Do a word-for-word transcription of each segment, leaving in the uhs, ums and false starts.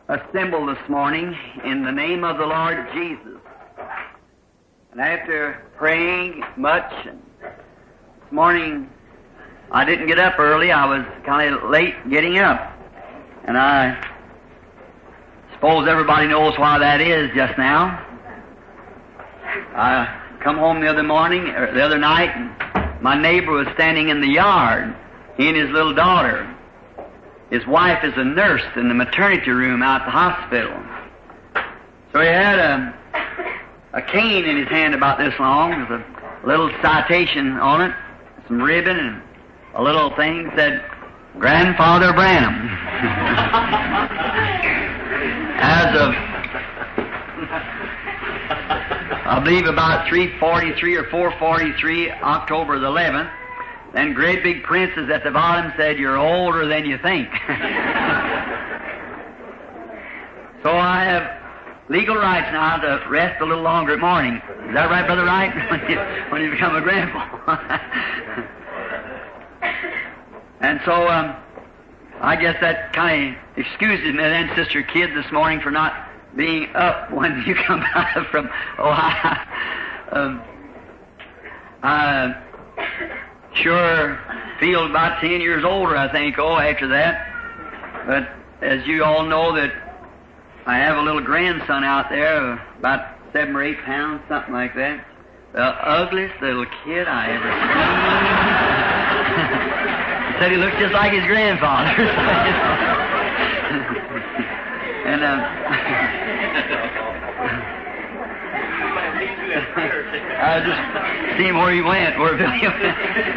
assembled this morning in the name of the Lord Jesus. And after praying much, and this morning I didn't get up early. I was kind of late getting up. And I suppose everybody knows why that is just now. I come home the other morning, or the other night, and my neighbor was standing in the yard, he and his little daughter. His wife is a nurse in the maternity room out at the hospital. So he had a, a cane in his hand about this long. There's a little citation on it, some ribbon, and a little thing that said, Grandfather Branham. As of, I believe about three forty-three or four forty-three, October the eleventh, then great big princes at the bottom said, you're older than you think. So I have legal rights now to rest a little longer at morning. Is that right, Brother Wright? when, you, when you become a grandpa. And so um, I guess that kind of excuses me then, Sister Kidd, this morning for not being up when you come out from Ohio. um, I sure feel about ten years older, I think, oh, after that. But as you all know that I have a little grandson out there, about seven or eight pounds, something like that. The ugliest little kid I ever seen. He said he looks just like his grandfather. And um, I just seen where he went, where Billy went.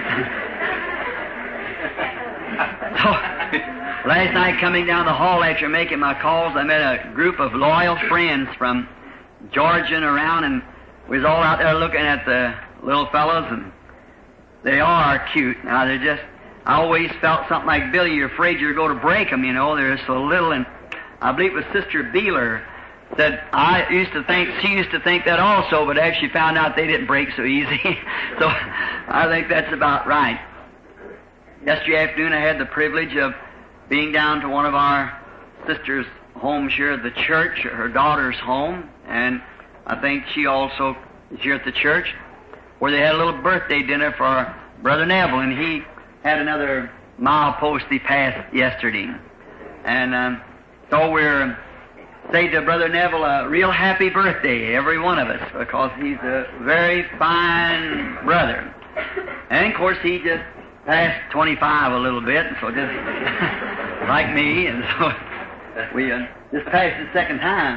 So, last night coming down the hall after making my calls, I met a group of loyal friends from Georgia and around, and we was all out there looking at the little fellows, and they are cute. Now, they're just, I always felt something like, Billy, you're afraid you're going to break them, you know, they're so little. And I believe it was Sister Beeler said, I used to think, she used to think that also, but as she found out they didn't break so easy. So I think that's about right. Yesterday afternoon I had the privilege of being down to one of our sisters' homes here at the church, her daughter's home, and I think she also is here at the church, where they had a little birthday dinner for Brother Neville, and he had another milepost he passed yesterday. And um, so we're saying to Brother Neville a real happy birthday, every one of us, because he's a very fine brother. And of course he just passed twenty-five a little bit, and so just like me, and so we uh, just passed the second time.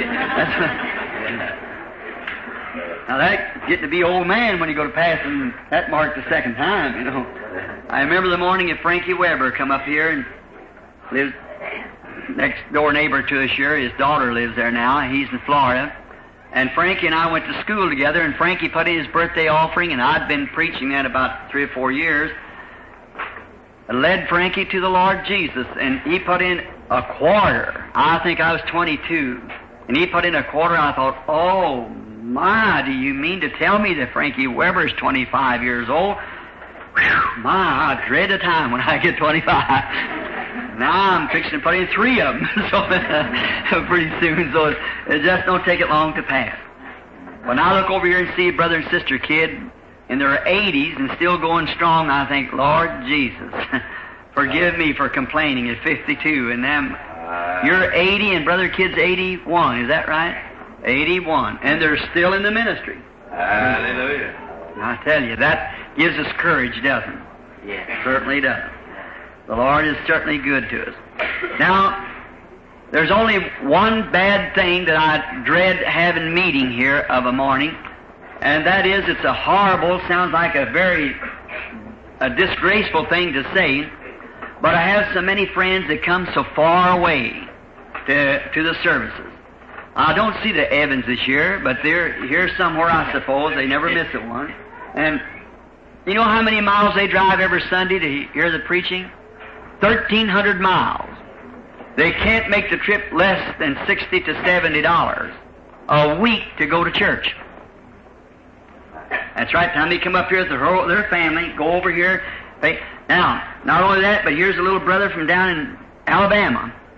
Now that getting to be old man when you go to pass, and that marked the second time, you know. I remember the morning that Frankie Weber come up here and lives next door neighbor to us here. His daughter lives there now. He's in Florida. And Frankie and I went to school together, and Frankie put in his birthday offering, and I'd been preaching that about three or four years. It led Frankie to the Lord Jesus, and he put in a quarter. I think I was twenty-two. And he put in a quarter, and I thought, oh, my, do you mean to tell me that Frankie Weber's twenty-five years old? Whew, my, I dread the time when I get twenty-five. Now I'm fixing to put in three of them, so pretty soon, so it, it just don't take it long to pass. When I look over here and see Brother and Sister Kidd in their eighties and still going strong, I think, Lord Jesus, forgive me for complaining at fifty-two, and them, you're eighty and Brother Kidd's eighty-one, is that right? eighty-one, and they're still in the ministry. Hallelujah. I tell you, that gives us courage, doesn't it? Yes. It certainly does. The Lord is certainly good to us. Now, there's only one bad thing that I dread having meeting here of a morning, and that is it's a horrible, sounds like a very a disgraceful thing to say, but I have so many friends that come so far away to, to the services. I don't see the Evans this year, but they're here somewhere, I suppose. They never miss it one. And you know how many miles they drive every Sunday to hear the preaching? thirteen hundred miles. They can't make the trip less than sixty to seventy dollars a week to go to church. That's right. Time they come up here with their, whole, their family, go over here. Pay. Now, not only that, but here's a little brother from down in Alabama.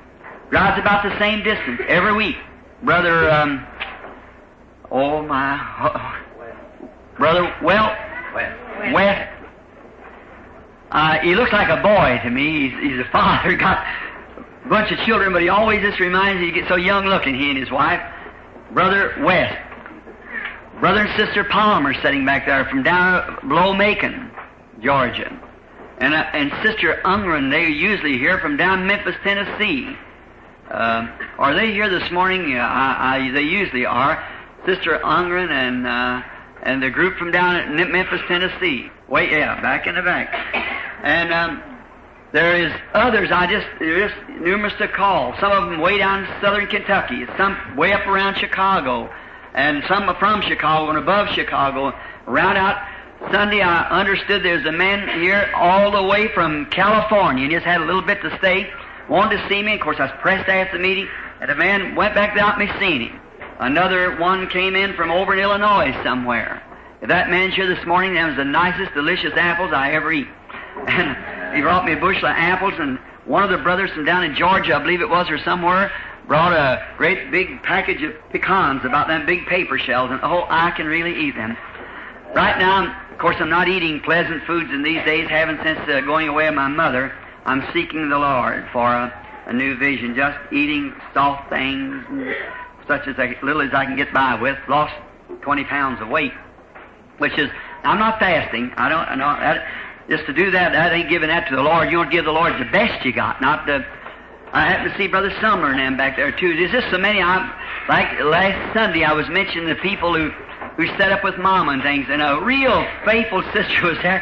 Drives about the same distance every week. Brother, um, oh my, oh, Brother Well, West. West. Uh, he looks like a boy to me. He's, he's a father, got a bunch of children, but he always just reminds me he gets so young looking, he and his wife. Brother West. Brother and Sister Palmer sitting back there from down below Macon, Georgia. And, uh, and Sister Ungren, they usually here from down Memphis, Tennessee. Uh, are they here this morning? Uh, I, I, they usually are. Sister Ungren and uh, and the group from down at Memphis, Tennessee. Wait, yeah, back in the back. And um, there is others. I just there's numerous to call. Some of them way down in southern Kentucky. Some way up around Chicago, and some are from Chicago and above Chicago. Around out Sunday, I understood there's a man here all the way from California, and just had a little bit to stay. Wanted to see me. Of course, I was pressed after the meeting, and the man went back without me seeing him. Another one came in from over in Illinois somewhere. If that man's here this morning, them was the nicest, delicious apples I ever eat. And he brought me a bushel of apples, and one of the brothers from down in Georgia, I believe it was, or somewhere, brought a great big package of pecans, about them big paper shells, and oh, I can really eat them. Right now, of course, I'm not eating pleasant foods in these days, haven't since uh, going away with my mother. I'm seeking the Lord for a, a new vision, just eating soft things, such as I, little as I can get by with. Lost twenty pounds of weight, which is, I'm not fasting. I don't, I know, that, just to do that, that ain't giving that to the Lord. You want to give the Lord the best you got, not the, I happened to see Brother Sumner and them back there too. There's just so many, I'm, like last Sunday I was mentioning the people who, who set up with Mama and things, and a real faithful sister was there.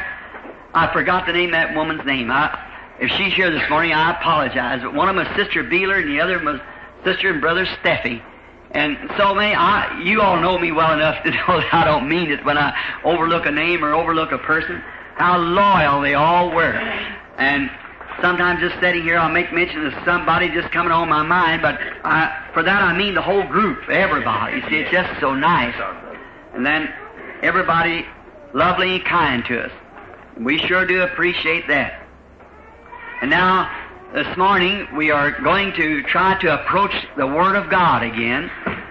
I forgot the name of that woman's name. I, If she's here this morning, I apologize. But one of them was Sister Beeler, and the other was Sister and Brother Steffi. And so many, I, you all know me well enough to know that I don't mean it when I overlook a name or overlook a person. How loyal they all were. And sometimes just sitting here, I'll make mention of somebody just coming on my mind, but I, for that I mean the whole group, everybody. You see, it's just so nice. And then everybody lovely and kind to us. We sure do appreciate that. And now, this morning, we are going to try to approach the Word of God again.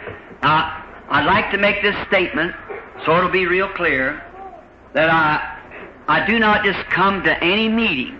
Now, I'd like to make this statement, so it'll be real clear, that I, I do not just come to any meeting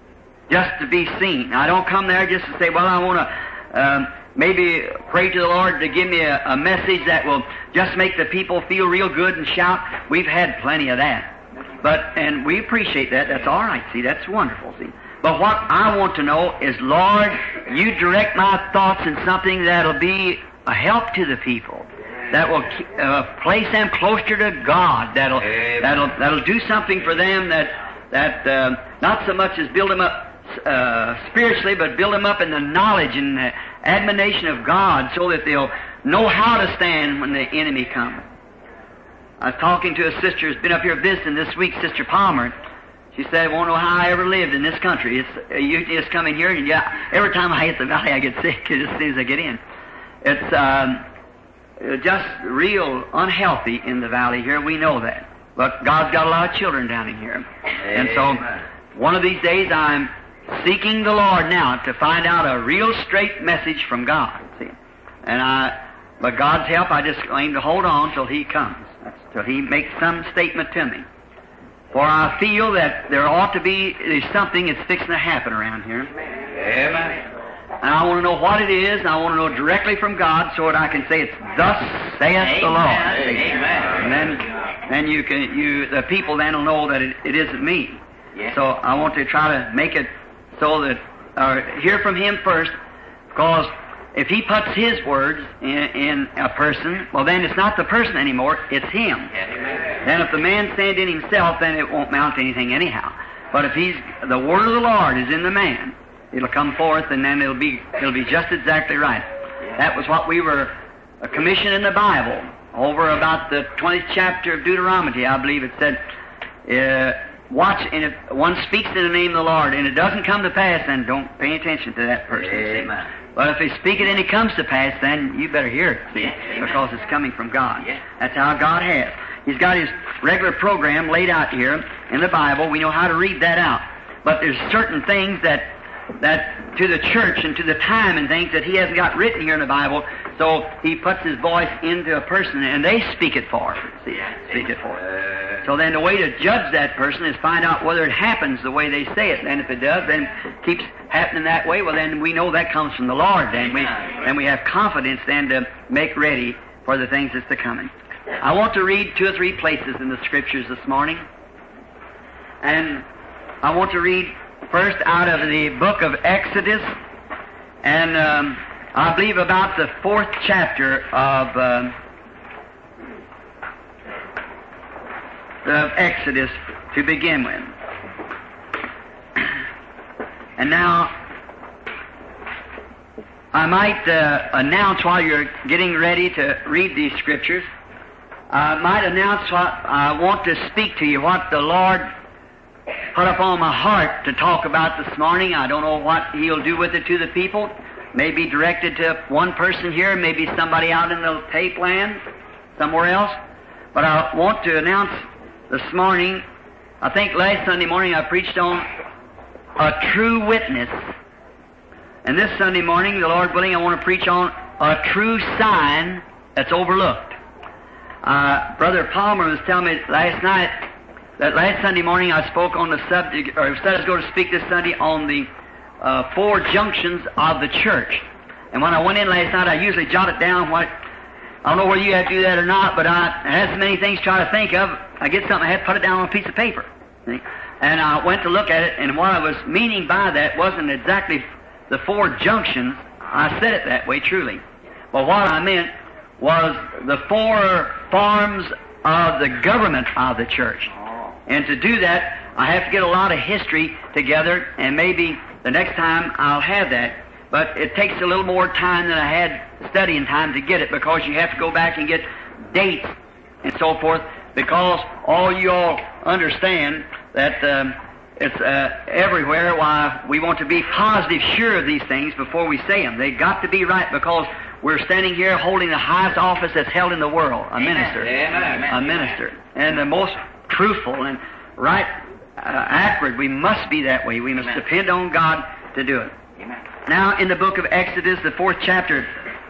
just to be seen. I don't come there just to say, well, I want to um, maybe pray to the Lord to give me a, a message that will just make the people feel real good and shout. We've had plenty of that. But, and we appreciate that. That's all right, see, that's wonderful, see. But what I want to know is, Lord, you direct my thoughts in something that'll be a help to the people, that will uh, place them closer to God, that'll Amen. that'll that'll do something for them that that uh, not so much as build them up uh, spiritually, but build them up in the knowledge and the admonition of God, so that they'll know how to stand when the enemy comes. I was talking to a sister who's been up here visiting this week, Sister Palmer. She said, I won't know how I ever lived in this country. It's, uh, you just come in here, and yeah, every time I hit the valley, I get sick as soon as I get in. It's um, just real unhealthy in the valley here. We know that. But God's got a lot of children down in here. Amen. And so, one of these days, I'm seeking the Lord now to find out a real straight message from God. See, and I, by God's help, I just aim to hold on till He comes, till He makes some statement to me. For I feel that there ought to be something that's fixing to happen around here. Amen. And I want to know what it is, and I want to know directly from God, so that I can say it's thus saith Amen. The Lord. Amen. And then, then you can, you, the people then will know that it, it isn't me. Yes. So I want to try to make it so that, or hear from Him first, because if He puts His words in, in a person, well, then it's not the person anymore, it's Him. Amen. Then if the man stand in himself, then it won't mount to anything anyhow. But if he's, the word of the Lord is in the man, it'll come forth, and then it'll be, it'll be just exactly right. That was what we were commissioned in the Bible. Over about the twentieth chapter of Deuteronomy, I believe it said, uh, watch, and if one speaks in the name of the Lord, and it doesn't come to pass, then don't pay attention to that person. Amen. But if he speak it and it comes to pass, then you better hear it, see, because it's coming from God. That's how God has. He's got His regular program laid out here in the Bible. We know how to read that out. But there's certain things that that to the church and to the time and things that he hasn't got written here in the Bible, so he puts his voice into a person and they speak it for him. See, speak it for him. So then the way to judge that person is find out whether it happens the way they say it. And if it does, then keeps happening that way, well then we know that comes from the Lord. Then we, and we have confidence then to make ready for the things that's to come. I want to read two or three places in the Scriptures this morning. And I want to read first out of the book of Exodus, and um, I believe about the fourth chapter of, uh, of Exodus to begin with. And now, I might uh, announce while you're getting ready to read these Scriptures, I might announce what I want to speak to you, what the Lord put upon my heart to talk about this morning. I don't know what He'll do with it to the people. Maybe directed to one person here, maybe somebody out in the tape land, somewhere else. But I want to announce this morning, I think last Sunday morning I preached on a true witness. And this Sunday morning, the Lord willing, I want to preach on a true sign that's overlooked. Uh, Brother Palmer was telling me last night that last Sunday morning I spoke on the subject, or said I was going to speak this Sunday on the uh, four junctions of the church. And when I went in last night, I usually jotted down what, I don't know whether you have to do that or not, but I had so many things to try to think of, I get something, I had to put it down on a piece of paper. See? And I went to look at it, and what I was meaning by that wasn't exactly the four junctions. I said it that way, truly. But what I meant was the four forms of the government of the church. And to do that, I have to get a lot of history together, and maybe the next time I'll have that. But it takes a little more time than I had studying time to get it, because you have to go back and get dates and so forth, because all you all understand that um, it's uh, everywhere why we want to be positive sure of these things before we say them. They've got to be right, because we're standing here holding the highest office that's held in the world, a minister. Amen. A minister. And the most truthful and right, uh, accurate. We must be that way. We must Amen. Depend on God to do it. Amen. Now, in the book of Exodus, the fourth chapter,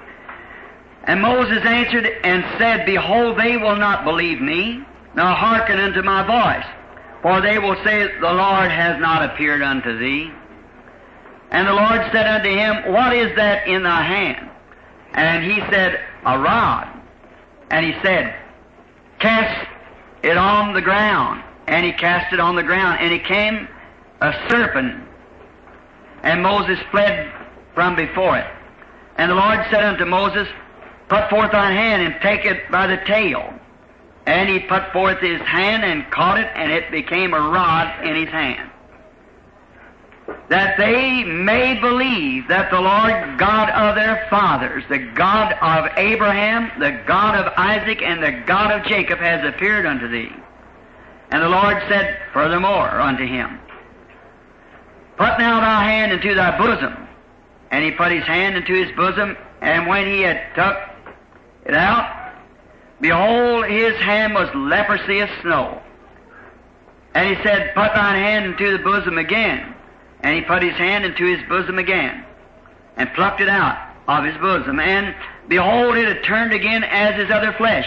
and Moses answered and said, Behold, they will not believe me, nor hearken unto my voice, for they will say, The Lord has not appeared unto thee. And the Lord said unto him, What is that in thy hand? And he said, A rod. And he said, Cast it on the ground. And he cast it on the ground, and it came a serpent, and Moses fled from before it. And the Lord said unto Moses, Put forth thine hand, and take it by the tail. And he put forth his hand, and caught it, and it became a rod in his hand. That they may believe that the Lord God of their fathers, the God of Abraham, the God of Isaac, and the God of Jacob has appeared unto thee. And the Lord said furthermore unto him, Put now thy hand into thy bosom. And he put his hand into his bosom, and when he had took it out, behold, his hand was leprosy as snow. And he said, Put thine hand into the bosom again. And he put his hand into his bosom again, and plucked it out of his bosom. And behold, it had turned again as his other flesh.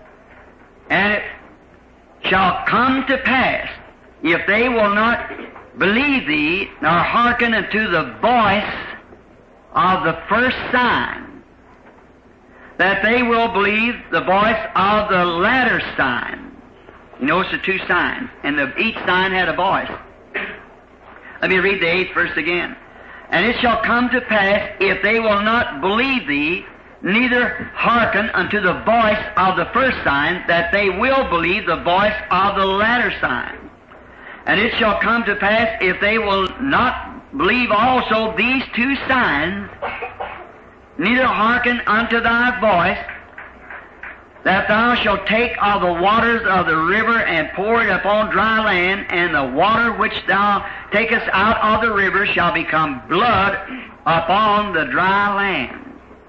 And it shall come to pass, if they will not believe thee, nor hearken unto the voice of the first sign, that they will believe the voice of the latter sign. You notice the two signs, and the, each sign had a voice. Let me read the eighth verse again. And it shall come to pass, if they will not believe thee, neither hearken unto the voice of the first sign, that they will believe the voice of the latter sign. And it shall come to pass, if they will not believe also these two signs, neither hearken unto thy voice, that thou shalt take of the waters of the river and pour it upon dry land, and the water which thou takest out of the river shall become blood upon the dry land.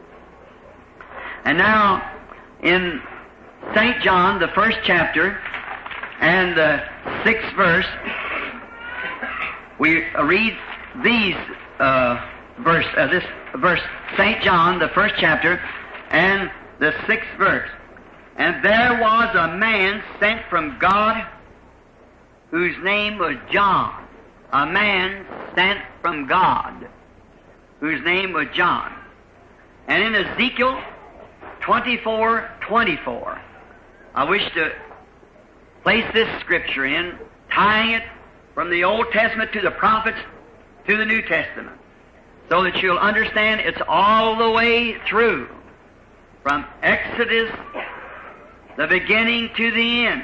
And now, in Saint John, the first chapter, and the sixth verse, we read these uh, verse, uh, this verse, Saint John, the first chapter, and the sixth verse. And there was a man sent from God whose name was John. A man sent from God whose name was John. And in Ezekiel twenty-four twenty-four, I wish to place this scripture in, tying it from the Old Testament to the prophets to the New Testament, so that you'll understand it's all the way through, from Exodus, the beginning to the end.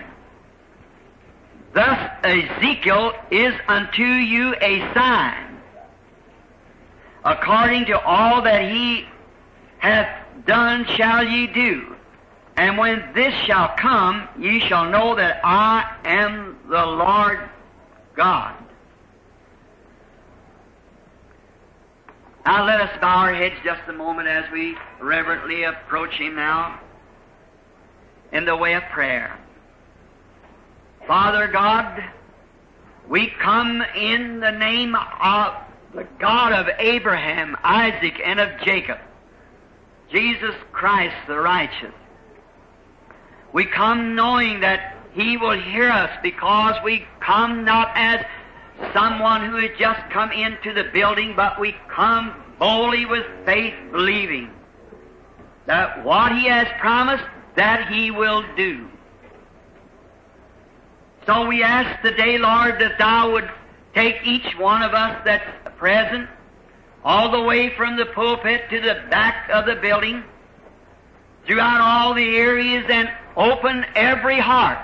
Thus Ezekiel is unto you a sign, according to all that he hath done shall ye do. And when this shall come, ye shall know that I am the Lord God. Now let us bow our heads just a moment as we reverently approach Him now in the way of prayer. Father God, we come in the name of the God of Abraham, Isaac, and of Jacob, Jesus Christ the righteous. We come knowing that He will hear us, because we come not as someone who has just come into the building, but we come boldly with faith, believing that what He has promised, that He will do. So we ask today, Lord, that Thou would take each one of us that's present, all the way from the pulpit to the back of the building, throughout all the areas, and open every heart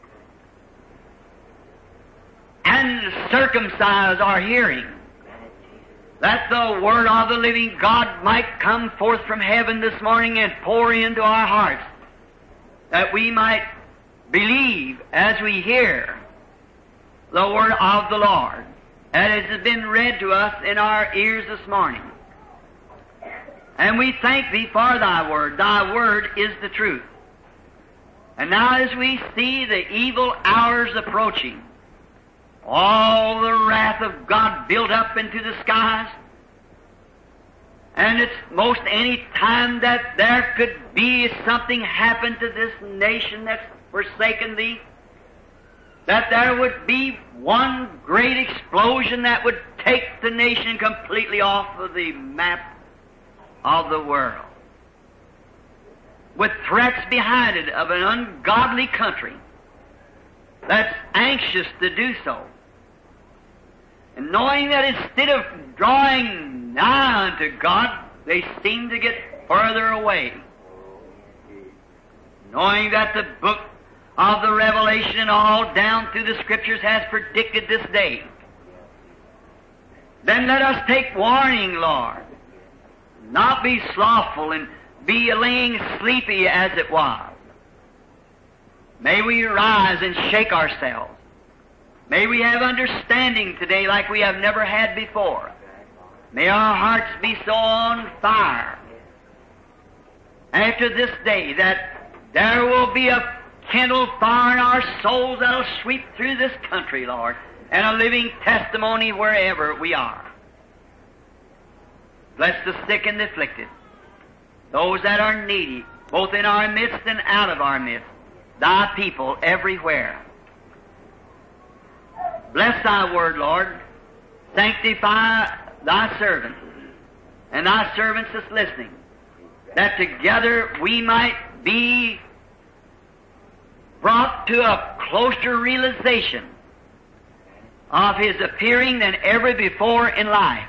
and circumcise our hearing, that the Word of the living God might come forth from heaven this morning and pour into our hearts, that we might believe as we hear the Word of the Lord, as it has been read to us in our ears this morning. And we thank Thee for Thy Word. Thy Word is the truth. And now as we see the evil hours approaching, all the wrath of God built up into the skies, and it's most any time that there could be something happen to this nation that's forsaken Thee, that there would be one great explosion that would take the nation completely off of the map of the world, with threats behind it of an ungodly country that's anxious to do so, and knowing that instead of drawing nigh unto God, they seem to get further away, knowing that the book of the Revelation and all down through the Scriptures has predicted this day. Then let us take warning, Lord, not be slothful and be laying sleepy as it was. May we rise and shake ourselves. May we have understanding today like we have never had before. May our hearts be so on fire after this day that there will be a kindled fire in our souls that'll sweep through this country, Lord, and a living testimony wherever we are. Bless the sick and the afflicted, those that are needy, both in our midst and out of our midst, Thy people everywhere. Bless Thy Word, Lord. Sanctify Thy servant and Thy servants that's listening, that together we might be brought to a closer realization of His appearing than ever before in life.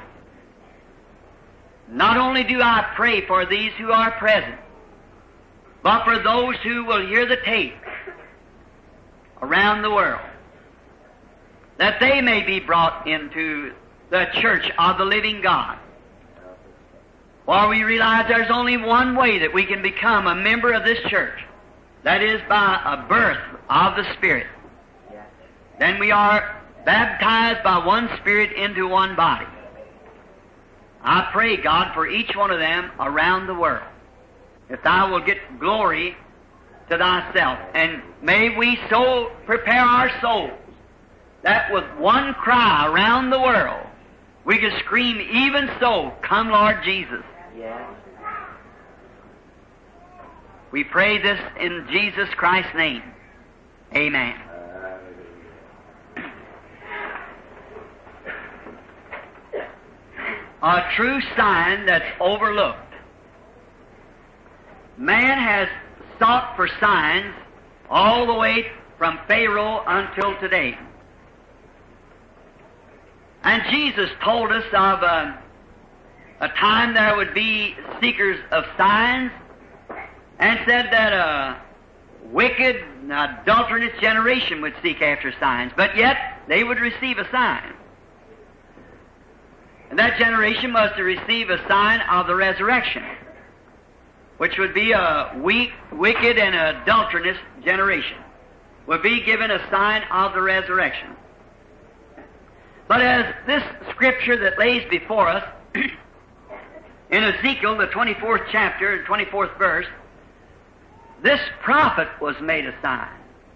Not only do I pray for these who are present, but for those who will hear the tape around the world, that they may be brought into the church of the living God. For we realize there's only one way that we can become a member of this church. That is by a birth of the Spirit. Then we are baptized by one Spirit into one body. I pray, God, for each one of them around the world, if Thou will get glory to Thyself. And may we so prepare our souls that with one cry around the world, we could scream, even so, come Lord Jesus. Yes. We pray this in Jesus Christ's name. Amen. A true sign that's overlooked. Man has sought for signs all the way from Pharaoh until today. And Jesus told us of a, a time there would be seekers of signs, and said that a wicked, adulterous generation would seek after signs, but yet they would receive a sign. And that generation was to receive a sign of the resurrection, which would be a weak, wicked, and adulterous generation, would be given a sign of the resurrection. But as this scripture that lays before us, in Ezekiel, the twenty-fourth chapter, and twenty-fourth verse, this prophet was made a sign.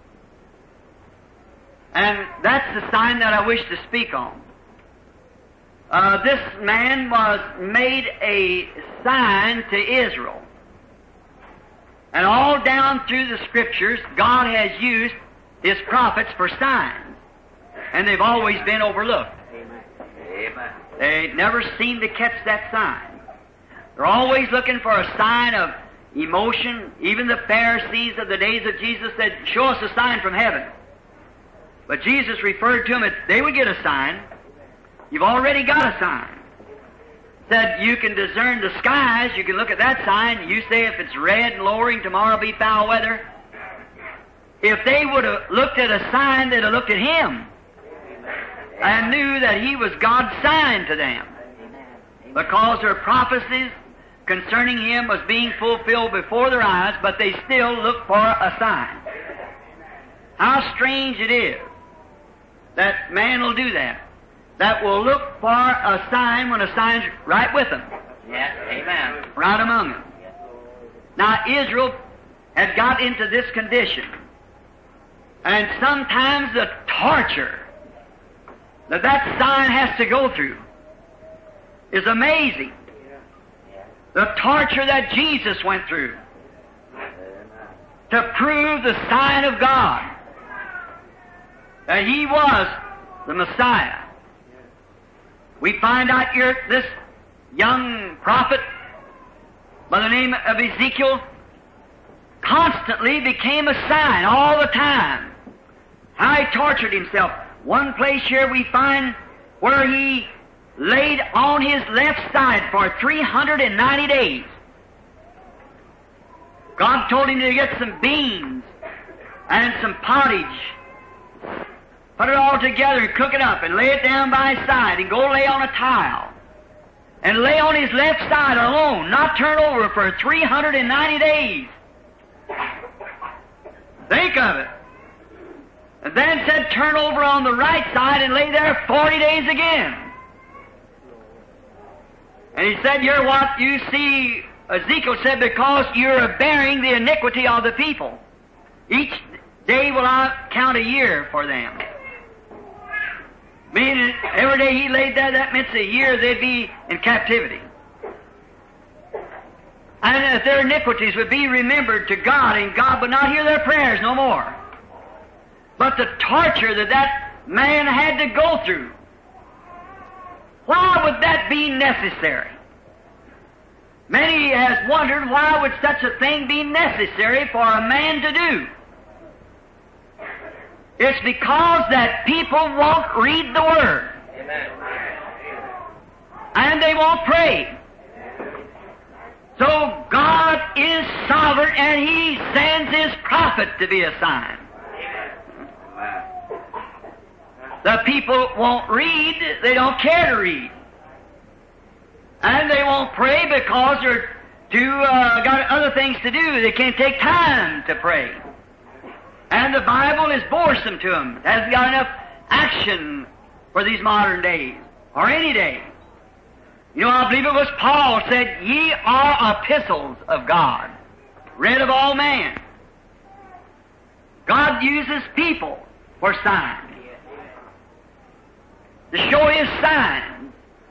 And that's the sign that I wish to speak on. Uh, this man was made a sign to Israel. And all down through the Scriptures, God has used His prophets for signs. And they've always been overlooked. Amen. They never seem to catch that sign. They're always looking for a sign of emotion. Even the Pharisees of the days of Jesus said, show us a sign from heaven. But Jesus referred to them that they would get a sign. You've already got a sign. Said you can discern the skies, you can look at that sign, you say if it's red and lowering, tomorrow will be foul weather. If they would have looked at a sign, they'd have looked at Him and knew that He was God's sign to them, because their prophecies concerning Him was being fulfilled before their eyes, but they still looked for a sign. How strange it is that man will do that, that will look for a sign when a sign's right with them. Yes, amen. Right among them. Now, Israel had got into this condition, and sometimes the torture that that sign has to go through is amazing. The torture that Jesus went through to prove the sign of God, that He was the Messiah. We find out here this young prophet by the name of Ezekiel constantly became a sign all the time. How he tortured himself. One place here we find where he laid on his left side for three hundred ninety days. God told him to get some beans and some pottage, put it all together and cook it up and lay it down by his side and go lay on a tile and lay on his left side alone, not turn over for three hundred ninety days. Think of it. And then said turn over on the right side and lay there forty days again. And he said, you're what you see, Ezekiel said, because you're bearing the iniquity of the people. Each day will I count a year for them. Meaning, every day he laid there, that meant a year they'd be in captivity. And that their iniquities would be remembered to God, and God would not hear their prayers no more. But the torture that that man had to go through, why would that be necessary? Many has wondered why would such a thing be necessary for a man to do. It's because that people won't read the Word. Amen. And they won't pray. So God is sovereign and He sends His prophet to be a sign. The people won't read, they don't care to read. And they won't pray because they're too, uh, got other things to do. They can't take time to pray. And the Bible is boresome to them. It hasn't got enough action for these modern days, or any day. You know, I believe it was Paul said, ye are epistles of God, read of all men. God uses people for signs, to show His signs.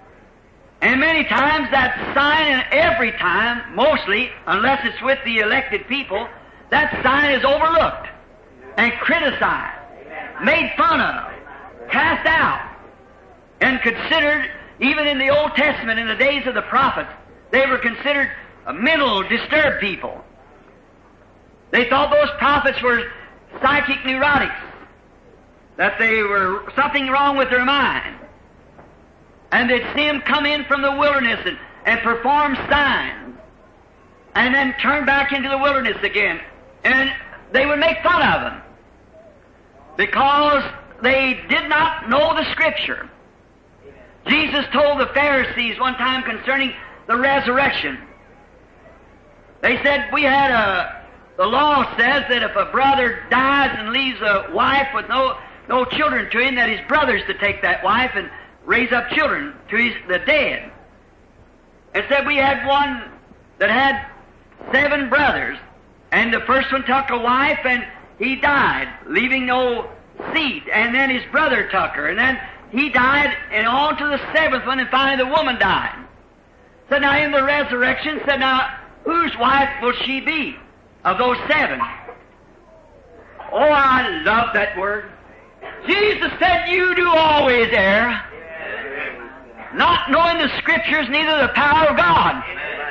And many times that sign, and every time, mostly, unless it's with the elected people, that sign is overlooked and criticized, made fun of, cast out, and considered, even in the Old Testament, in the days of the prophets, they were considered mental disturbed people. They thought those prophets were psychic neurotics, that they were something wrong with their mind. And they'd see them come in from the wilderness and, and perform signs, and then turn back into the wilderness again. And they would make fun of them because they did not know the Scripture. Jesus told the Pharisees one time concerning the resurrection. They said, we had a, the law says that if a brother dies and leaves a wife with no, no children to him, that his brother's to take that wife and raise up children to his, the dead. And said we had one that had seven brothers, and the first one took a wife and he died, leaving no seed. And then his brother took her, and then he died, and on to the seventh one, and finally the woman died. So now in the resurrection, said now, whose wife will she be of those seven? Oh, I love that word. Jesus said, you do always err, not knowing the Scriptures, neither the power of God.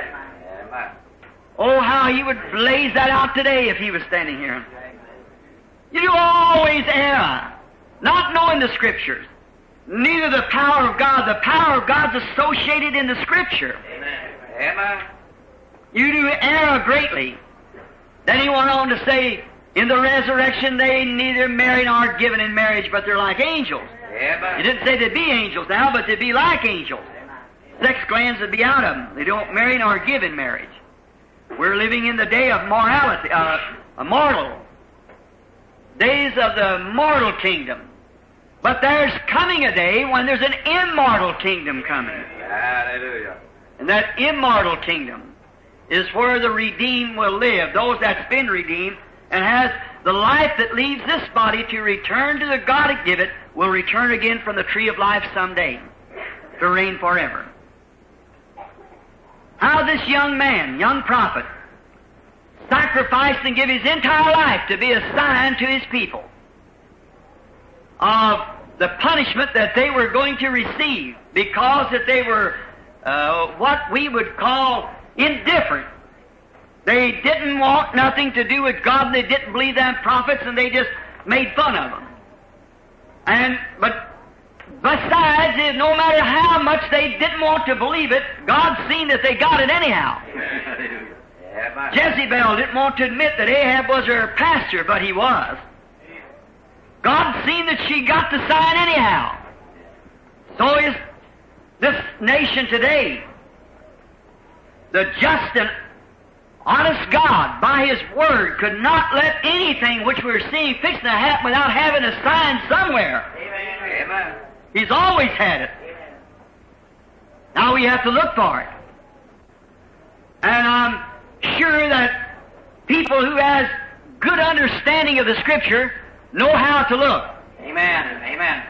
Oh, how he would blaze that out today if he was standing here. You do always err, not knowing the Scriptures, neither the power of God. The power of God's associated in the Scripture. Amen. You do err greatly. Then he went on to say, in the resurrection they neither marry nor are given in marriage, but they're like angels. Amen. He didn't say they'd be angels now, but they'd be like angels. Sex glands would be out of them. They don't marry nor give in marriage. We're living in the day of morality, uh, a mortal. Days of the mortal kingdom. But there's coming a day when there's an immortal kingdom coming. Hallelujah. And that immortal kingdom is where the redeemed will live. Those that's been redeemed and has the life that leaves this body to return to the God that give it will return again from the tree of life someday to reign forever. How this young man, young prophet, sacrificed and gave his entire life to be a sign to his people of the punishment that they were going to receive because that they were uh, what we would call indifferent. They didn't want nothing to do with God, and they didn't believe them prophets, and they just made fun of them. And but besides, no matter how much they didn't want to believe it, God seen that they got it anyhow. Jezebel didn't want to admit that Ahab was her pastor, but he was. God seen that she got the sign anyhow. So is this nation today. The just and honest God, by His Word, could not let anything which we're seeing fixing to happen without having a sign somewhere. Amen. He's always had it. Now we have to look for it. And I'm sure that people who has good understanding of the Scripture know how to look. Amen. Amen.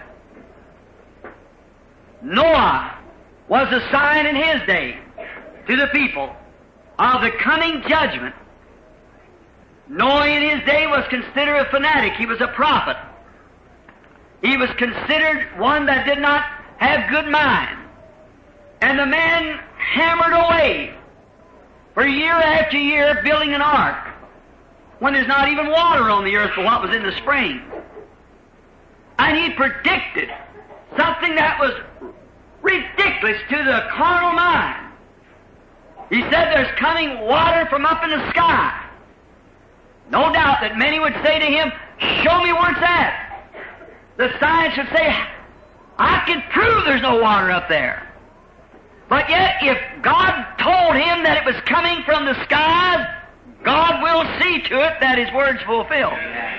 Noah was a sign in his day to the people of the coming judgment. Noah in his day was considered a fanatic. He was a prophet. He was considered one that did not have good mind. And the man hammered away for year after year building an ark when there's not even water on the earth for what was in the spring. And he predicted something that was ridiculous to the carnal mind. He said there's coming water from up in the sky. No doubt that many would say to him, show me where it's at. The science would say, I can prove there's no water up there. But yet, if God told him that it was coming from the skies, God will see to it that His word's fulfilled.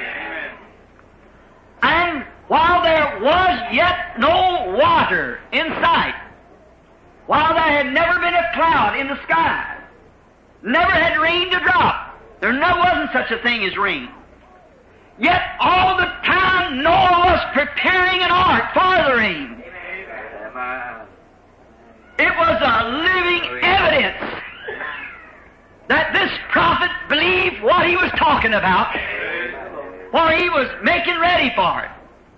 And while there was yet no water in sight, while there had never been a cloud in the sky, never had rained a drop, there never wasn't such a thing as rain. Yet all the time Noah was preparing an ark for the rain. It was a living evidence that this prophet believed what he was talking about, for he was making ready for it.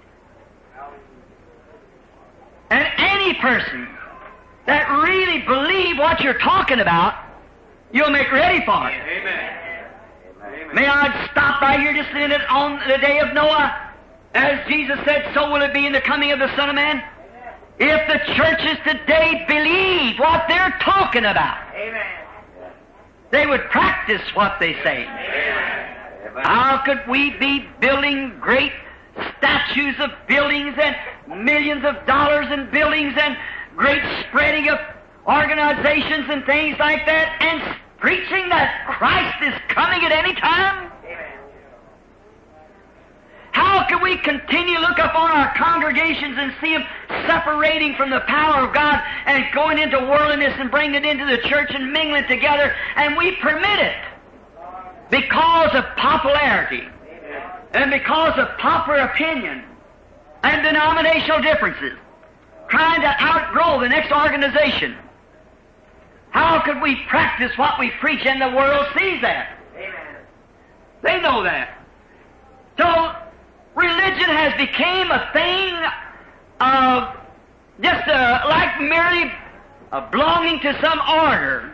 And any person that really believes what you're talking about, you'll make ready for it. Amen. May I stop right here just a minute on the day of Noah? As Jesus said, so will it be in the coming of the Son of Man. If the churches today believe what they're talking about, Amen. they would practice what they say. Amen. How could we be building great statues of buildings and millions of dollars in buildings and great spreading of organizations and things like that and preaching that Christ is coming at any time? How can we continue to look upon our congregations and see them separating from the power of God and going into worldliness and bringing it into the church and mingling together, and we permit it because of popularity and because of popular opinion and denominational differences, trying to outgrow the next organization? How could we practice what we preach and the world sees that? Amen. They know that. So, religion has become a thing of just uh, like merely uh, belonging to some order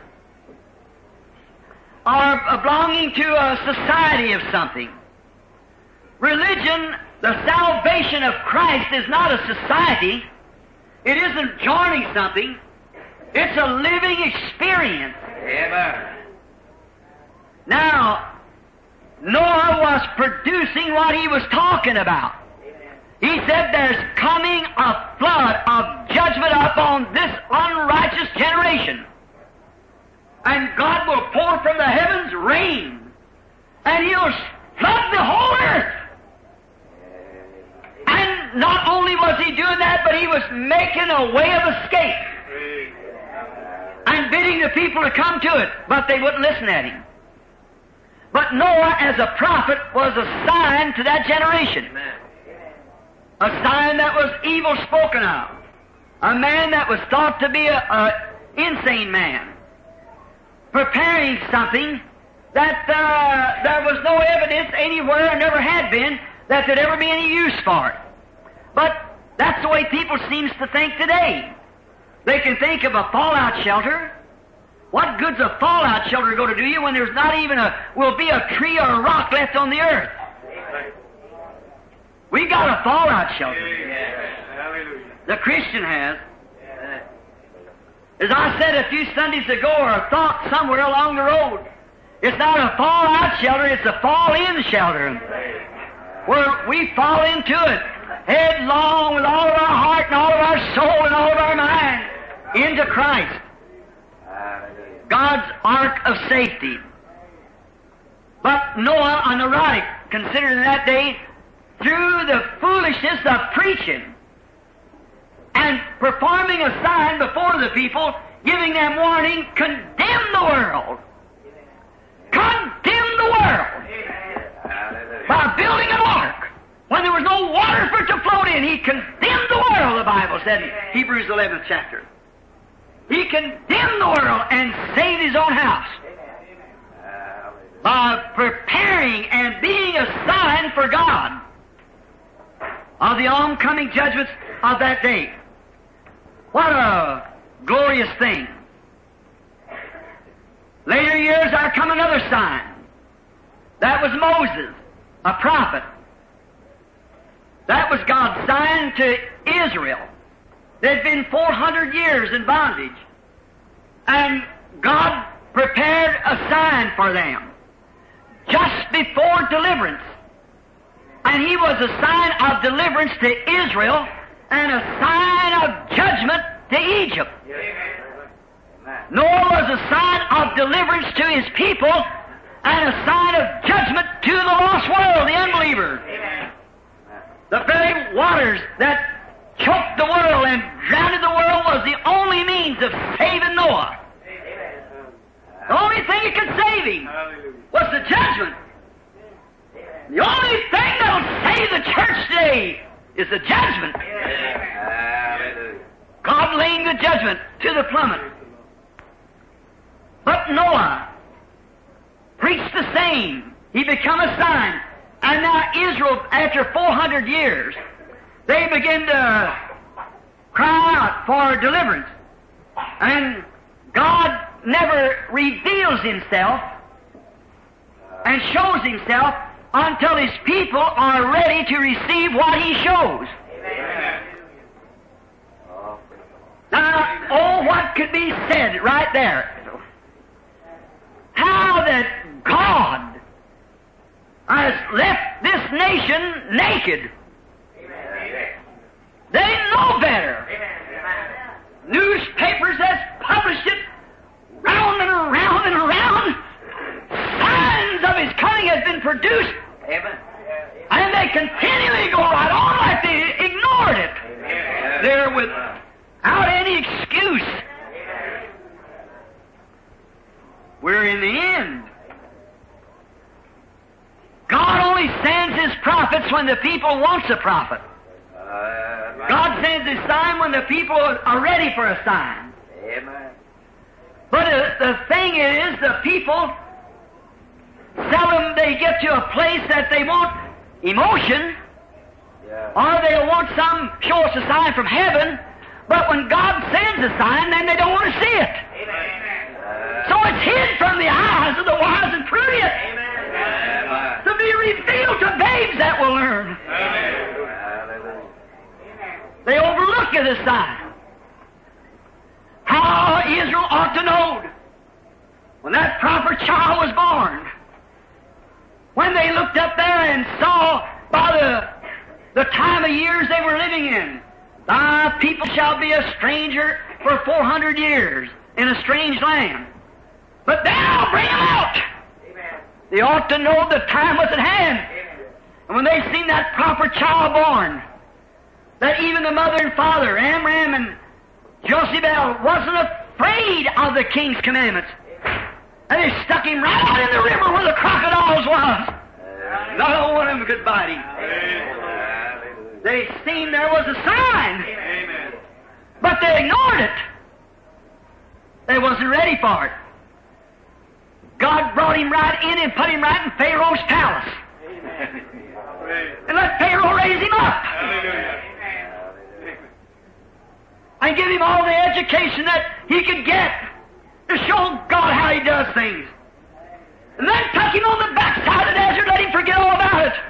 or uh, belonging to a society of something. Religion, the salvation of Christ, is not a society. It isn't joining something. It's a living experience. Amen. Now, Noah was producing what he was talking about. He said there's coming a flood of judgment upon this unrighteous generation. And God will pour from the heavens rain. And He'll flood the whole earth. And not only was He doing that, but He was making a way of escape. And bidding the people to come to it. But they wouldn't listen at Him. But Noah, as a prophet, was a sign to that generation. A sign that was evil spoken of. A man that was thought to be an insane man. Preparing something that uh, there was no evidence anywhere and never had been that there'd ever be any use for it. But that's the way people seems to think today. They can think of a fallout shelter. What good's a fallout shelter going to do you when there's not even a, will be a tree or a rock left on the earth? We got a fallout shelter. The Christian has. As I said a few Sundays ago, or a thought somewhere along the road, it's not a fallout shelter, it's a fall-in shelter. Where we fall into it, headlong with all of our heart and all of our soul and all of our mind, into Christ. God's ark of safety. But Noah, a neurotic, considered in that day, through the foolishness of preaching and performing a sign before the people, giving them warning, condemned the world. Condemned the world. By building an ark. When there was no water for it to float in, he condemned the world, the Bible said in Hebrews eleventh chapter. He condemned the world and saved his own house by preparing and being a sign for God of the oncoming judgments of that day. What a glorious thing. Later years there come another sign. That was Moses, a prophet. That was God's sign to Israel. They'd been four hundred years in bondage. And God prepared a sign for them just before deliverance. And He was a sign of deliverance to Israel and a sign of judgment to Egypt. Noah was a sign of deliverance to his people and a sign of judgment to the lost world, the unbeliever. The very waters that choked the world and drowned the world was the only means of saving Noah. The only thing that could save him was the judgment. The only thing that will save the church today is the judgment. God laying the judgment, to the plummet. But Noah preached the same. He become a sign. And now Israel, after four hundred years, they begin to cry out for deliverance. And God never reveals Himself and shows Himself until His people are ready to receive what He shows. Amen. Now, oh, what could be said right there? How that God has left this nation naked. They know better. Newspapers has published it round and around and around. Signs of His coming has been produced. And they continually go right on like they ignored it. They're without any excuse. We're in the end. God only sends His prophets when the people wants a prophet. God sends His sign when the people are ready for a sign. Amen. But uh, the thing is, the people, seldom they get to a place that they want emotion, yeah. Or they want some, show us a sign from heaven, but when God sends a sign, then they don't want to see it. Amen. So it's hid from the eyes of the wise and prudent. Amen. To be revealed to babes that will learn. Amen. They overlook it a sign. How Israel ought to know when that proper child was born. When they looked up there and saw by the, the time of years they were living in, thy people shall be a stranger for four hundred years in a strange land. But thou bring them out. Amen. They ought to know the time was at hand. Amen. And when they seen that proper child born, that even the mother and father, Amram and Jochebed, wasn't afraid of the king's commandments. And they stuck him right out in the river where the crocodiles was. Not one of them could bite him. They seen there was a sign. Amen. But they ignored it. They wasn't ready for it. God brought him right in and put him right in Pharaoh's palace. Amen. And let Pharaoh raise him up. Hallelujah. And give him all the education that he could get to show God how He does things. And then tuck him on the backside of the desert, let him forget all about it.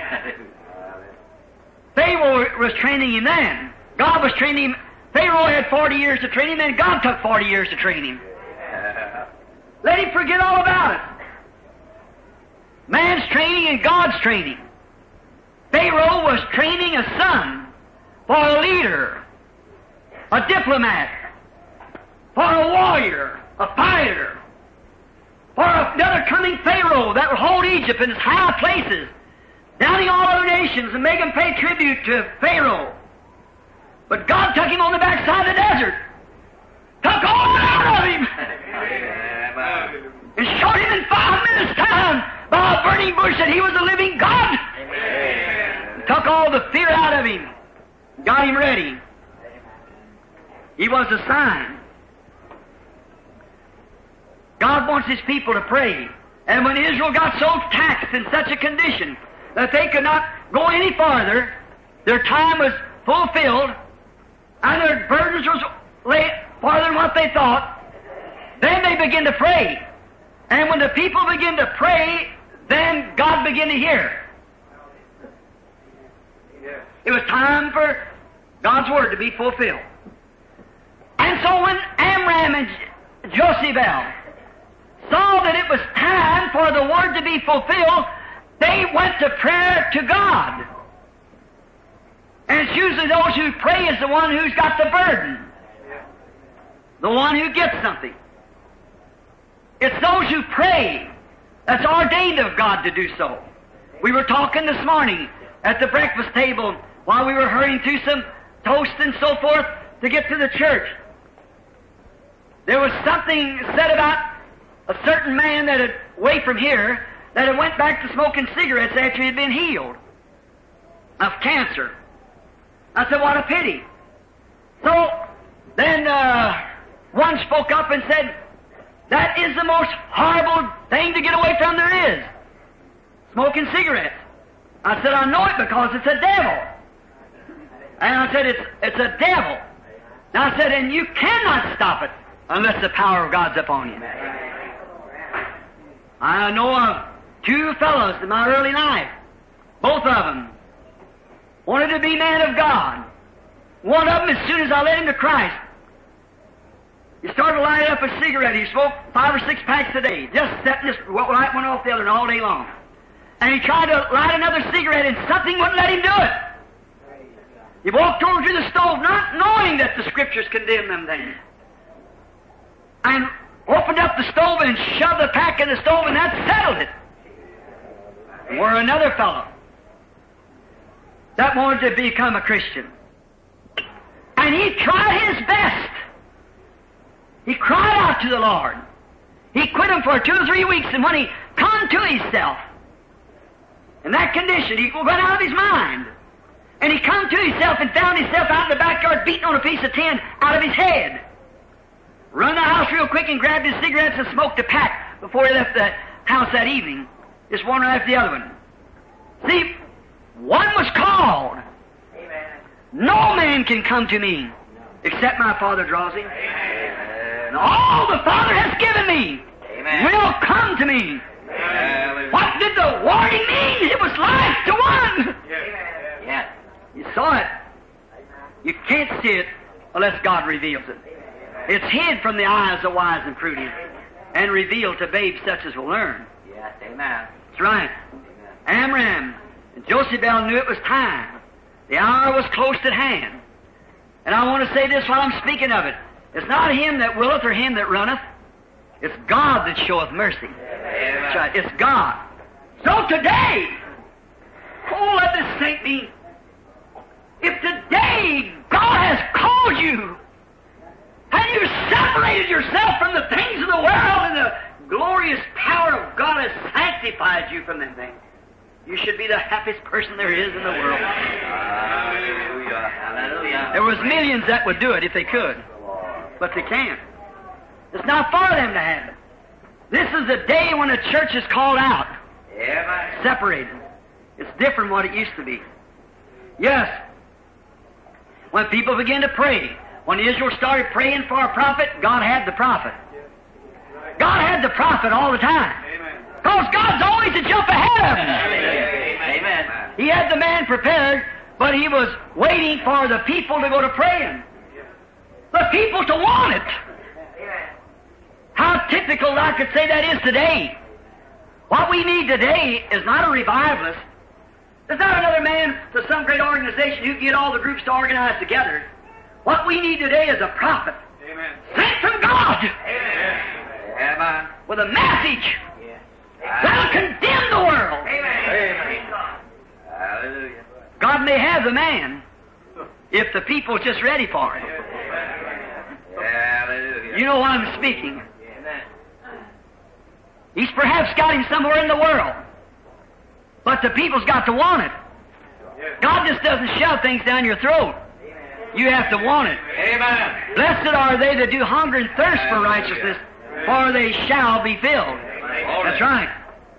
Pharaoh was training him then. God was training him. Pharaoh had forty years to train him, and God took forty years to train him. Let him forget all about it. Man's training and God's training. Pharaoh was training a son for a leader, a diplomat, for a warrior, a fighter, for another coming Pharaoh that would hold Egypt in its high places, downing all other nations and make them pay tribute to Pharaoh. But God took him on the backside of the desert, took all out of him, and showed him in five minutes' time by a burning bush that He was a living God. Amen. Took all the fear out of him, got him ready. He was a sign. God wants His people to pray. And when Israel got so taxed in such a condition that they could not go any farther, their time was fulfilled, and their burdens was laid farther than what they thought, then they began to pray. And when the people begin to pray, then God began to hear. It was time for God's Word to be fulfilled. And so when Amram and Jochebed saw that it was time for the Word to be fulfilled, they went to prayer to God. And it's usually those who pray is the one who's got the burden, the one who gets something. It's those who pray that's ordained of God to do so. We were talking this morning at the breakfast table while we were hurrying through some toast and so forth to get to the church. There was something said about a certain man that had, away from here, that had went back to smoking cigarettes after he had been healed of cancer. I said, what a pity. So Then uh, one spoke up and said, that is the most horrible thing to get away from there is, smoking cigarettes. I said, I know it because it's a devil. And I said, it's, it's a devil. Now I said, and you cannot stop it unless the power of God's upon you. I know of two fellows in my early life. Both of them wanted to be men of God. One of them, as soon as I led him to Christ, he started lighting up a cigarette. He smoked five or six packs a day, just setting this light one off the other and all day long. And he tried to light another cigarette, and something wouldn't let him do it. He walked over to the stove, not knowing that the Scriptures condemn them things, and opened up the stove and shoved the pack in the stove, and that settled it. Or another fellow that wanted to become a Christian. And he tried his best. He cried out to the Lord. He quit him for two or three weeks, and when he come to himself, in that condition, he went out of his mind. And he come to himself and found himself out in the backyard beating on a piece of tin out of his head. Run the house real quick and grabbed his cigarettes and smoked a pack before he left the house that evening. Just one right after the other one. See, one was called. Amen. No man can come to me except my Father draws him. Amen. And all the Father has given me Amen. Will come to me. Amen. What did the warning mean? It was life to one. Yes. Yes. You saw it. You can't see it unless God reveals it. It's hid from the eyes of wise and prudent and revealed to babes such as will learn. Yes, amen. That's right. Amram and Jochebed knew it was time. The hour was close at hand. And I want to say this while I'm speaking of it. It's not him that willeth or him that runneth. It's God that showeth mercy. Amen. That's right. It's God. So today, oh, let this sink me. If today God has called you, and you separated yourself from the things of the world, and the glorious power of God has sanctified you from them things, you should be the happiest person there is in the world. Hallelujah. Hallelujah. There was millions that would do it if they could, but they can't. It's not for them to have it. This is the day when the church is called out, Amen. Separated. It's different from what it used to be. Yes. When people begin to pray, when Israel started praying for a prophet, God had the prophet. God had the prophet all the time. Because God's always a jump ahead of him. Amen. He had the man prepared, but he was waiting for the people to go to praying. The people to want it. How typical I could say that is today. What we need today is not a revivalist. There's not another man to some great organization who can get all the groups to organize together. What we need today is a prophet. Amen. Sent from God. Amen. Amen. With a message Yes. that'll condemn the world. Amen. Hallelujah. God may have the man if the people's just ready for it. Hallelujah. You know why I'm speaking. Amen. He's perhaps got him somewhere in the world. But the people's got to want it. God just doesn't shove things down your throat. You have to want it. Amen. Blessed are they that do hunger and thirst for righteousness, for they shall be filled. That's right.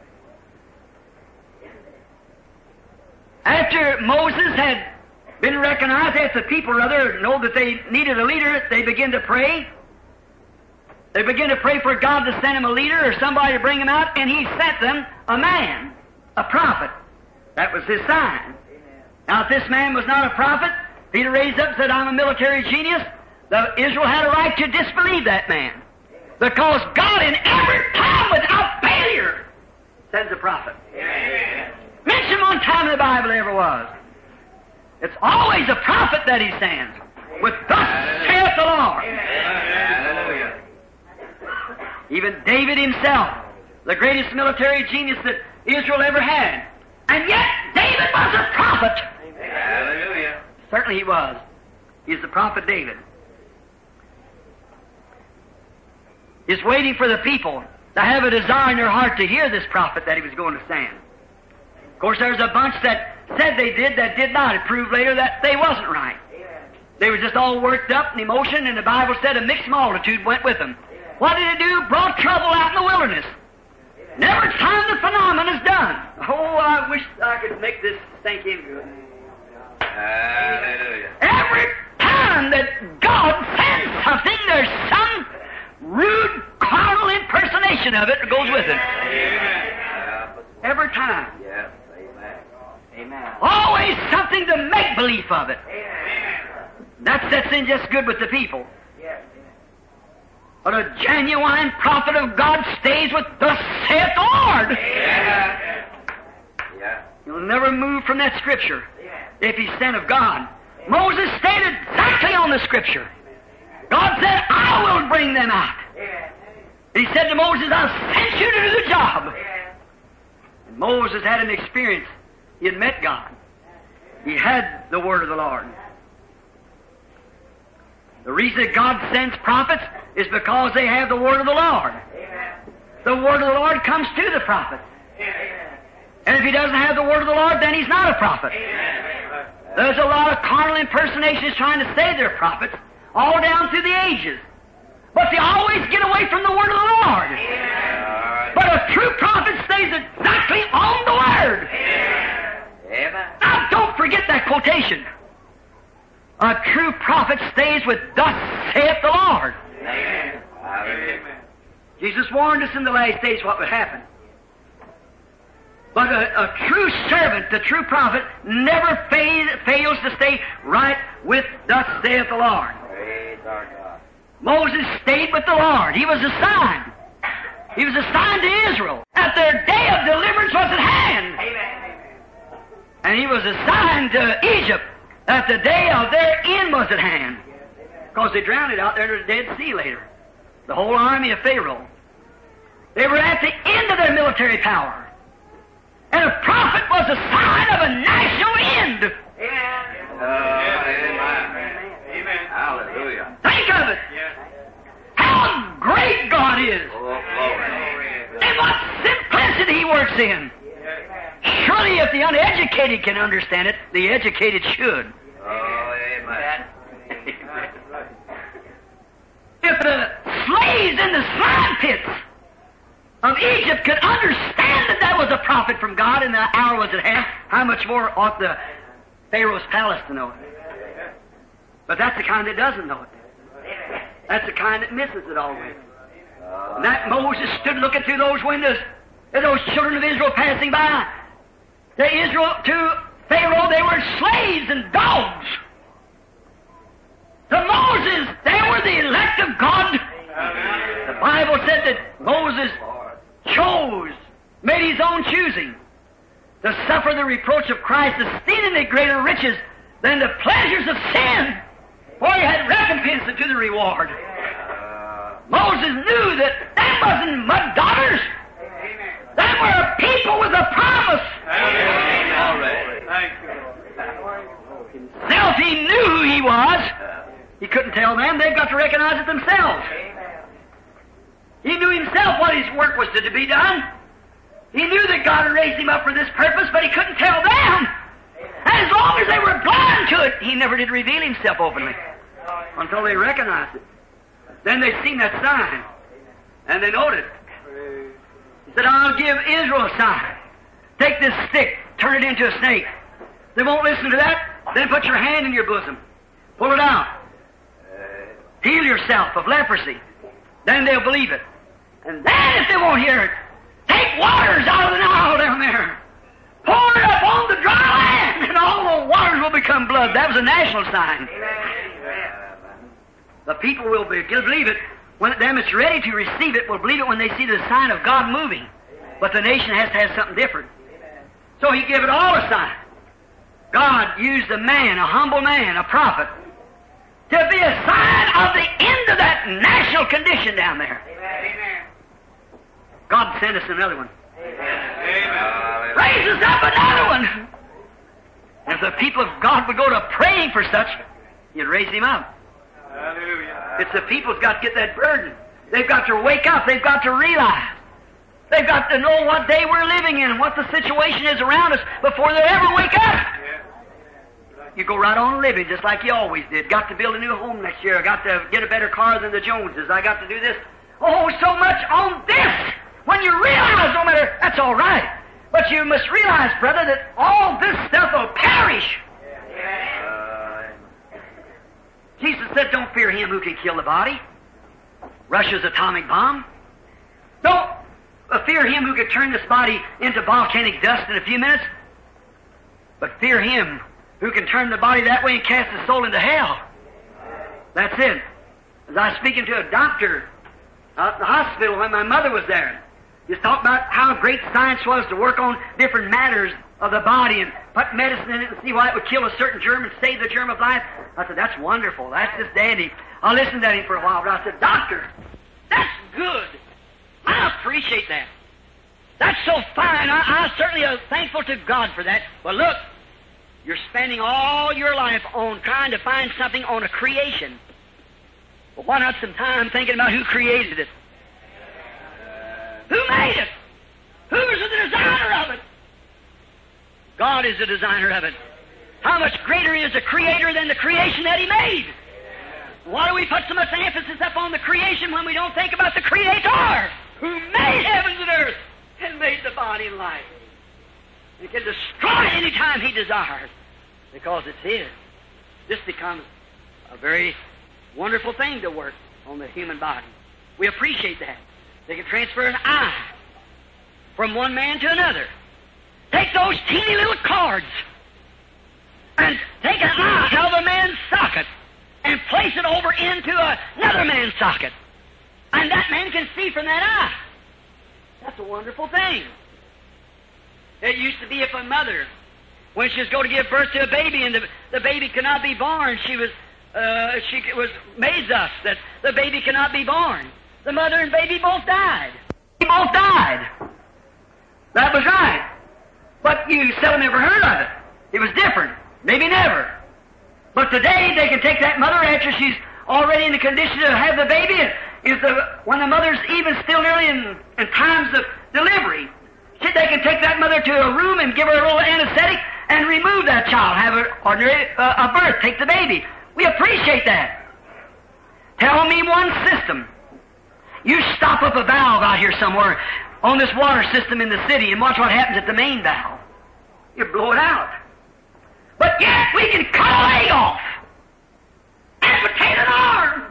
After Moses had been recognized, after the people rather know that they needed a leader, they begin to pray. They begin to pray for God to send him a leader or somebody to bring him out, and he sent them a man, a prophet. That was his sign. Now, if this man was not a prophet, Peter raised up and said, I'm a military genius, the Israel had a right to disbelieve that man. Because God, in every time without failure, sends a prophet. Amen. Mention one time in the Bible there ever was. It's always a prophet that he sends. With thus saith the Lord. Hallelujah. Even David himself, the greatest military genius that Israel ever had. And yet, David was a prophet. Hallelujah. Certainly he was. He's the prophet David. He's waiting for the people to have a desire in their heart to hear this prophet that he was going to send. Of course, there's a bunch that said they did that did not. It proved later that they wasn't right. They were just all worked up in emotion, and the Bible said a mixed multitude went with them. What did it do? Brought trouble out in the wilderness. And every time the phenomenon is done, oh, I wish I could make this sink in good. Hallelujah. Every time that God sends something, there's some rude, carnal impersonation of it that goes with it. Amen. Every time. Yes. Amen. Amen. Always something to make believe of it. That sets in just good with the people. But a genuine prophet of God stays with thus saith the Lord. Yeah. Yeah. He'll never move from that Scripture if he's sent of God. Moses stayed exactly on the Scripture. God said, I will bring them out. And he said to Moses, I've sent you to do the job. And Moses had an experience. He had met God. He had the Word of the Lord. The reason that God sends prophets is because they have the Word of the Lord. The Word of the Lord comes to the prophet. And if he doesn't have the Word of the Lord, then he's not a prophet. There's a lot of carnal impersonations trying to say they're prophets, all down through the ages. But they always get away from the Word of the Lord. But a true prophet stays exactly on the Word. Amen. Now, don't forget that quotation. A true prophet stays with thus saith the Lord. Amen. Hallelujah. Jesus warned us in the last days what would happen. But a, a true servant, the true prophet, never fail, fails to stay right with thus saith the Lord. Praise our God. Moses stayed with the Lord. He was assigned. He was assigned to Israel. That their day of deliverance was at hand. And he was assigned to Egypt. That the day of their end was at hand. Because they drowned it out there in the Dead Sea later. The whole army of Pharaoh. They were at the end of their military power. And a prophet was a sign of a national end. Uh, amen. Amen. Hallelujah. Think of it. How great God is. Oh, glory. And what simplicity He works in. Surely if the uneducated can understand it, the educated should. Oh, amen. If the slaves in the slime pits of Egypt could understand that that was a prophet from God and the hour was at hand, how much more ought the Pharaoh's palace to know it? But that's the kind that doesn't know it. That's the kind that misses it always. And that Moses stood looking through those windows at those children of Israel passing by. To Israel, to Pharaoh, they were slaves and dogs. To Moses, they were the elect of God. The Bible said that Moses chose, made his own choosing, to suffer the reproach of Christ, esteeming it greater riches than the pleasures of sin, for he had recompense unto the reward. Moses knew that that wasn't mud daughters. They were a people with a promise. Himself, he knew who he was. He couldn't tell them. They've got to recognize it themselves. He knew himself what his work was to be done. He knew that God had raised him up for this purpose, but he couldn't tell them. And as long as they were blind to it, he never did reveal himself openly until they recognized it. Then they seen that sign, and they noted. He said, I'll give Israel a sign. Take this stick, turn it into a snake. They won't listen to that. Then put your hand in your bosom. Pull it out. Heal yourself of leprosy. Then they'll believe it. And then if they won't hear it, take waters out of the Nile down there. Pour it up on the dry land, and all the waters will become blood. That was a national sign. The people will be, believe it. When them that's ready to receive it will believe it when they see the sign of God moving. But the nation has to have something different. So He gave it all a sign. God used a man, a humble man, a prophet, to be a sign of the end of that national condition down there. God sent us another one. Amen. Raise us up another one. And if the people of God would go to praying for such, He'd raise him up. Hallelujah. It's the people's got to get that burden. They've got to wake up. They've got to realize. They've got to know what day we're living in and what the situation is around us before they ever wake up. But you go right on living just like you always did. Got to build a new home next year. I got to get a better car than the Joneses. I got to do this. Oh, so much on this! When you realize, no matter, that's all right. But you must realize, brother, that all this stuff will perish. Uh, Jesus said, don't fear him who can kill the body. Russia's atomic bomb. Don't fear him who can turn this body into volcanic dust in a few minutes. But fear him who can turn the body that way and cast the soul into hell. That's it. As I was speaking to a doctor at the hospital when my mother was there, he was talking about how great science was to work on different matters of the body and put medicine in it and see why it would kill a certain germ and save the germ of life. I said, that's wonderful. That's just dandy. I listened to him for a while, but I said, Doctor, that's good. I appreciate that. That's so fine. I, I certainly am thankful to God for that. But look, you're spending all your life on trying to find something on a creation. Well, why not some time thinking about who created it? Who made it? Who's the designer of it? God is the designer of it. How much greater is the Creator than the creation that He made? Why do we put so much emphasis up on the creation when we don't think about the Creator who made heavens and earth and made the body and life? He can destroy it any time He desires because it's His. This becomes a very wonderful thing to work on the human body. We appreciate that. They can transfer an eye from one man to another. Take those teeny little cards and take an eye out of a man's socket and place it over into another man's socket. And that man can see from that eye. That's a wonderful thing. It used to be if a mother, when she was going to give birth to a baby and the, the baby could not be born, she was uh, she was made thus, that the baby cannot be born. The mother and baby both died. They both died. That was right. But you seldom ever heard of it. It was different. Maybe never. But today they can take that mother after she's already in the condition to have the baby, and if the, when the mother's even still nearly in, in times of delivery, they can take that mother to a room and give her a little anesthetic and remove that child, have an ordinary uh, a birth, take the baby. We appreciate that. Tell me one system. You stop up a valve out here somewhere on this water system in the city and watch what happens at the main valve. You blow it out. But yet we can cut a leg off, amputate an arm,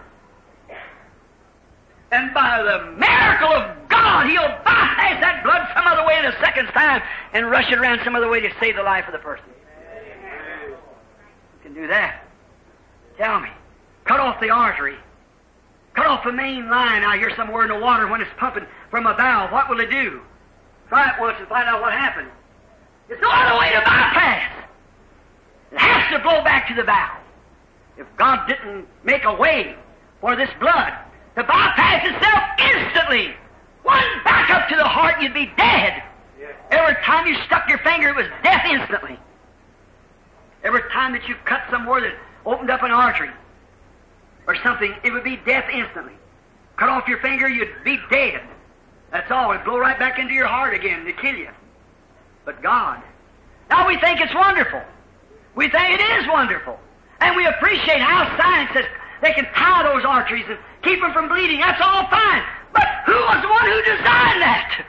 and by the miracle of God, He'll bypass that blood some other way in a second's time and rush it around some other way to save the life of the person. You can do that. Tell me. Cut off the artery. Cut off the main line out here somewhere in the water when it's pumping from a valve. What will it do? Try it once and find out what happens. There's no other way to bypass. It has to blow back to the valve. If God didn't make a way for this blood to bypass itself instantly, one back up to the heart, you'd be dead. Every time you stuck your finger, it was death instantly. Every time that you cut somewhere that opened up an artery or something, it would be death instantly. Cut off your finger, you'd be dead. That's all. It'd blow right back into your heart again to kill you. But God. Now we think it's wonderful. We think it is wonderful. And we appreciate how science says they can tie those arteries and keep them from bleeding. That's all fine. But who was the one who designed that?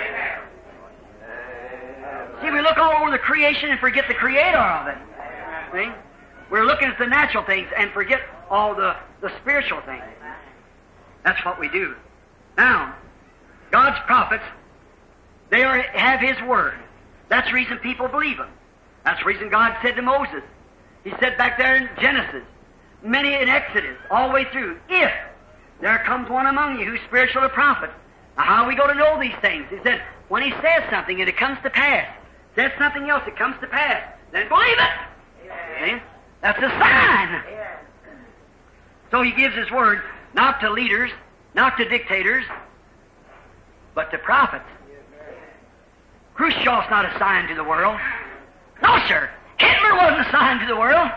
Amen. See, we look all over the creation and forget the Creator of it. See? We're looking at the natural things and forget all the, the spiritual things. That's what we do. Now, God's prophets, they are, have His Word. That's the reason people believe Him. That's the reason God said to Moses. He said back there in Genesis, many in Exodus, all the way through, if there comes one among you who's spiritual or prophet. Now, how are we going to know these things? He said, when he says something and it comes to pass, says something else, it comes to pass, then believe it. See? That's a sign. So He gives His Word not to leaders, not to dictators, but to prophets. Khrushchev's not a sign to the world. No, sir. Hitler wasn't a sign to the world.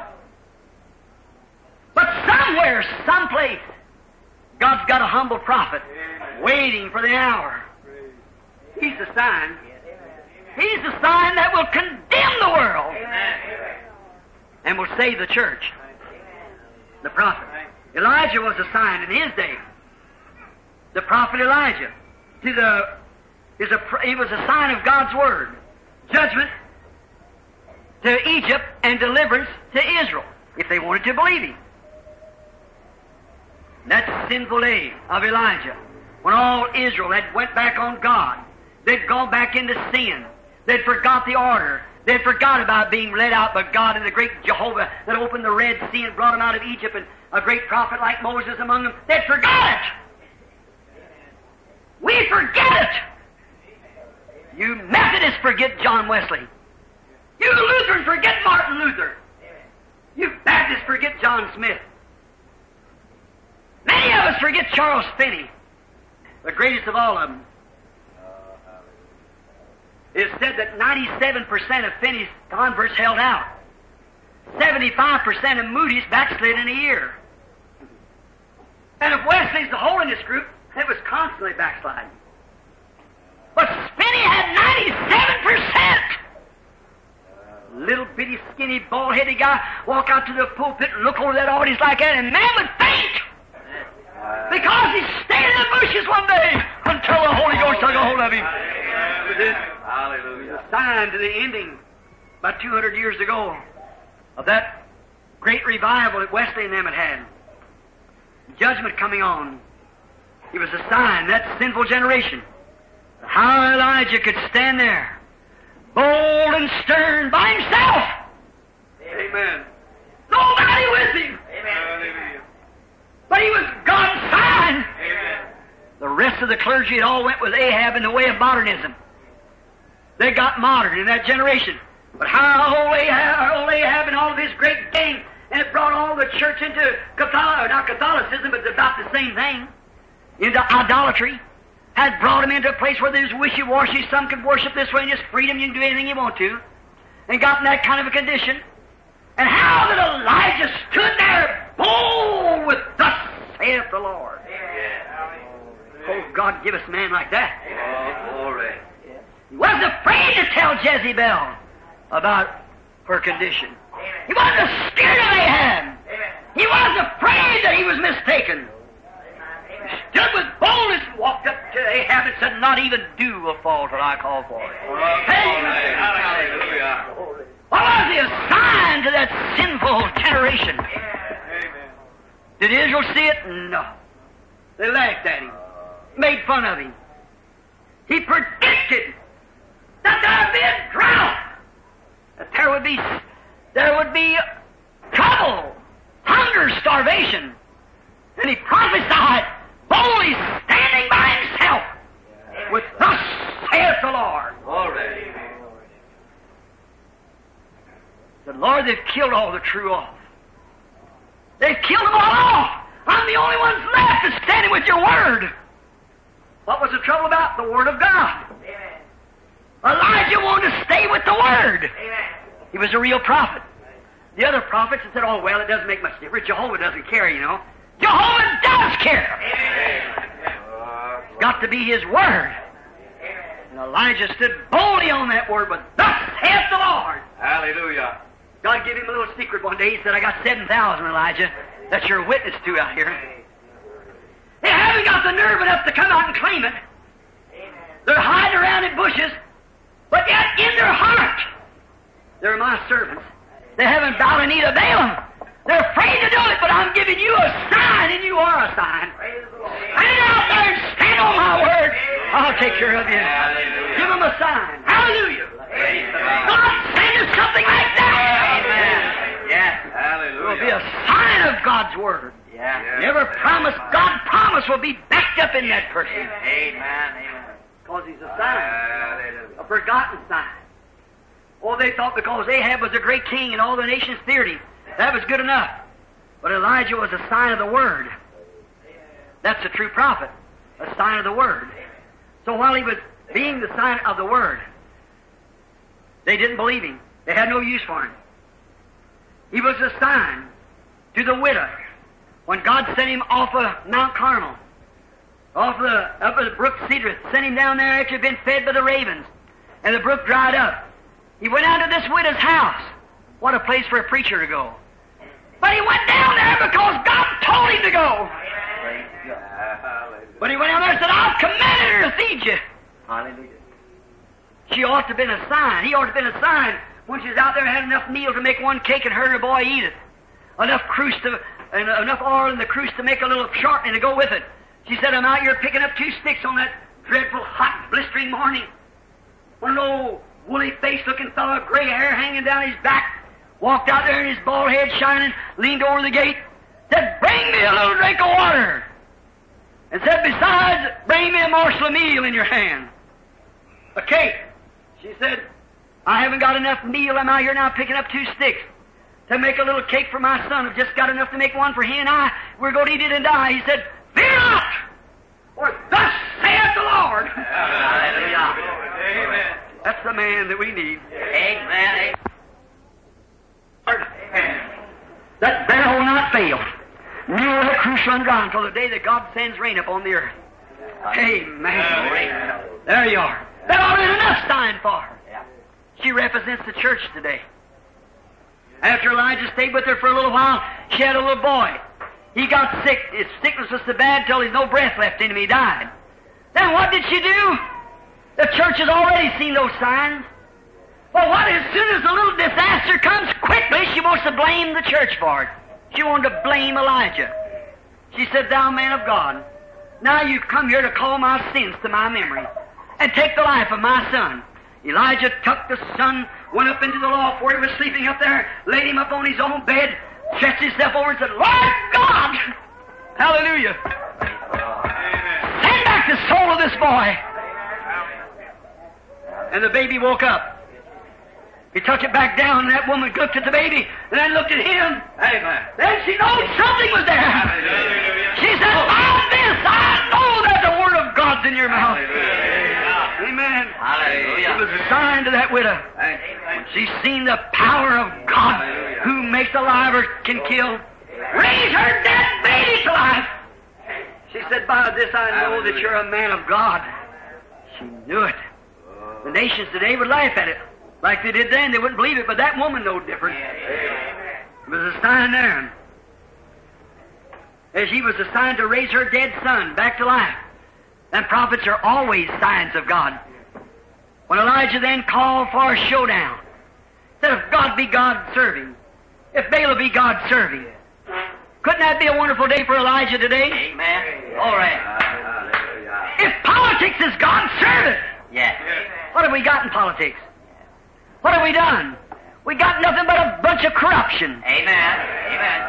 But somewhere, someplace, God's got a humble prophet waiting for the hour. He's the sign. He's the sign that will condemn the world. and will save the church. The prophet. Elijah was a sign in his day. The prophet Elijah. See, the, is a, he was a sign of God's Word. Judgment to Egypt and deliverance to Israel, if they wanted to believe him. That sinful day of Elijah, when all Israel had went back on God. They'd gone back into sin. They'd forgot the order. They'd forgot about being led out by God and the great Jehovah that opened the Red Sea and brought them out of Egypt, and a great prophet like Moses among them. They'd forgot it. We forget it. You Methodists forget John Wesley. You Lutherans forget Martin Luther. You Baptists forget John Smith. Many of us forget Charles Finney, the greatest of all of them. It's said that ninety-seven percent of Finney's converts held out. seventy-five percent of Moody's backslid in a year. And of Wesley's, the holiness group, it was constantly backsliding. But Finney had ninety-seven percent! Little bitty, skinny, bald-headed guy walk out to the pulpit and look over that audience like that, and man would faint! Because he stayed in the bushes one day until the Holy Ghost took a hold of him. Hallelujah. A sign to the ending, about two hundred years ago, of that great revival that Wesley and them had had. Judgment coming on. It was a sign, that sinful generation. How Elijah could stand there, bold and stern by himself. Amen. Nobody with him. Hallelujah. But he was God's sign. Amen. The rest of the clergy had all went with Ahab in the way of modernism. They got modern in that generation. But how old Ahab, old Ahab and all of his great gang, and it brought all the church into Catholic, or not Catholicism, but it's about the same thing, into idolatry, had brought them into a place where there's wishy-washy, some could worship this way and just freedom, you can do anything you want to, and got in that kind of a condition. And how that Elijah stood there bold with thus saith the Lord. Oh, God, give us a man like that. Oh, glory. He wasn't afraid to tell Jezebel about her condition. He wasn't scared of Ahab. He wasn't afraid that he was mistaken. He stood with boldness and walked up to Ahab and said, not even dew will fall till I call for it. Amen. Hallelujah. What was he? A sign to that sinful generation. Amen. Did Israel see it? No. They laughed at him, made fun of him. He predicted that there would be a drought, that there would be there would be trouble, hunger, starvation, and he prophesied boldly, standing by himself, with thus saith the Lord. Glory. The Lord, they've killed all the true off. They've killed them all off. I'm the only one left that's standing with your word. What was the trouble about? The Word of God. Amen. Elijah wanted to stay with the Word. Amen. He was a real prophet. The other prophets said, oh, well, it doesn't make much difference. Jehovah doesn't care, you know. Jehovah does care. Amen. It's got to be His Word. Amen. And Elijah stood boldly on that Word, but thus saith the Lord. Hallelujah. God gave him a little secret one day. He said, I got seven thousand, Elijah, that you're a witness to out here. They haven't got the nerve enough to come out and claim it. They're hiding around in bushes, but yet in their heart, they're my servants. They haven't bowed a knee to Balaam. They're afraid to do it, but I'm giving you a sign, and you are a sign. Stand out there and stand on my word. I'll take care of you. Hallelujah. Give them a sign. Hallelujah. Praise God send us something like that. Amen. Yes. It will be Hallelujah. a sign of God's word. Yeah. Never promise, God promise will be backed up in that person. Amen. Amen. Because he's a sign. Hallelujah. A forgotten sign. Oh, they thought because Ahab was a great king and all the nations feared him, that was good enough. But Elijah was a sign of the Word. That's a true prophet, a sign of the Word. So while he was being the sign of the Word, they didn't believe him. They had no use for him. He was a sign to the widow when God sent him off of Mount Carmel, off the, up at the brook Cedrith, sent him down there after he'd been fed by the ravens, and the brook dried up. He went out to this widow's house, What a place for a preacher to go. But he went down there because God told him to go. But he went down there and said, I've commanded her to feed you. Hallelujah. She ought to have been a sign. He ought to have been a sign when she was out there and had enough meal to make one cake and her and her boy eat it. Enough cruise to, and enough oil in the cruise to make a little shortening to go with it. She said, I'm out here picking up two sticks on that dreadful, hot, blistering morning. One old woolly-faced looking fellow, gray hair hanging down his back, walked out there and his bald head shining, leaned over the gate, said, bring me a little drink of water. And said, besides, bring me a morsel of meal in your hand. A cake. She said, I haven't got enough meal. I'm out here now picking up two sticks to make a little cake for my son. I've just got enough to make one for he and I. We're going to eat it and die. He said, fear not, for thus saith the Lord. Hallelujah. Amen. That's the man that we need. Amen. Amen. That barrel will not fail. Nor the cruise run dry until the day that God sends rain upon the earth. Amen. There you are. That ought to be enough sign for her. She represents the church today. After Elijah stayed with her for a little while, she had a little boy. He got sick. His sickness was so bad till there's no breath left in him. He died. Then what did she do? The church has already seen those signs. Well, what? As soon as a little disaster comes, quickly she wants to blame the church for it. She wanted to blame Elijah. She said, thou man of God, now you've come here to call my sins to my memory and take the life of my son. Elijah took the son, went up into the loft where he was sleeping up there, laid him up on his own bed, stretched himself over and said, Lord God, hallelujah, send back the soul of this boy. And the baby woke up. He took it back down, and that woman looked at the baby, and then looked at him. Amen. Then she knew something was there. She said, by this, I know that the Word of God's in your mouth. Amen. Hallelujah. It was a sign to that widow. When she's seen the power of God, who makes alive or can kill, raise her dead baby to life. She said, by this I know that you're a man of God. She knew it. The nations today would laugh at it. Like they did then, they wouldn't believe it, but that woman knew different. It was a sign there. As he was a sign to raise her dead son back to life. And prophets are always signs of God. When Elijah then called for a showdown, said, if God be God, serve him. If Baal be God, serve him. Couldn't that be a wonderful day for Elijah today? Amen. All right. If politics is God, serve it. Yes. What have we got in politics? What have we done? We got nothing but a bunch of corruption. Amen. Amen.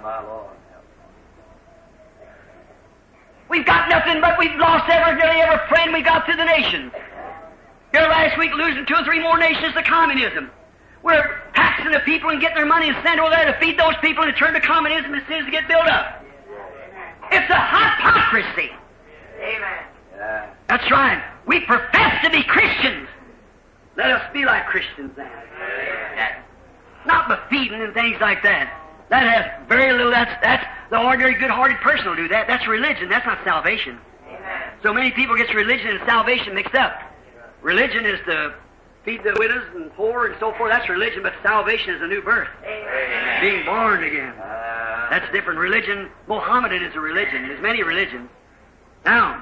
We've got nothing but we've lost every, nearly every friend we got through the nations. Here last week, losing two or three more nations to communism. We're taxing the people and getting their money and sending over there to feed those people and turn to communism as soon as they get built up. It's a hypocrisy. Amen. That's right. We profess to be Christians. Let us be like Christians then. Yes. Not by feeding and things like that. That has very little, that's, that's the ordinary good-hearted person will do that. That's religion, that's not salvation. Amen. So many people get religion and salvation mixed up. Religion is to feed the widows and poor and so forth, that's religion, but salvation is a new birth. Amen. Being born again. Uh, That's different. Religion, Mohammedan is a religion. There's many religions. Now,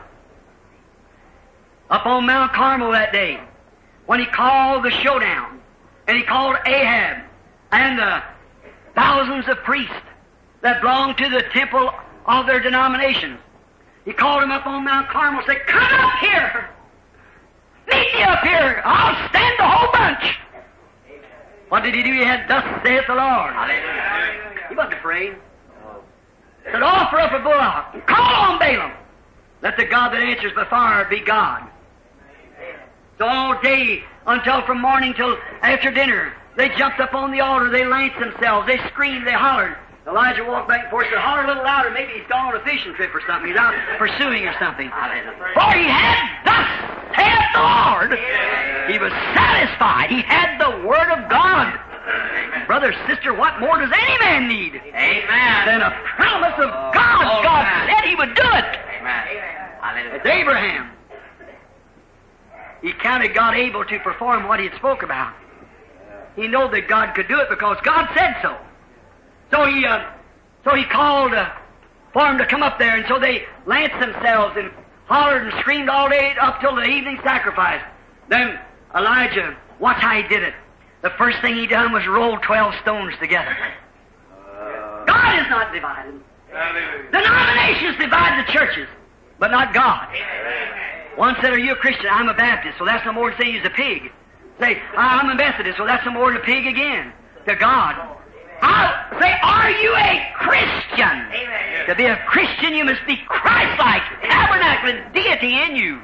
up on Mount Carmel that day, when he called the showdown, and he called Ahab and the thousands of priests that belonged to the temple of their denominations, he called them up on Mount Carmel and said, come up here! Meet me up here! I'll stand the whole bunch! What did he do? He had, thus saith the Lord. Hallelujah. He wasn't afraid. He said, offer up a bullock and call on Balaam. Let the God that answers by fire be God. So all day, until from morning till after dinner, they jumped up on the altar, they lanced themselves, they screamed, they hollered. Elijah walked back and forth and said, holler a little louder, maybe he's gone on a fishing trip or something. He's out pursuing or something. For he had, thus saith the Lord. He was satisfied. He had the Word of God. Brother, sister, what more does any man need Amen. than a promise of God? Oh, God man. said he would do it. Amen. Hallelujah. It's Abraham. He counted God able to perform what he had spoke about. he knew that God could do it because God said so. So he, uh, so he called uh, for him to come up there, and so they lanced themselves and hollered and screamed all day up till the evening sacrifice. Then Elijah, watch how he did it. The first thing he done was roll twelve stones together. Uh, God is not divided. Hallelujah. Denominations divide the churches, but not God. Amen. One said, are you a Christian? I'm a Baptist. So that's no more than saying he's a pig. Say, I'm a Methodist. So that's no more than a pig again. To God. I'll say, are you a Christian? Amen. To be a Christian, you must be Christ-like, tabernacling deity in you.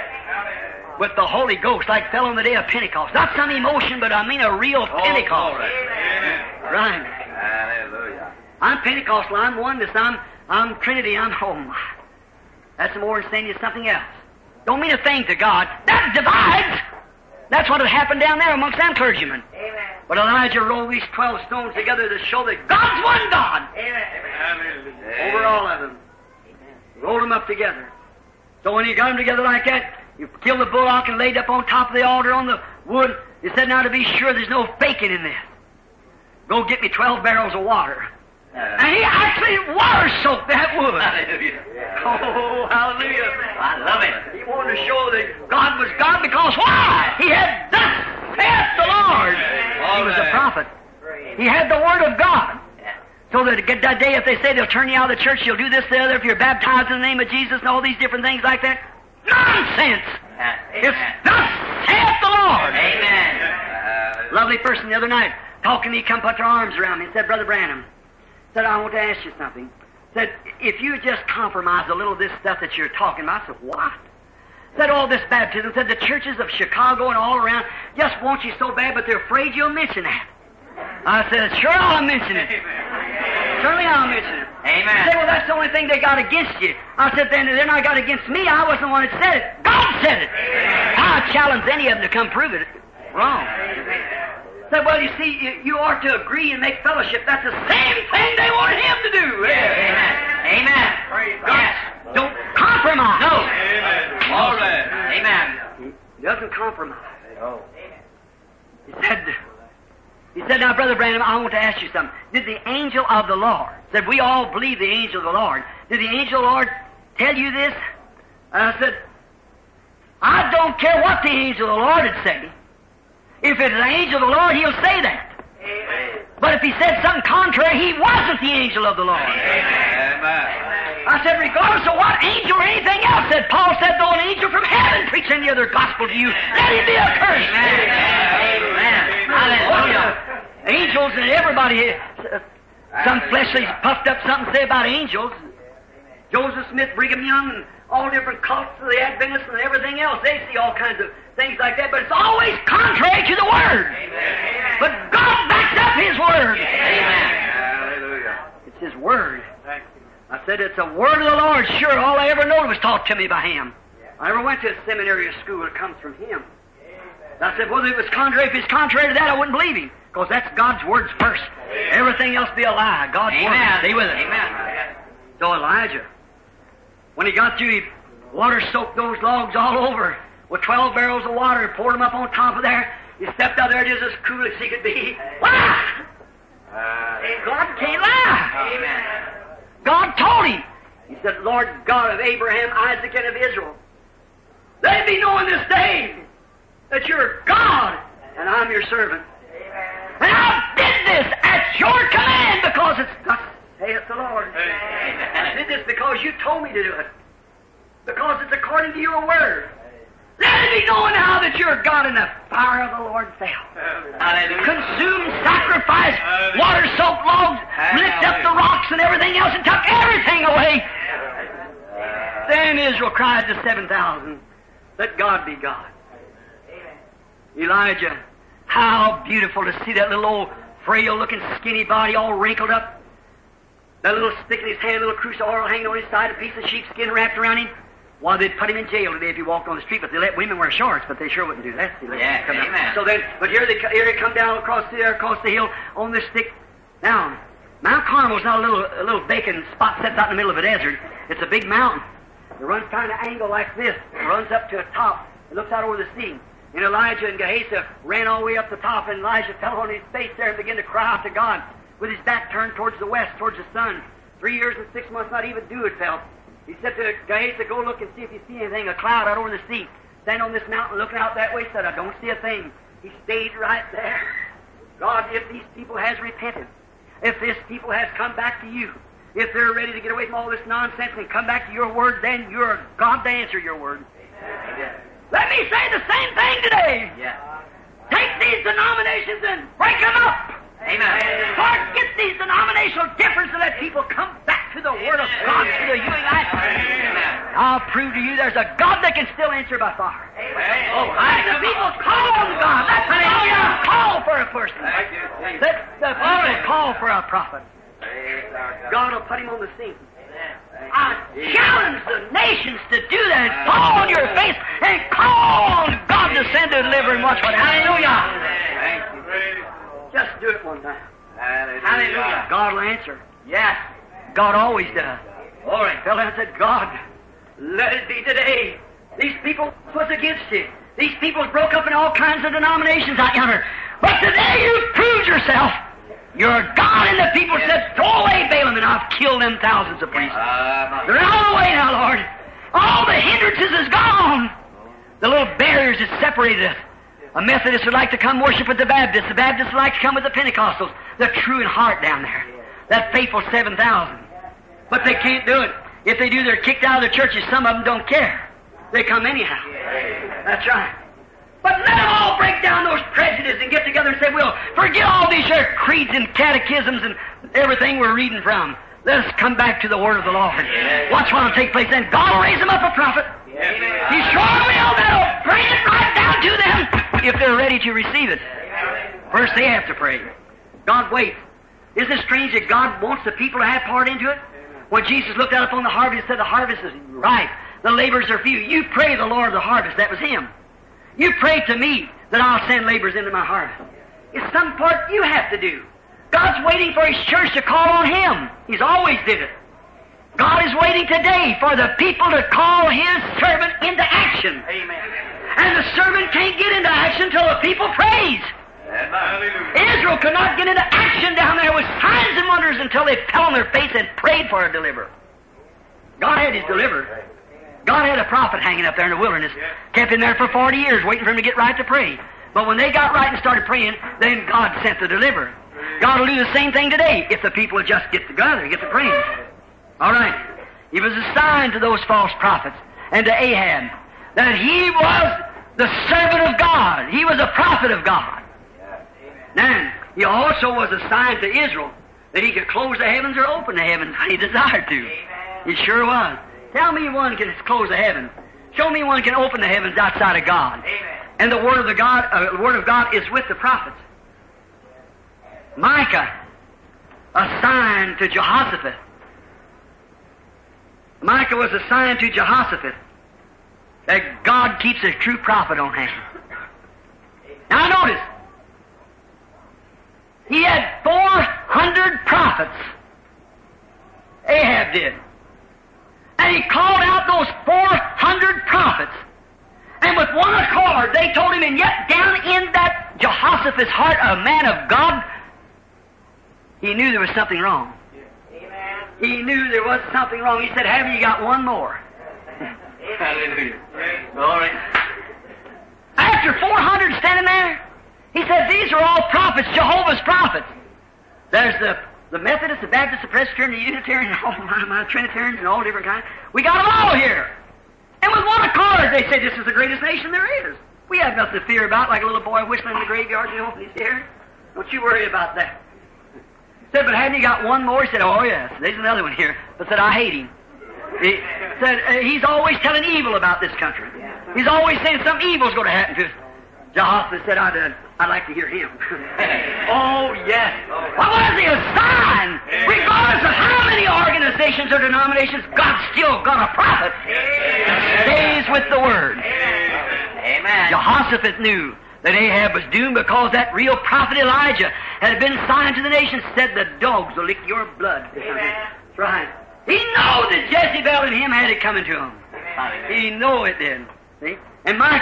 Amen. With the Holy Ghost, like fell on the day of Pentecost. Not some emotion, but I mean a real Pentecost. Oh, right. Right. Hallelujah. I'm Pentecostal, I'm oneness, I'm, I'm Trinity, I'm, oh my. That's more than saying it's something else. Don't mean a thing to God. That divides. That's what had happened down there amongst them clergymen. Amen. But Elijah rolled these twelve stones together to show that God's one God. Amen. Over all of them. Amen. Rolled them up together. So when you got them together like that, you killed the bullock and laid up on top of the altar on the wood. You said, now to be sure there's no faking in this, go get me twelve barrels of water. Uh, and he actually water-soaked that wood. Hallelujah. Oh, hallelujah. I love it. He wanted to show that God was God because why? He had thus saith the Lord. He was a prophet. He had the Word of God. So that that day if they say they'll turn you out of the church, you'll do this, the other, if you're baptized in the name of Jesus and all these different things like that. Nonsense. It's thus saith the Lord. Amen. Uh, Lovely person the other night talking to me, come put their arms around me and said, Brother Branham, said, I want to ask you something. Said, if you just compromise a little of this stuff that you're talking about. I said, what? Said, all this baptism. Said, the churches of Chicago and all around just want you so bad, but they're afraid you'll mention that. I said, sure I'll mention it. Certainly I'll mention it. Amen. He said, well, that's the only thing they got against you. I said, then they're not got against me. I wasn't the one that said it. God said it. Amen. I challenge any of them to come prove it wrong. Amen. Said, well, you see, you, you are to agree and make fellowship. That's the same thing they want him to do. Amen. Amen. Yes. Don't compromise. No. Amen. All right. Amen. He doesn't compromise. No. He said, he said, now, Brother Branham, I want to ask you something. Did the angel of the Lord, said we all believe the angel of the Lord, did the angel of the Lord tell you this? And I said, I don't care what the angel of the Lord would say. If it's the angel of the Lord, he'll say that. Amen. But if he said something contrary, he wasn't the angel of the Lord. Amen. I said, regardless of what angel or anything else, said Paul said, though an angel from heaven preach any other gospel to you, let him be accursed. Amen. Amen. Hallelujah. Angels and everybody, some fleshly puffed up something say about angels. Joseph Smith, Brigham Young, and all different cults of the Adventists and everything else, they see all kinds of things like that, but it's always contrary to the Word. Amen. But God backs up His Word. Amen. Hallelujah. It's His Word. I said it's a Word of the Lord. Sure, all I ever knowed was taught to me by Him. I never went to a seminary or school. It comes from Him. I said, whether it was contrary, if it's contrary to that, I wouldn't believe Him, because that's God's Word's first. Everything else be a lie. God's Amen. Word. Stay with it. Amen. So Elijah, when he got through, he water-soaked those logs all over with twelve barrels of water and poured them up on top of there. He stepped out there just as cool as he could be. Lie! Uh, God can't lie. Amen. God told him. He said, Lord God of Abraham, Isaac, and of Israel, let it be known this day that you're God and I'm your servant. Amen. And I did this at your command because it's thus saith the Lord. Amen. I did this because you told me to do it. Because it's according to your word. Let it be known now that you're God, and the fire of the Lord fell. Hallelujah. Consumed, sacrificed, water-soaked logs, licked up the rocks and everything else and took everything away. Then Israel cried to seven thousand, let God be God. Elijah, how beautiful to see that little old frail-looking skinny body all wrinkled up. That little stick in his hand, a little cruse of oil hanging on his side, a piece of sheepskin wrapped around him. Why, they'd put him in jail today if he walked on the street, but they let women wear shorts, but they sure wouldn't do that. Yeah, amen. So then, but here they, here they come down across there, across the hill on this stick. Now, Mount Carmel's not a little, a little vacant spot set out in the middle of a desert. It's a big mountain. It runs kind of angle like this. It runs up to a top. It looks out over the sea. And Elijah and Gehazi ran all the way up the top, and Elijah fell on his face there and began to cry out to God with his back turned towards the west, towards the sun. Three years and six months, not even dew had fell. He said to Gehazi, go look and see if you see anything, a cloud out over the sea. Stand on this mountain looking out that way. He said, I don't see a thing. He stayed right there. God, if these people has repented, if this people has come back to you, if they're ready to get away from all this nonsense and come back to your word, then you're God to answer your word. Amen. Let me say the same thing today. Yeah. Take these denominations and break them up. Amen. Forget these denominational differences and let people come back to the Word of God, to the Ewing Amen. I'll prove to you there's a God that can still answer by fire. Amen. Oh, let the people call on God. Let the people call for a person. Let the people call for a prophet. God will put him on the scene. I challenge the nations to do that. Fall on your face and call on God to send a deliverer and watch what. Hallelujah. Just do it one time. Hallelujah. Hallelujah. God will answer. Yes. God always does. All right, fell down and said, God, let it be today. These people was against you. These people broke up in all kinds of denominations out yonder. But today you've proved yourself. You're God, and the people said, throw away Balaam, and I've killed them thousands of priests. Uh, They're out of the way now, Lord. All the hindrances is gone. The little barriers that separated us. A Methodist would like to come worship with the Baptists. The Baptists would like to come with the Pentecostals. They're true in heart down there. That faithful seven thousand. But they can't do it. If they do, they're kicked out of the churches. Some of them don't care. They come anyhow. That's right. But let them all break down those prejudices and get together and say, well, forget all these here creeds and catechisms and everything we're reading from. Let us come back to the Word of the Lord. Watch what will take place then. God will raise them up a prophet. He sure will. That'll bring it right down to them if they're ready to receive it. First they have to pray. God waits. Isn't it strange that God wants the people to have part into it? When Jesus looked out upon the harvest, He said, the harvest is ripe. The laborers are few. You pray the Lord of the harvest. That was Him. You pray to me that I'll send laborers into my harvest. It's some part you have to do. God's waiting for His church to call on Him. He's always did it. God is waiting today for the people to call His servant into action. Amen. And the servant can't get into action until the people praise. Israel could not get into action down there with signs and wonders until they fell on their face and prayed for a deliverer. God had His deliverer. God had a prophet hanging up there in the wilderness, kept him there for forty years, waiting for him to get right to pray. But when they got right and started praying, then God sent the deliverer. God will do the same thing today if the people will just get together, get to praying. All right. It was a sign to those false prophets and to Ahab that he was the servant of God. He was a prophet of God. Then he also was a sign to Israel that he could close the heavens or open the heavens when he desired to. He sure was. Tell me one can close the heavens. Show me one can open the heavens outside of God. And the word of the God, uh, the word of God is with the prophets. Micah, a sign to Jehoshaphat. Micah was a sign to Jehoshaphat that God keeps a true prophet on hand. Now notice, he had four hundred prophets. Ahab did. And he called out those four hundred prophets. And with one accord, they told him, and yet down in that Jehoshaphat's heart, a man of God, he knew there was something wrong. Amen. He knew there was something wrong. He said, have you got one more? Hallelujah. Glory. After four hundred standing there, he said, these are all prophets, Jehovah's prophets. There's the, the Methodists, the Baptists, the Presbyterian, the Unitarian, all my, my Trinitarians, and all different kinds. We got them all here. And with one accord, they say, this is the greatest nation there is. We have nothing to fear about, like a little boy whistling in the graveyard, you know, when he's here. Don't you worry about that. Said, but hadn't you got one more? He said, oh, yes, there's another one here. But said, I hate him. He said, uh, he's always telling evil about this country. He's always saying something evil's going to happen to us. Jehoshaphat said, I'd, uh, I'd like to hear him. Oh, yes. What was he? A sign. Regardless of how many organizations or denominations, God's still got a prophet that stays with the Word. Amen. Jehoshaphat knew that Ahab was doomed because that real prophet Elijah had been signed to the nation, said the dogs will lick your blood. That's right. He knew that Jezebel and him had it coming to him. He knew it did. See? And Micah,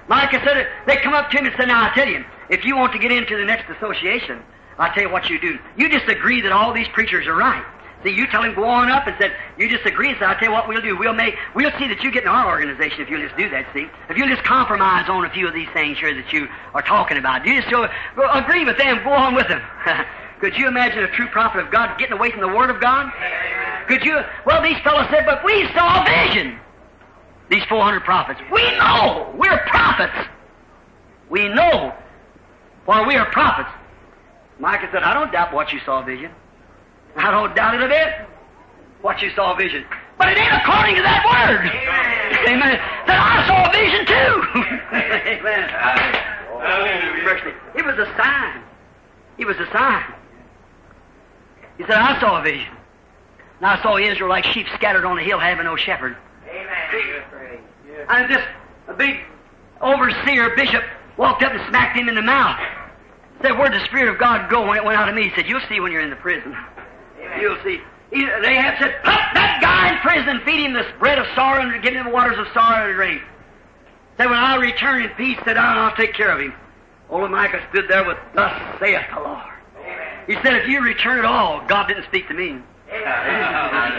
Micah said, they come up to him and said, now I tell you, if you want to get into the next association, I'll tell you what you do. You just agree that all these preachers are right. See, you tell him, go on up and said, you just agree and say, I'll tell you what we'll do. We'll make, we'll see that you get in our organization if you'll just do that, see. If you'll just compromise on a few of these things here that you are talking about. You just go, go agree with them, go on with them. Could you imagine a true prophet of God getting away from the Word of God? Could you? Well, these fellows said, but we saw a vision. These four hundred prophets. We know we're prophets. We know, for we are prophets. Micah said, I don't doubt what you saw a vision. I don't doubt it a bit, what you saw a vision. But it ain't according to that Word. Amen. Amen. That I saw a vision too. Amen. Hallelujah. It was a sign. It was a sign. He said, I saw a vision. And I saw Israel like sheep scattered on a hill having no shepherd. Amen. And this a big overseer, bishop, walked up and smacked him in the mouth. Said, where'd the Spirit of God go when it went out of me? He said, you'll see when you're in the prison. Amen. You'll see. He, they had said, put that guy in prison, feed him this bread of sorrow and give him the waters of sorrow to drink. Said, when I return in peace, said, I'll, I'll take care of him. Old Micah stood there with, thus saith the Lord. Amen. He said, if you return at all, God didn't speak to me. That's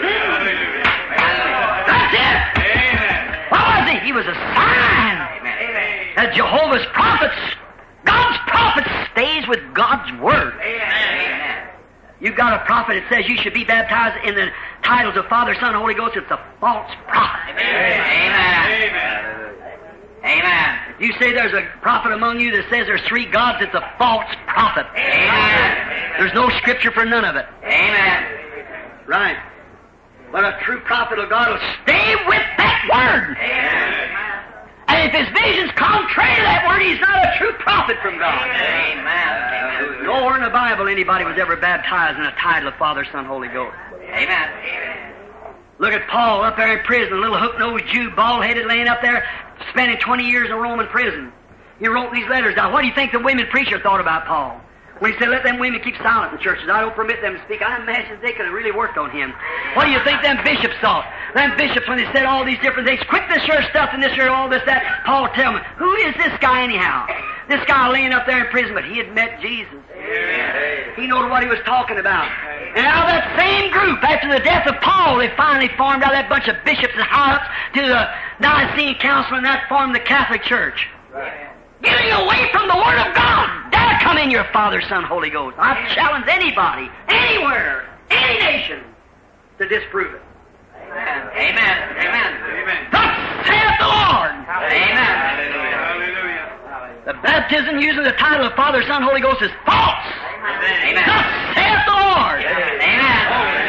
it. Amen. What was he? He was a sign. Amen. That Jehovah's prophets, God's prophet stays with God's Word. Amen. You've got a prophet that says you should be baptized in the titles of Father, Son, and Holy Ghost. It's a false prophet. Amen. Amen. Amen. If you say there's a prophet among you that says there's three gods, it's a false prophet. Amen. There's no scripture for none of it. Amen. Right. But a true prophet of God will stay with that Word. Amen. And if his vision's contrary to that Word, he's not a true prophet from God. Amen. Nowhere in the Bible anybody was ever baptized in a title of Father, Son, Holy Ghost. Amen. Look at Paul up there in prison, a little hook-nosed Jew, bald-headed, laying up there, spending twenty years in a Roman prison. He wrote these letters down. What do you think the women preacher thought about Paul? When he said, let them women keep silent in churches, I don't permit them to speak. I imagine they could have really worked on him. What do you think them bishops thought? Them bishops, when they said all these different things, quit this here stuff and this here, all this, that, Paul tell me, who is this guy anyhow? This guy laying up there in prison, but he had met Jesus. Amen. He knew what he was talking about. And out of that same group, after the death of Paul, they finally formed out that bunch of bishops and high-ups to the Nicene Council, and that formed the Catholic Church. Right. Getting away from the Word of God. Dare come in your Father, Son, Holy Ghost. I challenge anybody, anywhere, any nation, to disprove it. Amen. Amen. Amen. Amen. Thus saith the Lord. Amen. Hallelujah. The baptism using the title of Father, Son, Holy Ghost is false. Amen. Thus saith the Lord. Amen.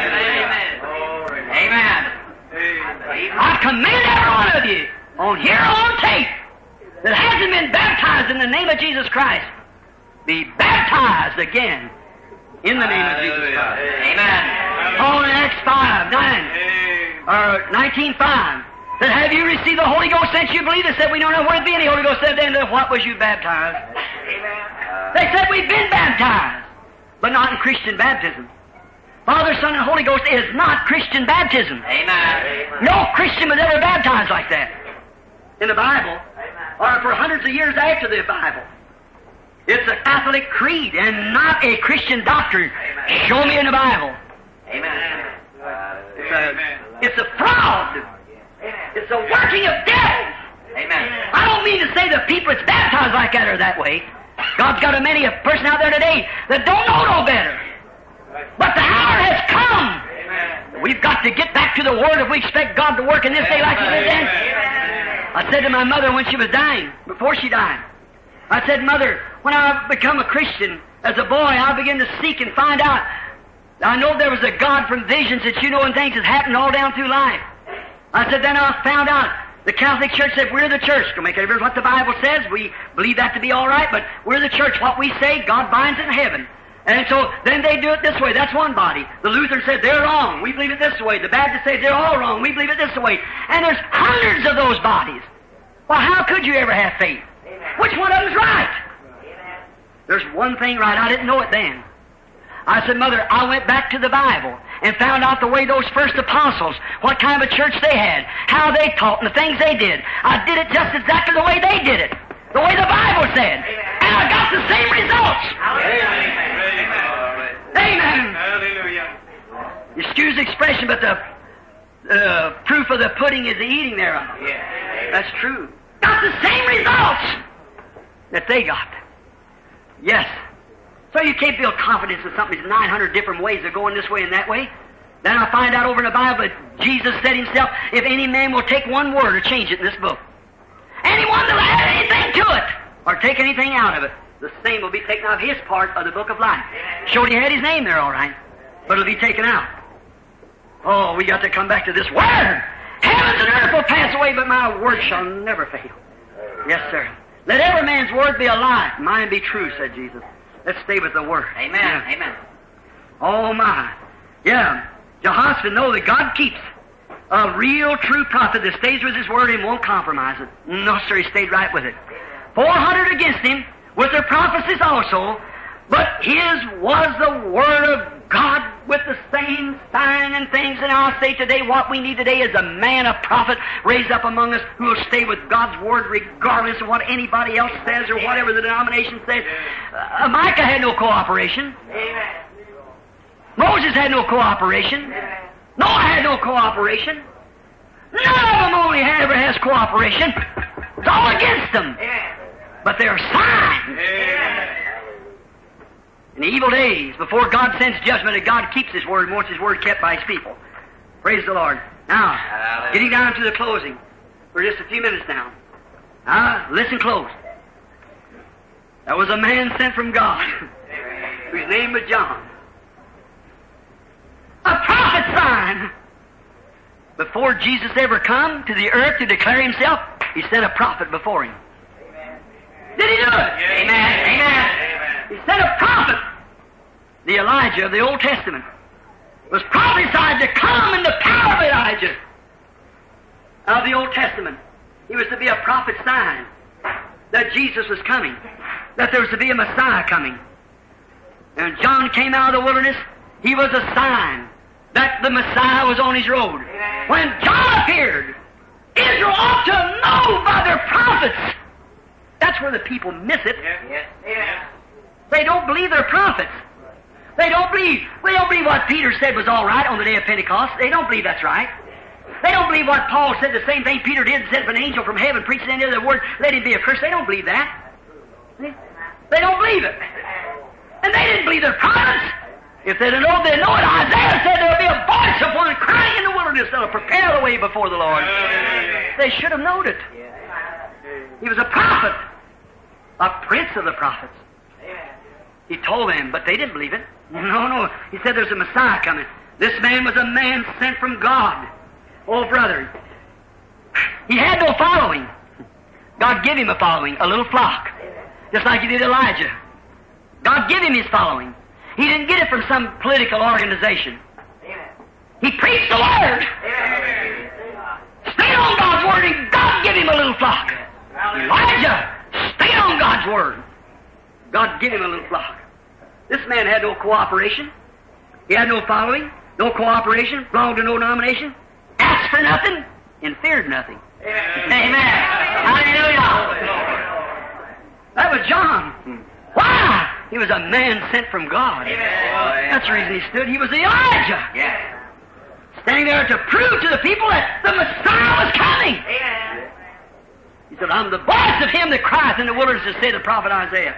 Amen. Amen. I command every one of you, on here or on tape, that hasn't been baptized in the name of Jesus Christ, be baptized again in the name of Jesus Christ. Amen. Paul in Acts five, nine, or nineteen five, said, have you received the Holy Ghost since you believe? They said, we don't know where to be any Holy Ghost. Said, then what was you baptized? Amen. They said, we've been baptized, but not in Christian baptism. Father, Son, and Holy Ghost is not Christian baptism. Amen. No Christian was ever baptized like that in the Bible, or for hundreds of years after the Bible. It's a Catholic creed and not a Christian doctrine. Amen. Show me in the Bible. Amen. It's a, it's a fraud. Amen. It's a working of devils. Amen. I don't mean to say the people that's baptized like that are that way. God's got a many a person out there today that don't know no better. But the hour has come. Amen. We've got to get back to the Word if we expect God to work in this day like He did then. I said to my mother when she was dying, before she died, I said, Mother, when I become a Christian, as a boy, I began to seek and find out. I know there was a God from visions that you know and things that happened all down through life. I said, then I found out the Catholic Church said, we're the church. Don't make any difference what the Bible says. We believe that to be all right, but we're the church. What we say, God binds it in heaven. And so then they do it this way. That's one body. The Lutheran says they're wrong. We believe it this way. The Baptist says they're all wrong. We believe it this way. And there's hundreds of those bodies. Well, how could you ever have faith? Amen. Which one of them's right? Amen. There's one thing right. I didn't know it then. I said, Mother, I went back to the Bible and found out the way those first apostles, what kind of a church they had, how they taught, and the things they did. I did it just exactly the way they did it. The way the Bible said. And I got the same results. Amen. Hallelujah. Excuse the expression, but the uh, proof of the pudding is the eating thereof. Yeah. That's true. Got the same results that they got. Yes. So you can't build confidence in something. There's nine hundred different ways of going this way and that way. Then I find out over in the Bible that Jesus said himself, if any man will take one word or change it in this book, anyone that will add anything to it or take anything out of it, the same will be taken out of his part of the book of life. Showed he had his name there, all right, but it'll be taken out. Oh, we got to come back to this word. Heavens and earth will pass away, but my word shall never fail. Yes, sir. Let every man's word be a lie, mine be true, said Jesus. Let's stay with the word. Amen. Yeah. Amen. Oh, my. Yeah. Jehoshaphat know that God keeps a real, true prophet that stays with his word and won't compromise it. No, sir, he stayed right with it. Four hundred against him, with their prophecies also, but his was the word of God with the same sign and things. And I'll say today, what we need today is a man, a prophet, raised up among us who will stay with God's word regardless of what anybody else says or whatever the denomination says. Uh, Micah had no cooperation. Amen. Moses had no cooperation. Noah had no cooperation. None of them only had, ever has cooperation. It's all against them. But there are signs. In the evil days, before God sends judgment, that God keeps His word and wants His word kept by His people. Praise the Lord. Now, Hallelujah. getting down to the closing for just a few minutes now. Now, listen close. There was a man sent from God whose name was John. A prophet sign. Before Jesus ever come to the earth to declare himself, he sent a prophet before him. Did he do it? Amen. Amen. He sent a prophet. The Elijah of the Old Testament was prophesied to come in the power of Elijah of the Old Testament. He was to be a prophet sign that Jesus was coming, that there was to be a Messiah coming. And John came out of the wilderness. He was a sign that the Messiah was on his road. Amen. When John appeared, Israel ought to know by their prophets. That's where the people miss it. Yes. Yes. They don't believe their prophets. They don't believe. They don't believe what Peter said was all right on the day of Pentecost. They don't believe that's right. They don't believe what Paul said, the same thing Peter did, said if an angel from heaven preaches any other word, let him be accursed. They don't believe that. They don't believe it. And they didn't believe their prophets. If they'd have known, they'd know it. Isaiah said there'll be a voice of one crying in the wilderness that'll prepare the way before the Lord. They should have known it. He was a prophet, a prince of the prophets. He told them, but they didn't believe it. No, no. He said there's a Messiah coming. This man was a man sent from God. Oh, brother, he had no following. God gave him a following, a little flock, just like he did Elijah. God gave him his following. He didn't get it from some political organization. He preached the Word. Stayed on God's Word, and God gave him a little flock. Elijah stayed on God's Word. God gave him a little flock. This man had no cooperation. He had no following, no cooperation, belonged to no denomination, asked for nothing, and feared nothing. Amen. Hallelujah. That was John. Why? He was a man sent from God. That's the reason he stood. He was Elijah. Standing there to prove to the people that the Messiah was coming. He said, I'm the voice of him that crieth in the wilderness, to say the prophet Isaiah.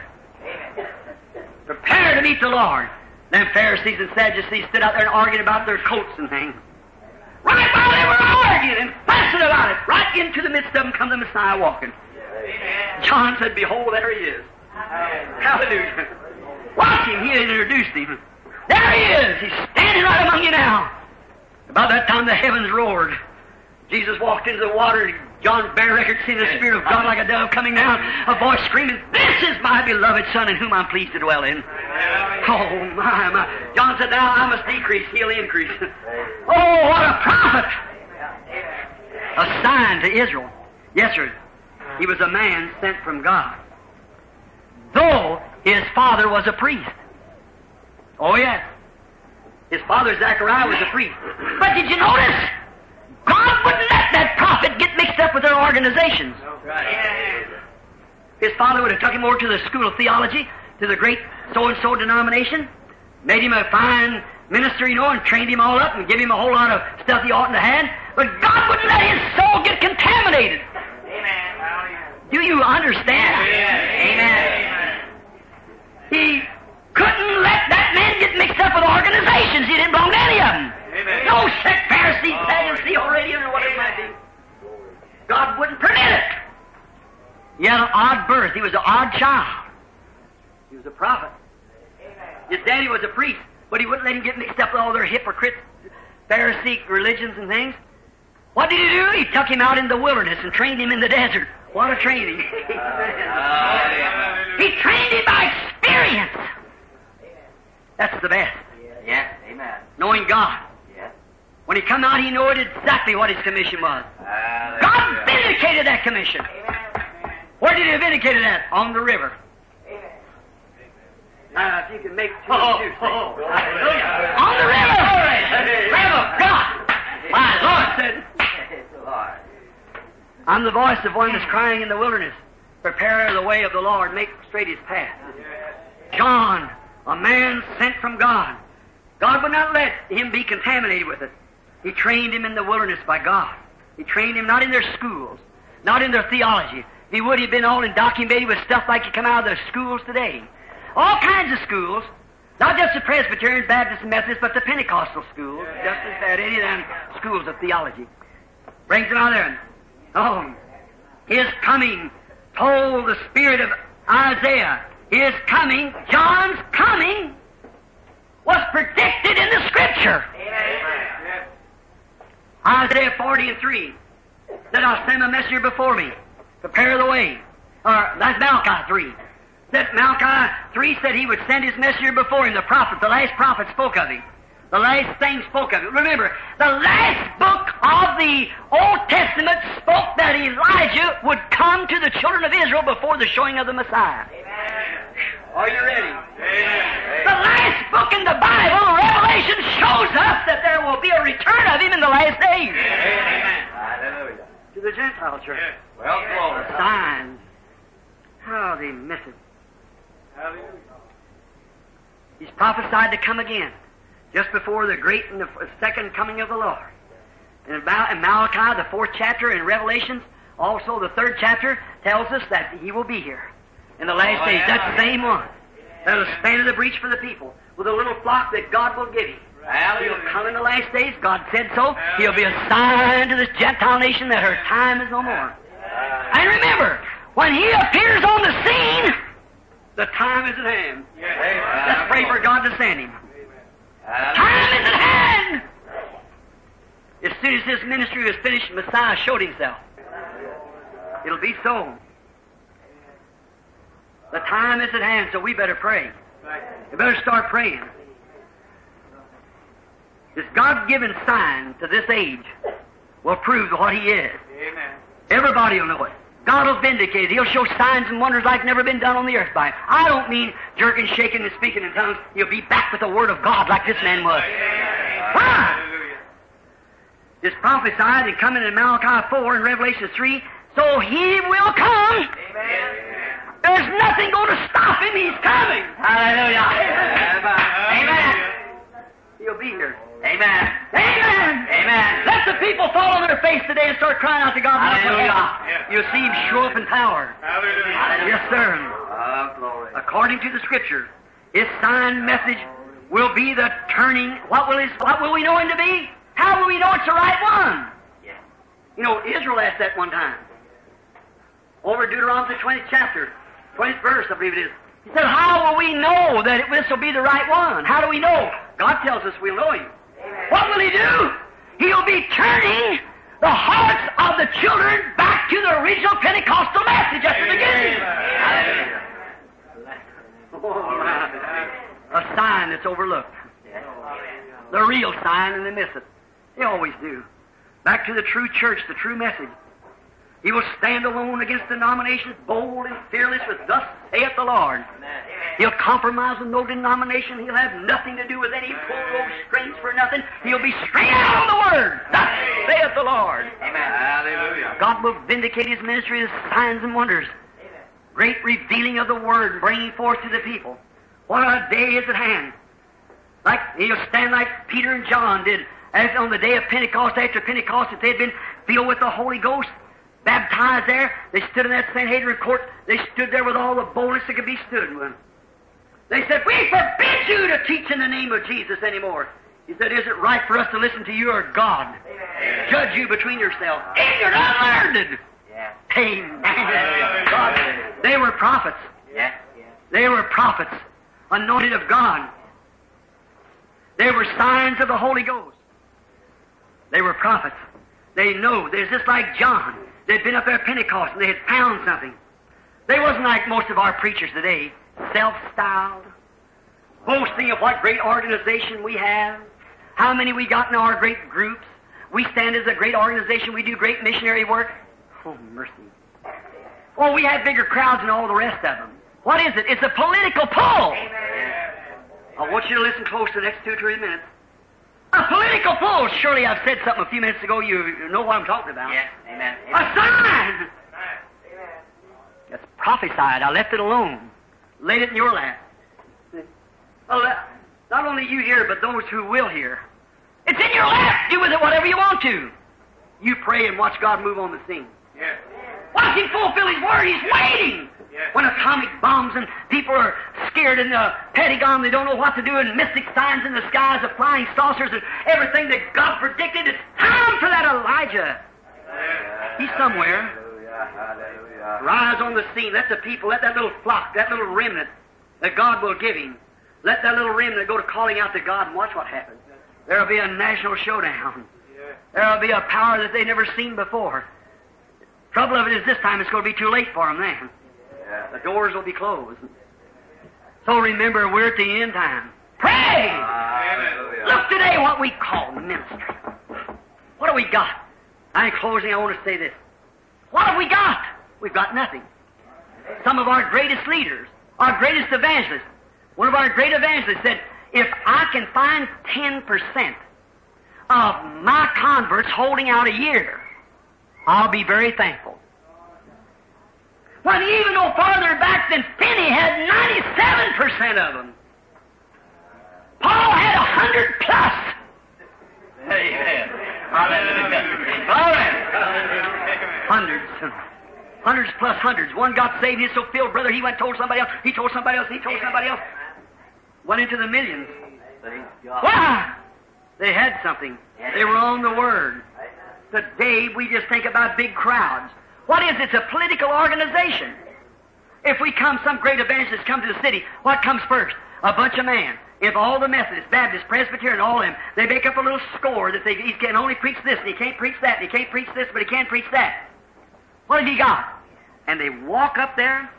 Prepare to meet the Lord. Then Pharisees and Sadducees stood out there and argued about their coats and things. Right while they were arguing and fussing about it, right into the midst of them come the Messiah walking. John said, behold, there he is. Hallelujah. Watch him. He had introduced him. There he is. He's standing right among you now. About that time the heavens roared. Jesus walked into the water. John bare record, seeing the Spirit of God like a dove coming down. A voice screaming, this is my beloved Son in whom I'm pleased to dwell in. Oh, my, my. John said, now I must decrease, he'll increase. Oh, what a prophet. A sign to Israel. Yes, sir. He was a man sent from God. Though his father was a priest. Oh, yes. His father, Zechariah, was a priest. But did you notice? God wouldn't let that prophet get mixed up with their organizations. His father would have took him over to the school of theology, to the great so-and-so denomination, made him a fine minister, you know, and trained him all up and give him a whole lot of stuff he oughtn't to have. But God wouldn't let his soul get contaminated. Amen. Do you understand? Amen. He couldn't let that man get mixed up with organizations. He didn't belong to any of them. Amen. No sect, Pharisee, Sadducee, Herodian, or whatever it might be. God wouldn't permit it. He had an odd birth. He was an odd child. He was a prophet. His daddy was a priest, but he wouldn't let him get mixed up with all their hypocrite, Pharisee religions and things. What did he do? He took him out in the wilderness and trained him in the desert. What a training. He trained him by experience. That's the best. Yes. Amen. Knowing God. Yes. When he come out, he knew exactly what his commission was. God vindicated that commission. Where did he vindicate it at? On the river. Now, if you can make two and two. On the river! Lamb of God! My Lord said, I'm the voice of one that's crying in the wilderness. Prepare the way of the Lord, make straight his path. John, a man sent from God. God would not let him be contaminated with it. He trained him in the wilderness by God. He trained him not in their schools, not in their theology. If he would, he'd been all indoctrinated with stuff like you come out of their schools today. All kinds of schools, not just the Presbyterian, Baptist, and Methodist, but the Pentecostal schools, just as bad, any of them schools of theology. Brings it on there. Oh, his coming told the spirit of Isaiah. His coming, John's coming, was predicted in the Scripture. Amen. Isaiah forty and three said, I'll send a messenger before me. Prepare the way. Or that's Malachi three. That Malachi three said he would send his messenger before him. The prophet, the last prophet spoke of him. The last thing spoke of it. Remember, the last book of the Old Testament spoke that Elijah would come to the children of Israel before the showing of the Messiah. Amen. Are you ready? Amen. The last book in the Bible, Revelation, shows us that there will be a return of him in the last days. Amen. Hallelujah. To the Gentile church. Yes. Well, glory. The signs. How they miss it. Hallelujah. He's prophesied to come again, just before the great and the second coming of the Lord. And in Malachi, the fourth chapter, and Revelations, also the third chapter, tells us that he will be here in the last days. That's the same one that'll stand in the breach for the people with a little flock that God will give him. He'll come in the last days. God said so. He'll be a sign to this Gentile nation that her time is no more. And remember, when he appears on the scene, the time is at hand. Let's pray for God to send him. Time is at hand! As soon as this ministry was finished, Messiah showed himself. It'll be so. The time is at hand, so we better pray. We better start praying. This God-given sign to this age will prove what he is. Amen. Everybody will know it. God will vindicate it. He'll show signs and wonders like never been done on the earth by him. I don't mean jerking, shaking, and speaking in tongues. He'll be back with the Word of God like this man was. Why? It's prophesied and coming in Malachi four and Revelation three, so he will come. Amen. There's nothing going to stop him. He's coming. Hallelujah. Amen. He'll be here. Amen. Amen. Amen. Let the people fall on their face today and start crying out to God. Hallelujah. You'll see him show up in power. Hallelujah. Yes, sir. Oh, glory. According to the Scripture, his sign message will be the turning. What will his? What will we know him to be? How will we know it's the right one? Yeah. You know, Israel asked that one time. Over Deuteronomy the twentieth chapter, twentieth verse, I believe it is. He said, how will we know that this will be the right one? How do we know? God tells us we'll know him. Amen. What will he do? He'll be turning the hearts of the children back to the original Pentecostal message at the beginning. A sign that's overlooked. The real sign, and they miss it. They always do. Back to the true church, the true message. He will stand alone against denominations, bold and fearless, with thus saith the Lord. Amen. He'll compromise with no denomination. He'll have nothing to do with any pull no strings for nothing. He'll be straight out on the Word. Thus saith the Lord. Amen. Hallelujah. God will vindicate his ministry as signs and wonders. Great revealing of the Word and bringing forth to the people. What a day is at hand. Like, he'll stand like Peter and John did, as on the day of Pentecost, after Pentecost, if they had been filled with the Holy Ghost, baptized there, they stood in that Sanhedrin court, they stood there with all the boldness that could be stood with. They said, we forbid you to teach in the name of Jesus anymore. He said, is it right for us to listen to you or God? Amen. Judge you between yourselves. Ignorant, unlearned. Yeah. Amen. God, they were prophets. Yeah. They were prophets, anointed of God. They were signs of the Holy Ghost. They were prophets. They know. They're just like John. They'd been up there at Pentecost and they had found something. They wasn't like most of our preachers today, self-styled, boasting of what great organization we have, how many we got in our great groups. We stand as a great organization. We do great missionary work. Oh, mercy. Oh, we have bigger crowds than all the rest of them. What is it? It's a political pull. Amen. I want you to listen close to the next two, three minutes. A political pull. Surely I've said something a few minutes ago. You know what I'm talking about. Yeah. Amen. A sign. It's prophesied. I left it alone. Laid it in your lap. Well, uh, not only you hear, but those who will hear. It's in your lap. Do with it whatever you want to. You pray and watch God move on the scene. Yeah. Watch Him fulfill His word. He's waiting. Yeah. When atomic bombs and people are scared in the Pentagon, they don't know what to do, and mystic signs in the skies of flying saucers and everything that God predicted. It's time for that Elijah. He's somewhere. Hallelujah. Hallelujah. Rise on the scene. Let the people, let that little flock, that little remnant that God will give Him, let that little remnant go to calling out to God and watch what happens. There will be a national showdown. There will be a power that they've never seen before. Trouble of it is this time it's going to be too late for them then. Yeah. The doors will be closed. So remember, we're at the end time. Pray! Hallelujah. Look today what we call ministry. What have we got? Now in closing, I want to say this. What have we got? We've got nothing. Some of our greatest leaders, our greatest evangelists, one of our great evangelists said, if I can find ten percent of my converts holding out a year, I'll be very thankful. When even no farther back than Finney had ninety-seven percent of them. Paul had a hundred plus. Amen. Hallelujah. All right. Hundreds. Hundreds plus hundreds. One got saved, he's so filled, brother, he went and told somebody else, he told somebody else, he told somebody else. Went into the millions. Why? They had something. They were on the Word. Today, we just think about big crowds. What is it? It's a political organization. If we come, some great evangelists come to the city, what comes first? A bunch of men. If all the Methodists, Baptists, Presbyterian, all of them, they make up a little score that they, he can only preach this, and he can't preach that, and he can't preach this, but he can preach that. What have you got? And they walk up there.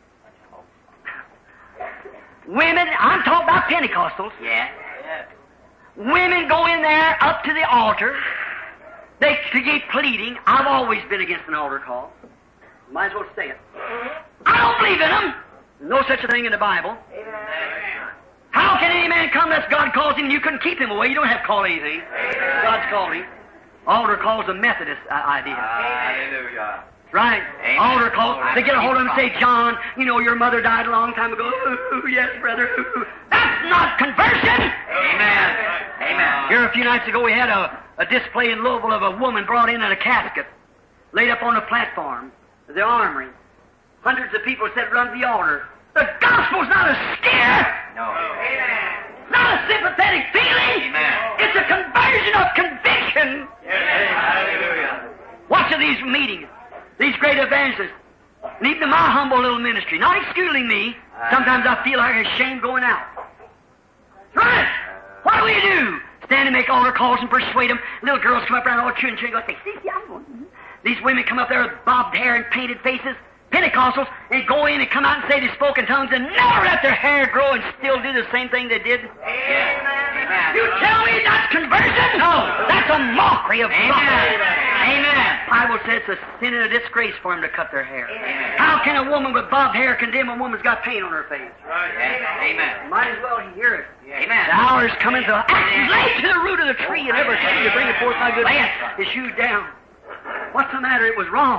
Women, I'm talking about Pentecostals. Yeah. Yeah. Women go in there up to the altar. They keep pleading. I've always been against an altar call. Might as well say it. I don't believe in them. No such a thing in the Bible. Amen. How can any man come unless God calls him and you couldn't keep him away? You don't have to call anything. Amen. God's called him. Altar call's a Methodist uh, idea. Hallelujah. Right? Amen. Altar call. They get a hold of him and say, John, you know, your mother died a long time ago. Ooh, yes, brother. Ooh. That's not conversion. Amen. Amen. Here a few nights ago we had a, a display in Louisville of a woman brought in in a casket, laid up on a platform, the armory. Hundreds of people sat around the altar. The gospel's not a scare. No. Amen. Not a sympathetic feeling. Amen. It's a conversion of conviction. Yes. Hallelujah. Watch of these meetings, these great evangelists, and even my humble little ministry, not excluding me. Sometimes I feel like I'm ashamed going out. Right? What do we do? Stand and make altar calls and persuade them. Little girls come up around all chewing, chewing, go, they see, see, I'm going. These women come up there with bobbed hair and painted faces, Pentecostals, and go in and come out and say they spoke in tongues and never let their hair grow and still do the same thing they did. Amen. You tell me that's conversion? No, that's a mockery of God. Amen. The Bible says it's a sin and a disgrace for them to cut their hair. Amen. How can a woman with bobbed hair condemn a woman's got paint on her face? Right. Amen. Might as well hear it. Amen. The hour is coming to lay to the root of the tree and every tree to bring it forth my good hand. His shoes down. What's the matter? It was wrong.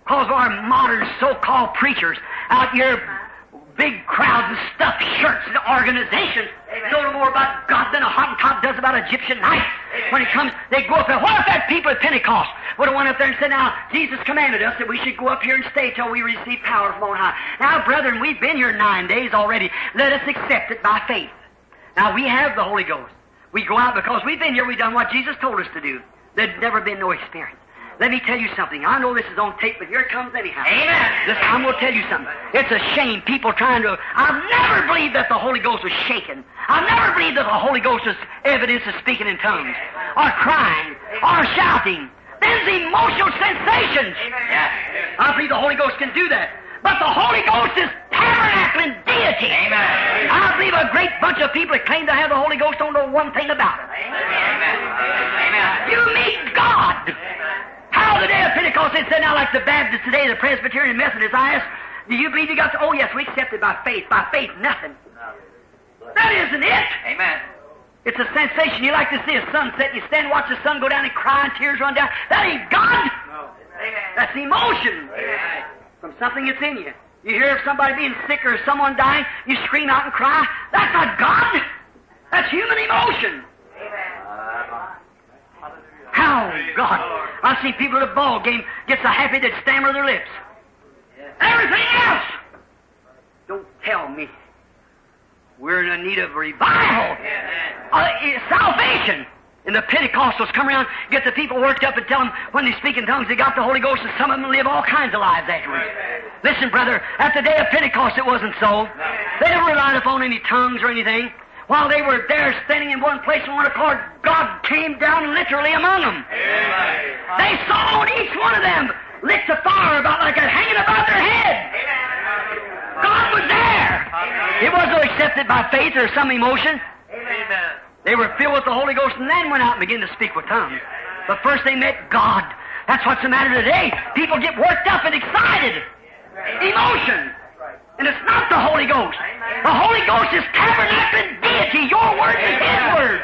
Because of our modern so-called preachers out here, big crowds and stuffed shirts and organizations know no more about God than a Hottentot does about Egyptian night. When it comes, they go up there. What if that people at Pentecost would have went up there and said, now, Jesus commanded us that we should go up here and stay till we receive power from on high. Now, brethren, we've been here nine days already. Let us accept it by faith. Now, we have the Holy Ghost. We go out because we've been here, we've done what Jesus told us to do. There's never been no experience. Let me tell you something. I know this is on tape, but here it comes anyhow. Amen. Listen, I'm going to tell you something. It's a shame people trying to... I've never believed that the Holy Ghost was shaken. I've never believed that the Holy Ghost is evidence of speaking in tongues, or crying, or shouting. There's emotional sensations. Yes. I believe the Holy Ghost can do that. But the Holy Ghost is tabernacling deity. Amen. I believe a great bunch of people that claim to have the Holy Ghost don't know one thing about it. Amen. Amen. You meet God. How the day of Pentecost, they said, now like the Baptists today, the Presbyterian Methodists, I asked, do you believe you got to, oh yes, we accept it by faith. By faith, nothing. That isn't it. Amen. It's a sensation. You like to see a sunset, you stand and watch the sun go down and cry and tears run down. That ain't God. No. That's emotion. Amen. From something that's in you. You hear of somebody being sick or someone dying, you scream out and cry. That's not God. That's human emotion. How God. I see people at a ball game get so happy they'd stammer their lips. Everything else. Don't tell me. We're in need of revival. Uh, salvation. And the Pentecostals come around, get the people worked up and tell them when they speak in tongues they got the Holy Ghost, and some of them live all kinds of lives afterwards. Listen, brother, at the day of Pentecost it wasn't so. They never relied upon any tongues or anything. While they were there standing in one place in one accord, God came down literally among them. They saw on each one of them lit the fire about like that hanging about their head. God was there. It wasn't accepted by faith or some emotion. They were filled with the Holy Ghost and then went out and began to speak with tongues. But first they met God. That's what's the matter today. People get worked up and excited. Emotion. And it's not the Holy Ghost. The Holy Ghost is tabernacling deity. Your word is His word.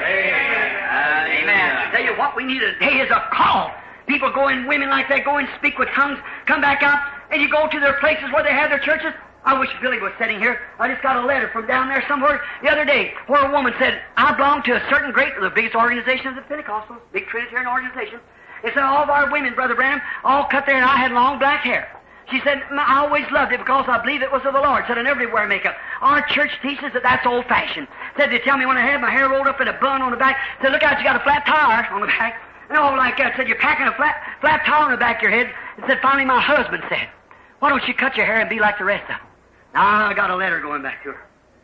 Amen. I tell you what we need today is a call. People go in, women like that, go and speak with tongues, come back out, and you go to their places where they have their churches. I wish Billy was sitting here. I just got a letter from down there somewhere the other day where a woman said, I belong to a certain great, the biggest organization of the Pentecostals, big Trinitarian organization. It said all of our women, Brother Branham, all cut their, and I had long black hair. She said, I always loved it because I believe it was of the Lord. Said, I never did wear makeup. Our church teaches that that's old-fashioned. Said, they tell me when I had my hair rolled up in a bun on the back. Said, look out, you got a flat tire on the back. And all like that. Said, you're packing a flat, flat tire on the back of your head. And said, finally, my husband said, why don't you cut your hair and be like the rest of them? Now, I got a letter going back to her.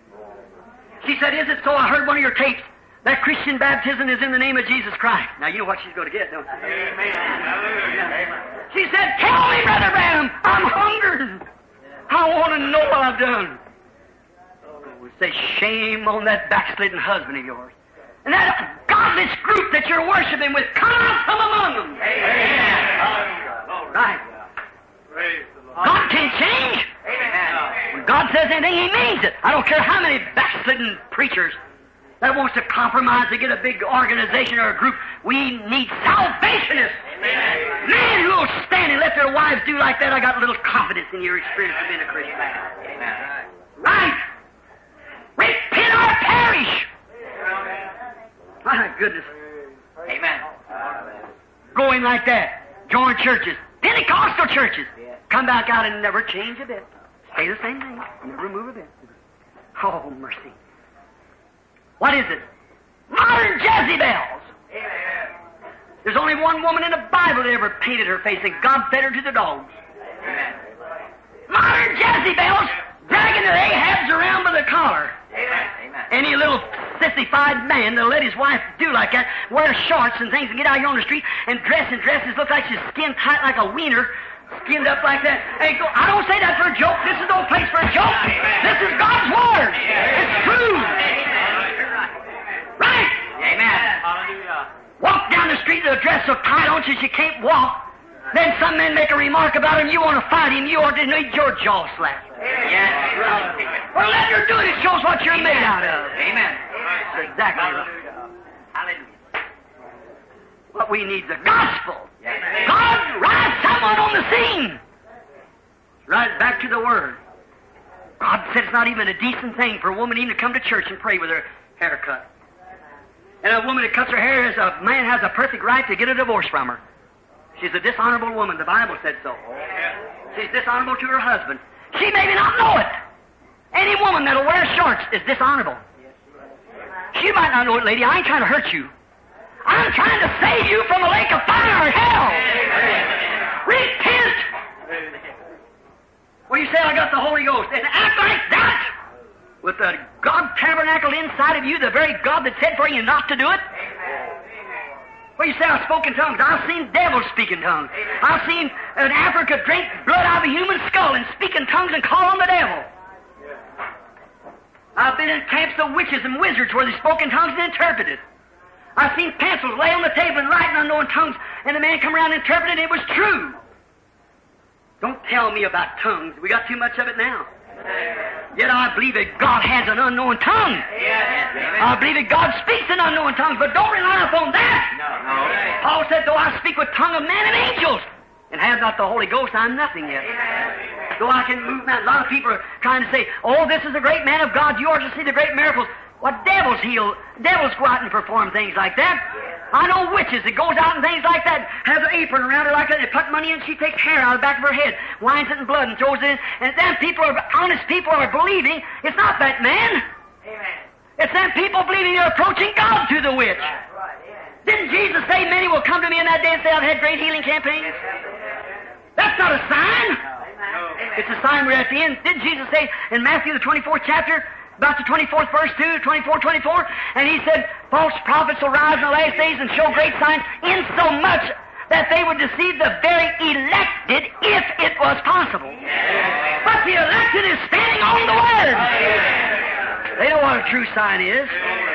She said, is it so? I heard one of your tapes. That Christian baptism is in the name of Jesus Christ. Now, you know what she's going to get, don't you? Amen. She said, tell me, Brother Branham, I'm hungry. I want to know what I've done. Oh, say, shame on that backslidden husband of yours. And that godless group that you're worshiping with, come out from among them. Amen. All right. God can change. Amen. When God says anything, He means it. I don't care how many backslidden preachers that wants to compromise to get a big organization or a group. We need salvationists. Amen. Men who will stand and let their wives do like that. I got a little confidence in your experience of being a Christian. Amen. Right. Repent or perish. My goodness. Amen. Going like that. Join churches. Pentecostal churches. Come back out and never change a bit. Stay the same thing. Never move a bit. Oh, mercy. What is it? Modern Jezebels. Amen. There's only one woman in the Bible that ever painted her face, and God fed her to the dogs. Amen. Modern Jezebels dragging their Ahabs around by the collar. Amen. Any little sissified man that'll let his wife do like that, wear shorts and things and get out here on the street and dress in dresses, look like she's skin tight like a wiener, skinned up like that. Hey, go, I don't say that for a joke. This is no place for a joke. This is God's Word. It's true. Right? Amen. Hallelujah. Walk down the street with a dress so tight on you she can't walk. Then some men make a remark about him. You want to fight him. You ought to need your jaw slapped. Yes. Well, let her do it. It shows what you're made out of. Amen. That's exactly right. Hallelujah. What we need is the gospel. God rise someone on the scene. Right back to the Word. God said it's not even a decent thing for a woman even to come to church and pray with her hair cut. And a woman that cuts her hair, is a man has a perfect right to get a divorce from her. She's a dishonorable woman. The Bible said so. She's dishonorable to her husband. She maybe not know it. Any woman that'll wear shorts is dishonorable. She might not know it, lady. I ain't trying to hurt you. I'm trying to save you from a lake of fire or hell. Repent. Well, you say, I got the Holy Ghost, and act like that with the God tabernacled inside of you, the very God that said for you not to do it. Well, you say, I spoke in tongues. I've seen devils speak in tongues. I've seen an Africa drink blood out of a human skull and speak in tongues and call on the devil. I've been in camps of witches and wizards where they spoke in tongues and interpreted. I've seen pencils lay on the table and write in unknown tongues, and the man come around and interpreted, and it was true. Don't tell me about tongues. We got too much of it now. Yet I believe that God has an unknown tongue. I believe that God speaks in unknown tongues, but don't rely upon that. Paul said, though I speak with tongue of men and angels, and have not the Holy Ghost, I'm nothing yet. Though I can move mountains. A lot of people are trying to say, oh, this is a great man of God. You ought to see the great miracles. What devils heal? Devils go out and perform things like that. I know witches that goes out and things like that, has an apron around her like that, and they put money in, she takes hair out of the back of her head, winds it in blood and throws it in, and then people are, honest people are believing it's not that man. Amen. It's them people believing they're approaching God through the witch. Right. Right. Didn't Jesus say, many will come to me in that day and say, I've had great healing campaigns? That's not a sign. No. It's a sign we're at the end. Didn't Jesus say in Matthew the twenty-fourth chapter, about the twenty-fourth verse, two, twenty-four, twenty-four, and he said, false prophets will rise in the last days and show great signs, insomuch that they would deceive the very elected if it was possible. Yeah. But the elected is standing on the Word. Yeah. They know what a true sign is.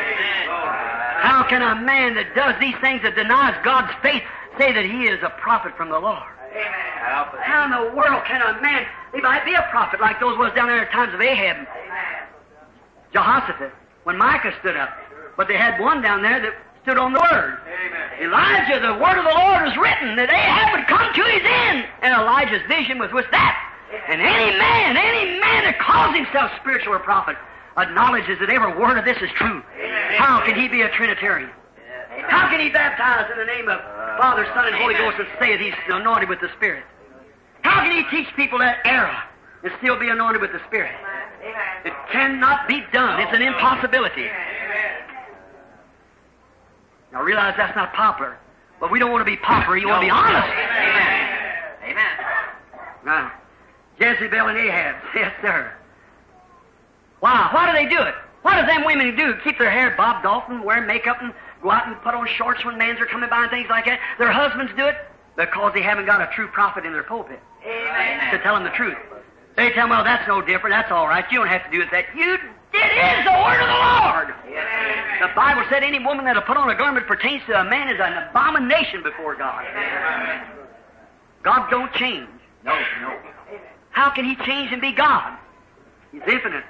How can a man that does these things, that denies God's faith, say that he is a prophet from the Lord? Amen. How in the world can a man, he might be a prophet like those was down there at times of Ahab, Jehoshaphat, when Micah stood up. But they had one down there that stood on the Word. Amen. Elijah, the Word of the Lord is written that Ahab would come to his end. And Elijah's vision was with that. And any man, any man that calls himself spiritual or prophet acknowledges that every word of this is true. Amen. How can he be a Trinitarian? Amen. How can he baptize in the name of Father, Son, and Holy Ghost and say that he's anointed with the Spirit? How can he teach people that era and still be anointed with the Spirit? It cannot be done. It's an impossibility. Now realize that's not popular, but we don't want to be popular. You want to be honest. Amen. Amen. Now, Jezebel and Ahab. Yes, sir. Why? Why do they do it? What does them women do? Keep their hair bobbed off and wear makeup and go out and put on shorts when men are coming by and things like that? Their husbands do it because they haven't got a true prophet in their pulpit. Amen. To tell them the truth. They tell them, well, that's no different. That's all right. You don't have to do it. That you, it is the word of the Lord. Yes. The Bible said any woman that'll put on a garment pertains to a man is an abomination before God. Yes. God don't change. No, no. How can He change and be God? He's infinite.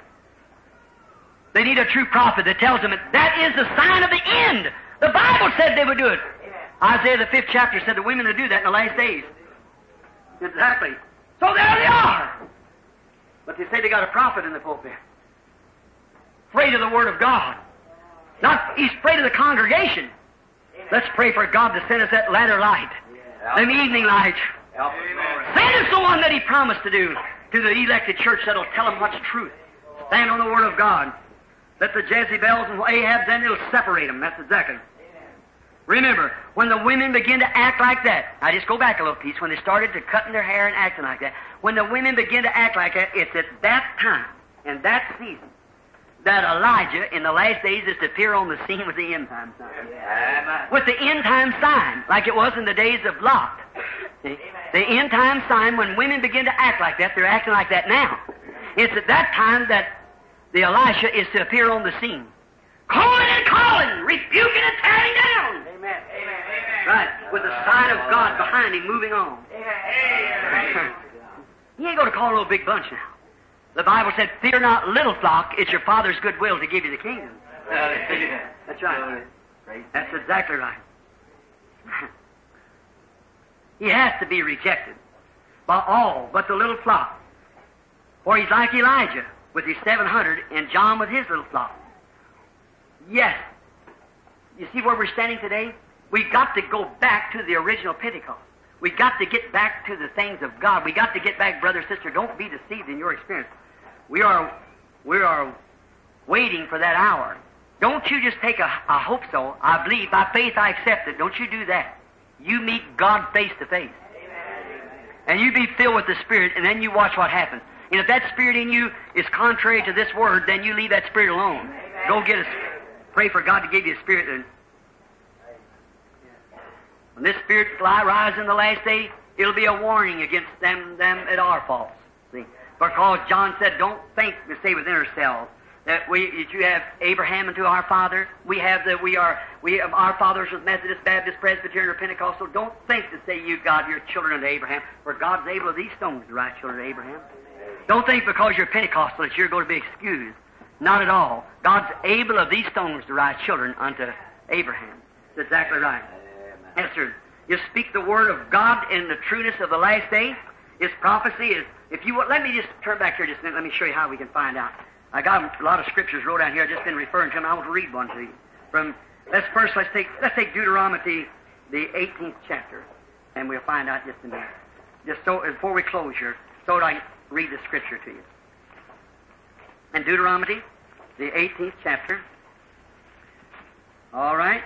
They need a true prophet that tells them that that is the sign of the end. The Bible said they would do it. Isaiah the fifth chapter said the women would do that in the last days. Exactly. So there they are. But they say they got a prophet in the pulpit. Afraid of the Word of God. Not, he's afraid of the congregation. Let's pray for God to send us that latter light. An evening light. Send us the one that He promised to do to the elected church that'll tell them what's truth. Stand on the Word of God. Let the Jezebels and Ahabs, then it'll separate them. That's exactly. Remember, when the women begin to act like that, I just go back a little piece, when they started to cutting their hair and acting like that, when the women begin to act like that, it's at that time and that season that Elijah in the last days is to appear on the scene with the end time sign. Yeah. With the end time sign, like it was in the days of Lot. See? The end time sign, when women begin to act like that, they're acting like that now. It's at that time that the Elisha is to appear on the scene. Calling and calling, rebuking and tearing down. Amen. Amen. Right, with the sign of God behind him, moving on. Amen. He ain't going to call no big bunch now. The Bible said, "Fear not, little flock; it's your Father's good will to give you the kingdom." Uh, That's right. That's exactly right. He has to be rejected by all but the little flock. For he's like Elijah with his seven hundred and John with his little flock. Yes. You see where we're standing today? We've got to go back to the original Pentecost. We've got to get back to the things of God. We've got to get back, brother, sister. Don't be deceived in your experience. We are, we are waiting for that hour. Don't you just take a, I hope so, I believe, by faith I accept it. Don't you do that. You meet God face to face. And you be filled with the Spirit, and then you watch what happens. And if that Spirit in you is contrary to this Word, then you leave that Spirit alone. Amen. Go get a pray for God to give you a Spirit. And when this Spirit fly rise in the last day, it'll be a warning against them, them that are false. See? Because John said, don't think to say within ourselves that we, that you have Abraham unto our father. We have that we are, we have our fathers was Methodist, Baptist, Presbyterian, or Pentecostal. Don't think to say you, God, you're children of Abraham, for God's able of these stones to rise children of Abraham. Don't think because you're Pentecostal that you're going to be excused. Not at all. God's able of these stones to rise children unto Abraham. That's exactly right. Yes, sir. You speak the word of God in the trueness of the last day. His prophecy is, if you will, let me just turn back here just a minute. Let me show you how we can find out. I got a lot of scriptures wrote down here. I've just been referring to them. I want to read one to you. From let's first let's take let's take Deuteronomy, the eighteenth chapter, and we'll find out just a minute. Just so before we close here, so that I can read the scripture to you. In Deuteronomy, the eighteenth chapter. All right.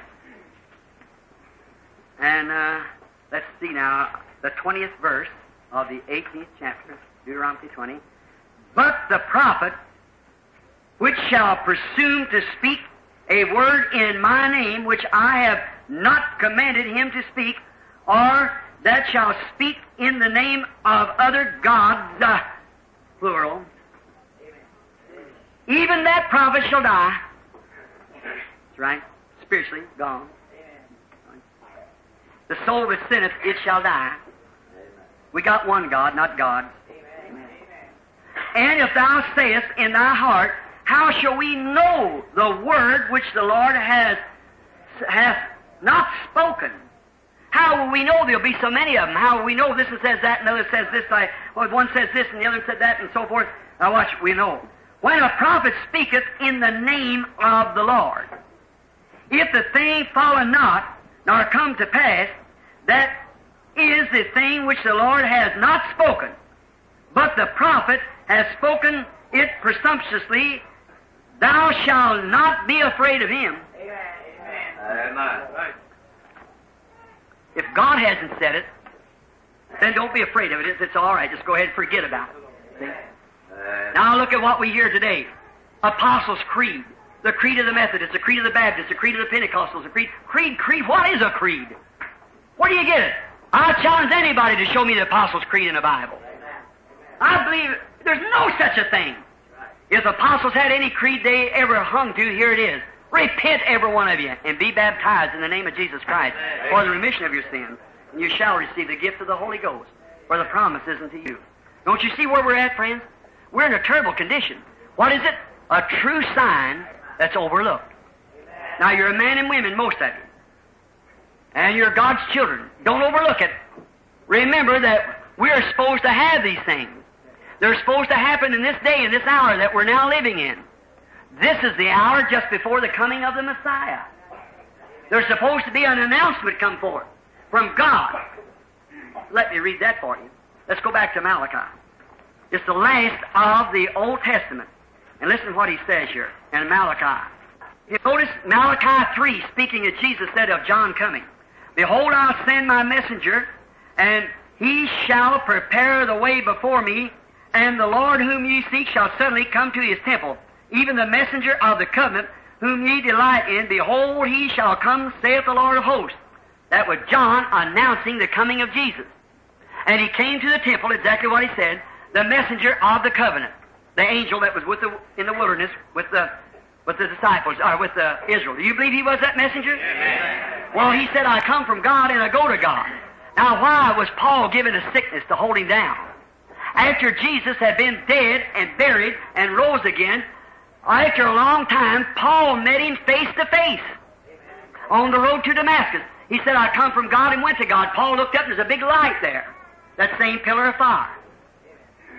And uh, let's see now the twentieth verse of the eighteenth chapter, Deuteronomy twenty. But the prophet which shall presume to speak a word in my name which I have not commanded him to speak, or that shall speak in the name of other gods, uh, plural, even that prophet shall die. That's right. Spiritually gone. The soul that sinneth, it shall die. We got one God, not gods. And if thou sayest in thy heart, how shall we know the word which the Lord has hath not spoken? How will we know? There'll be so many of them. How will we know this one says that, and the other says this? Like, well, one says this, and the other said that, and so forth. Now watch, we know. When a prophet speaketh in the name of the Lord, if the thing follow not, nor come to pass, that is the thing which the Lord has not spoken, but the prophet has spoken it presumptuously, thou shalt not be afraid of him. Amen. Amen. If God hasn't said it, then don't be afraid of it. It's, it's all right. Just go ahead and forget about it. See? Now look at what we hear today. Apostles' Creed. The creed of the Methodists, the creed of the Baptists, the creed of the Pentecostals, the creed. Creed, creed, what is a creed? Where do you get it? I challenge anybody to show me the Apostles' Creed in the Bible. I believe there's no such a thing. If the apostles had any creed they ever hung to, here it is. Repent, every one of you, and be baptized in the name of Jesus Christ for the remission of your sins, and you shall receive the gift of the Holy Ghost, for the promise is unto you. Don't you see where we're at, friends? We're in a terrible condition. What is it? A true sign that's overlooked. Now, you're a man and women, most of you, and you're God's children. Don't overlook it. Remember that we're supposed to have these things. They're supposed to happen in this day, in this hour that we're now living in. This is the hour just before the coming of the Messiah. There's supposed to be an announcement come forth from God. Let me read that for you. Let's go back to Malachi. It's the last of the Old Testament. And listen to what he says here in Malachi. You notice Malachi three, speaking of Jesus, said of John coming, behold, I'll send my messenger, and he shall prepare the way before me, and the Lord whom ye seek shall suddenly come to his temple, even the messenger of the covenant whom ye delight in. Behold, he shall come, saith the Lord of hosts. That was John announcing the coming of Jesus. And he came to the temple, exactly what he said, the messenger of the covenant, the angel that was with the, in the wilderness with the, with the disciples, or with the Israel. Do you believe he was that messenger? Amen. Well, he said, I come from God and I go to God. Now, why was Paul given a sickness to hold him down? After Jesus had been dead and buried and rose again, after a long time, Paul met him face to face on the road to Damascus. He said, I come from God and went to God. Paul looked up and there's a big light there. That same pillar of fire.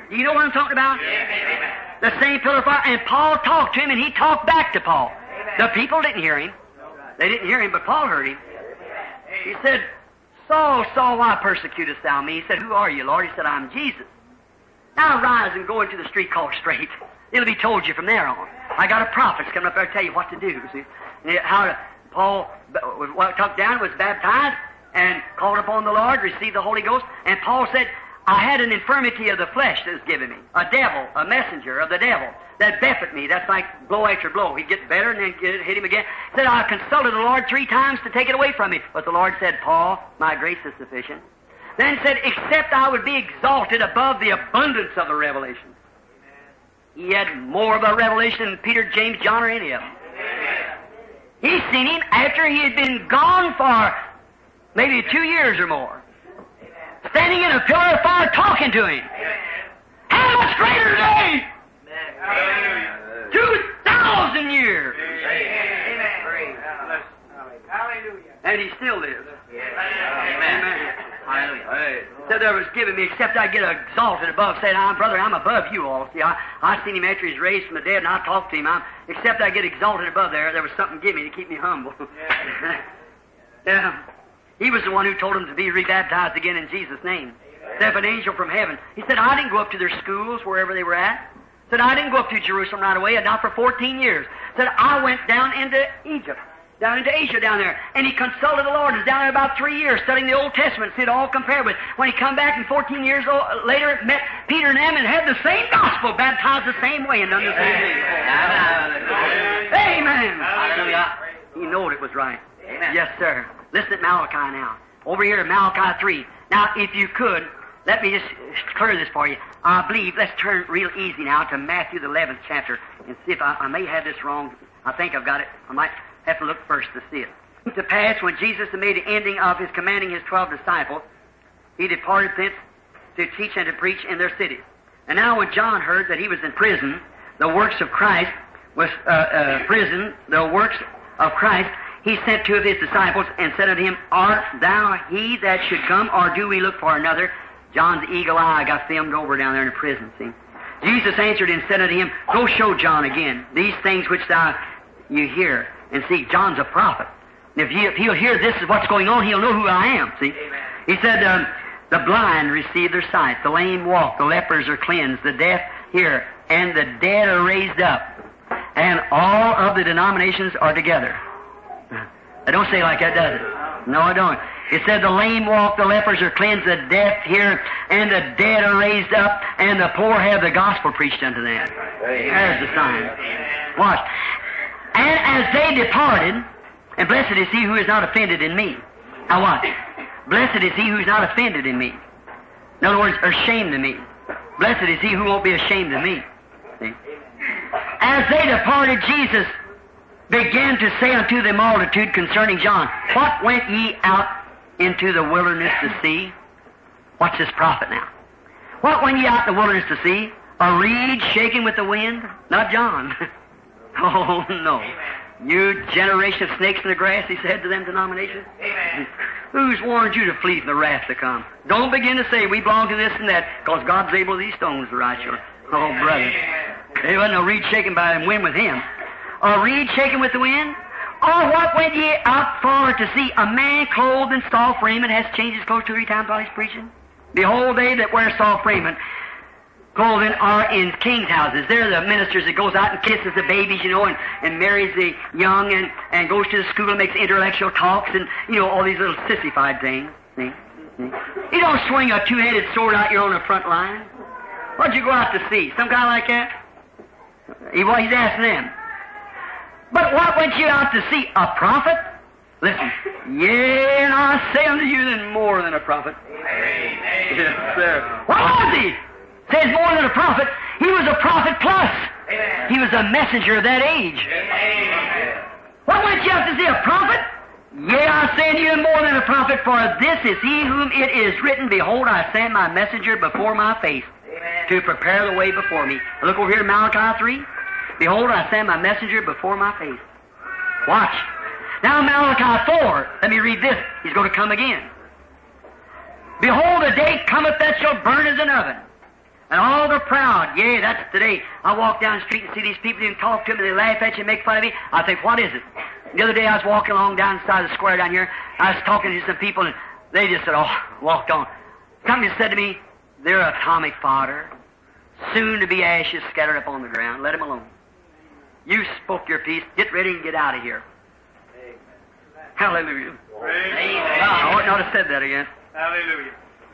Do you know what I'm talking about? Amen. The same pillar of fire. And Paul talked to him, and he talked back to Paul. The people didn't hear him. They didn't hear him, but Paul heard him. He said, Saul, Saul, why persecutest thou me? He said, who are you, Lord? He said, I'm Jesus. Now rise and go into the street called Straight. It'll be told you from there on. I got a prophet coming up there to tell you what to do. See? How Paul was tucked down, was baptized, and called upon the Lord, received the Holy Ghost. And Paul said, I had an infirmity of the flesh that was given me. A devil, a messenger of the devil that buffeted me. That's like blow after blow. He'd get better and then get, hit him again. Said, I consulted the Lord three times to take it away from me. But the Lord said, Paul, my grace is sufficient. Then said, except I would be exalted above the abundance of the revelation. He had more of a revelation than Peter, James, John, or any of them. He seen him after he had been gone for maybe two years or more. Standing in a pillar of fire talking to him. How much greater today? Two thousand years. And he still lives. Amen. Hallelujah. So there was given me, except I get exalted above, saying, I'm brother, I'm above you all. See, I, I seen him after he's raised from the dead, and I talked to him. I'm, except I get exalted above there, there was something given me to keep me humble. Yeah. He was the one who told him to be rebaptized again in Jesus' name. Said, if an angel from heaven. He said, I didn't go up to their schools, wherever they were at. Said, I didn't go up to Jerusalem right away, not for fourteen years. Said, I went down into Egypt, down into Asia down there. And he consulted the Lord and was down there about three years, studying the Old Testament, see it all compared with. When he come back and fourteen years later, met Peter and them and had the same gospel, baptized the same way and done the same thing. Amen. Hallelujah. He knew it was right. Amen. Yes, sir. Listen at Malachi now. Over here in Malachi three. Now, if you could, let me just clear this for you. I believe, let's turn real easy now to Matthew the eleventh chapter and see if I, I may have this wrong. I think I've got it. I might have to look first to see it. To pass, when Jesus had made the ending of his commanding his twelve disciples, he departed thence to teach and to preach in their cities. And now when John heard that he was in prison, the works of Christ was uh, uh, prison, the works of Christ, he sent two of his disciples and said unto him, Art thou he that should come, or do we look for another? John's eagle eye got filmed over down there in the prison, see. Jesus answered and said unto him, Go show John again these things which thou you hear and see. John's a prophet. And if, he, if he'll hear this is what's going on, he'll know who I am, see. Amen. He said, um, the blind receive their sight, the lame walk, the lepers are cleansed, the deaf hear, and the dead are raised up. And all of the denominations are together. I don't say like that, does it? No, I don't. It said the lame walk, the lepers are cleansed, the deaf hear, and the dead are raised up, and the poor have the gospel preached unto them. There's the sign. Watch. And as they departed, and blessed is he who is not offended in me. Now watch. Blessed is he who is not offended in me. In other words, ashamed of me. Blessed is he who won't be ashamed of me. See? As they departed, Jesus began to say unto the multitude concerning John, What went ye out into the wilderness to see? Watch this prophet now. What went ye out in the wilderness to see? A reed shaking with the wind? Not John. Oh, no. You generation of snakes in the grass, he said to them denominations. Amen. Who's warned you to flee from the wrath to come? Don't begin to say we belong to this and that, because God's able these stones to write your. Oh, brother. There wasn't no reed shaken by the wind with him. A reed shaken with the wind? Or what went ye out for to see? A man clothed in soft raiment has changed his clothes two or three times while he's preaching? Behold, they that wear soft raiment, clothing, are in kings' houses. They're the ministers that goes out and kisses the babies, you know, and, and marries the young, and, and goes to the school and makes intellectual talks, and, you know, all these little sissified things. See? See? You don't swing a two-headed sword out here on the front line. What'd you go out to see? Some guy like that? He, well, he's asking them. But what went you out to see? A prophet? Listen. Yea, and I say unto you, then more than a prophet. Amen. Yes, sir. What was he? Says more than a prophet. He was a prophet plus. Amen. He was a messenger of that age. Amen. What went you out to see? A prophet? Yea, I say unto you, more than a prophet, for this is he whom it is written, Behold, I send my messenger before my face, Amen, to prepare the way before me. Look over here in Malachi three. Behold, I send my messenger before my face. Watch. Now Malachi four, let me read this. He's going to come again. Behold, a day cometh that shall burn as an oven, And all the proud, yeah, that's today. I walk down the street and see these people and talk to them and they laugh at you and make fun of me. I think, what is it? The other day I was walking along down the side of the square down here. I was talking to some people and they just said, oh, walked on. Somebody said to me, they're atomic fodder, soon to be ashes scattered up on the ground. Let them alone. You spoke your piece. Get ready and get out of here. Amen. Hallelujah. Amen. I ought not have said that again. Hallelujah.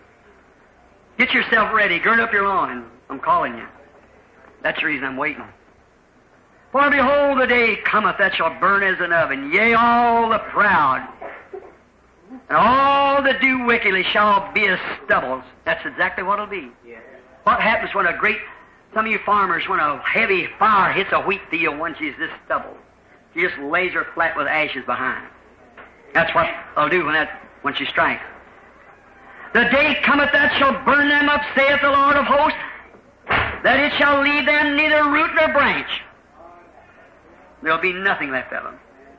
Get yourself ready. Gird up your loins. I'm calling you. That's the reason I'm waiting. For behold, the day cometh that shall burn as an oven. Yea, all the proud and all that do wickedly shall be as stubbles. That's exactly what it'll be. Yes. What happens when a great, some of you farmers, when a heavy fire hits a wheat field, once she's this stubble, she just lays her flat with ashes behind. That's what I'll do when that when she strikes. The day cometh that shall burn them up, saith the Lord of hosts, that it shall leave them neither root nor branch. There'll be nothing left of them.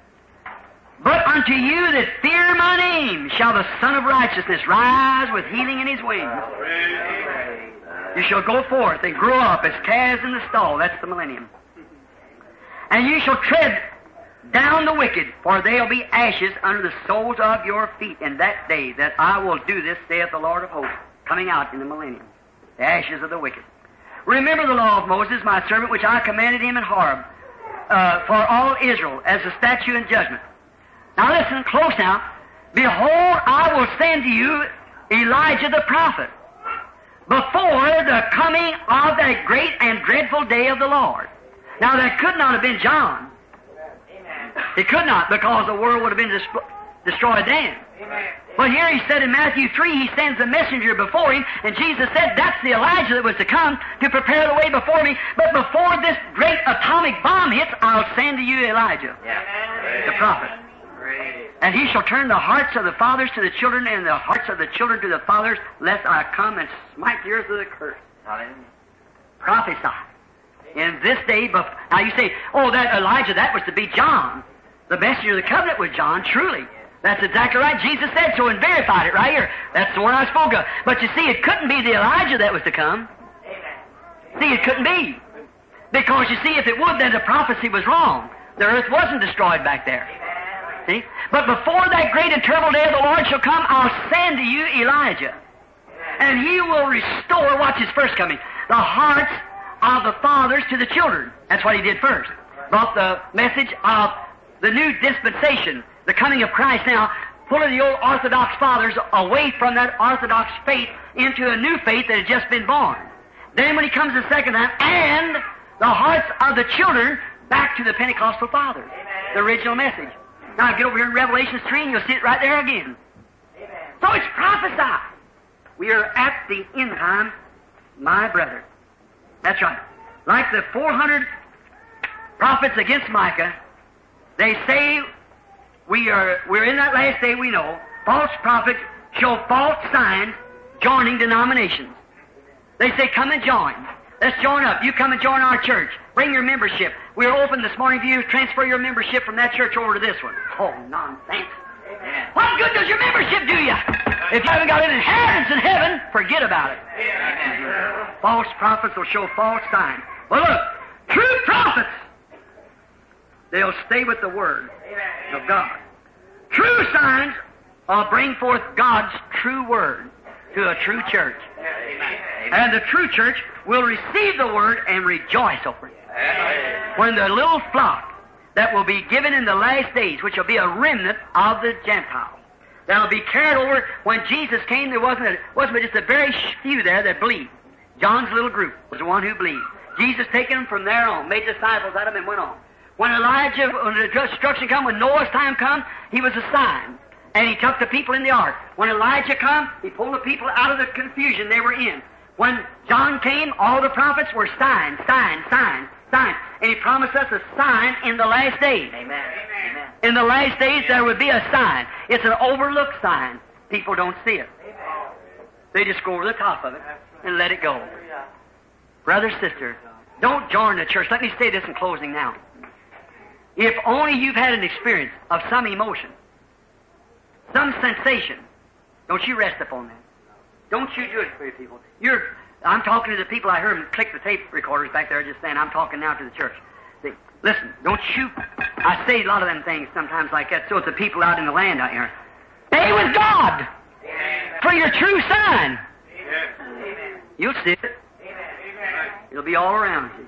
But unto you that fear my name shall the Son of Righteousness rise with healing in his wings. You shall go forth and grow up as calves in the stall. That's the millennium. And you shall tread down the wicked, for they'll be ashes under the soles of your feet in that day that I will do this, saith the Lord of hosts, coming out in the millennium. The ashes of the wicked. Remember the law of Moses, my servant, which I commanded him in Horeb, uh, for all Israel, as a statute and judgment. Now listen close now. Behold, I will send to you Elijah the prophet, before the coming of that great and dreadful day of the Lord. Now that could not have been John. It could not, because the world would have been dis- destroyed then. Amen. But here he said in Matthew three, he sends a messenger before him, and Jesus said, that's the Elijah that was to come to prepare the way before me. But before this great atomic bomb hits, I'll send to you Elijah, yeah. the prophet. Great. And he shall turn the hearts of the fathers to the children, and the hearts of the children to the fathers, lest I come and smite the earth with a curse. Hallelujah. Prophesy. In this day, bef- now you say, oh, that Elijah, that was to be John. The messenger of the covenant was John, truly. That's exactly right. Jesus said so and verified it right here. That's the one I spoke of. But you see, it couldn't be the Elijah that was to come. See, it couldn't be. Because you see, if it would, then the prophecy was wrong. The earth wasn't destroyed back there. See? But before that great and terrible day of the Lord shall come, I'll send to you Elijah. And he will restore, watch his first coming, the hearts of the fathers to the children. That's what he did first. Brought the message of the new dispensation, the coming of Christ now, pulling the old Orthodox fathers away from that Orthodox faith into a new faith that had just been born. Then when he comes the second time, and the hearts of the children back to the Pentecostal fathers, Amen. The original message. Now get over here in Revelation three and you'll see it right there again. Amen. So it's prophesied. We are at the end time, my brother. That's right. Like the four hundred prophets against Micah, they say we are, we're in that last day, we know. False prophets show false signs joining denominations. They say, come and join. Let's join up. You come and join our church. Bring your membership. We're open this morning for you to transfer your membership from that church over to this one. Oh, nonsense. Amen. What good does your membership do you? If you haven't got an inheritance in heaven, forget about it. Amen. False prophets will show false signs. Well, look, true prophets, they'll stay with the Word of God. True signs will bring forth God's true Word to a true church. And the true church will receive the Word and rejoice over it. When the little flock that will be given in the last days, which will be a remnant of the Gentiles, that will be carried over. When Jesus came, there wasn't, a, wasn't just a very few there that believed. John's little group was the one who believed. Jesus taken them from there on, made disciples out of them, and went on. When Elijah, when the destruction come, when Noah's time come, he was a sign. And he took the people in the ark. When Elijah come, he pulled the people out of the confusion they were in. When John came, all the prophets were signs, signs, signs, signs. And he promised us a sign in the last days. Amen. Amen. In the last days, there would be a sign. It's an overlooked sign. People don't see it. Amen. They just go over the top of it and let it go. Brother, sister, don't join the church. Let me say this in closing now. If only you've had an experience of some emotion, some sensation, don't you rest upon that. Don't you do it for your people. You're I'm talking to the people. I heard them click the tape recorders back there just then. I'm talking now to the church. See, listen, don't you... I say a lot of them things sometimes like that, so it's the people out in the land out here. Stay with God for your true sign. You'll see it. It'll be all around you.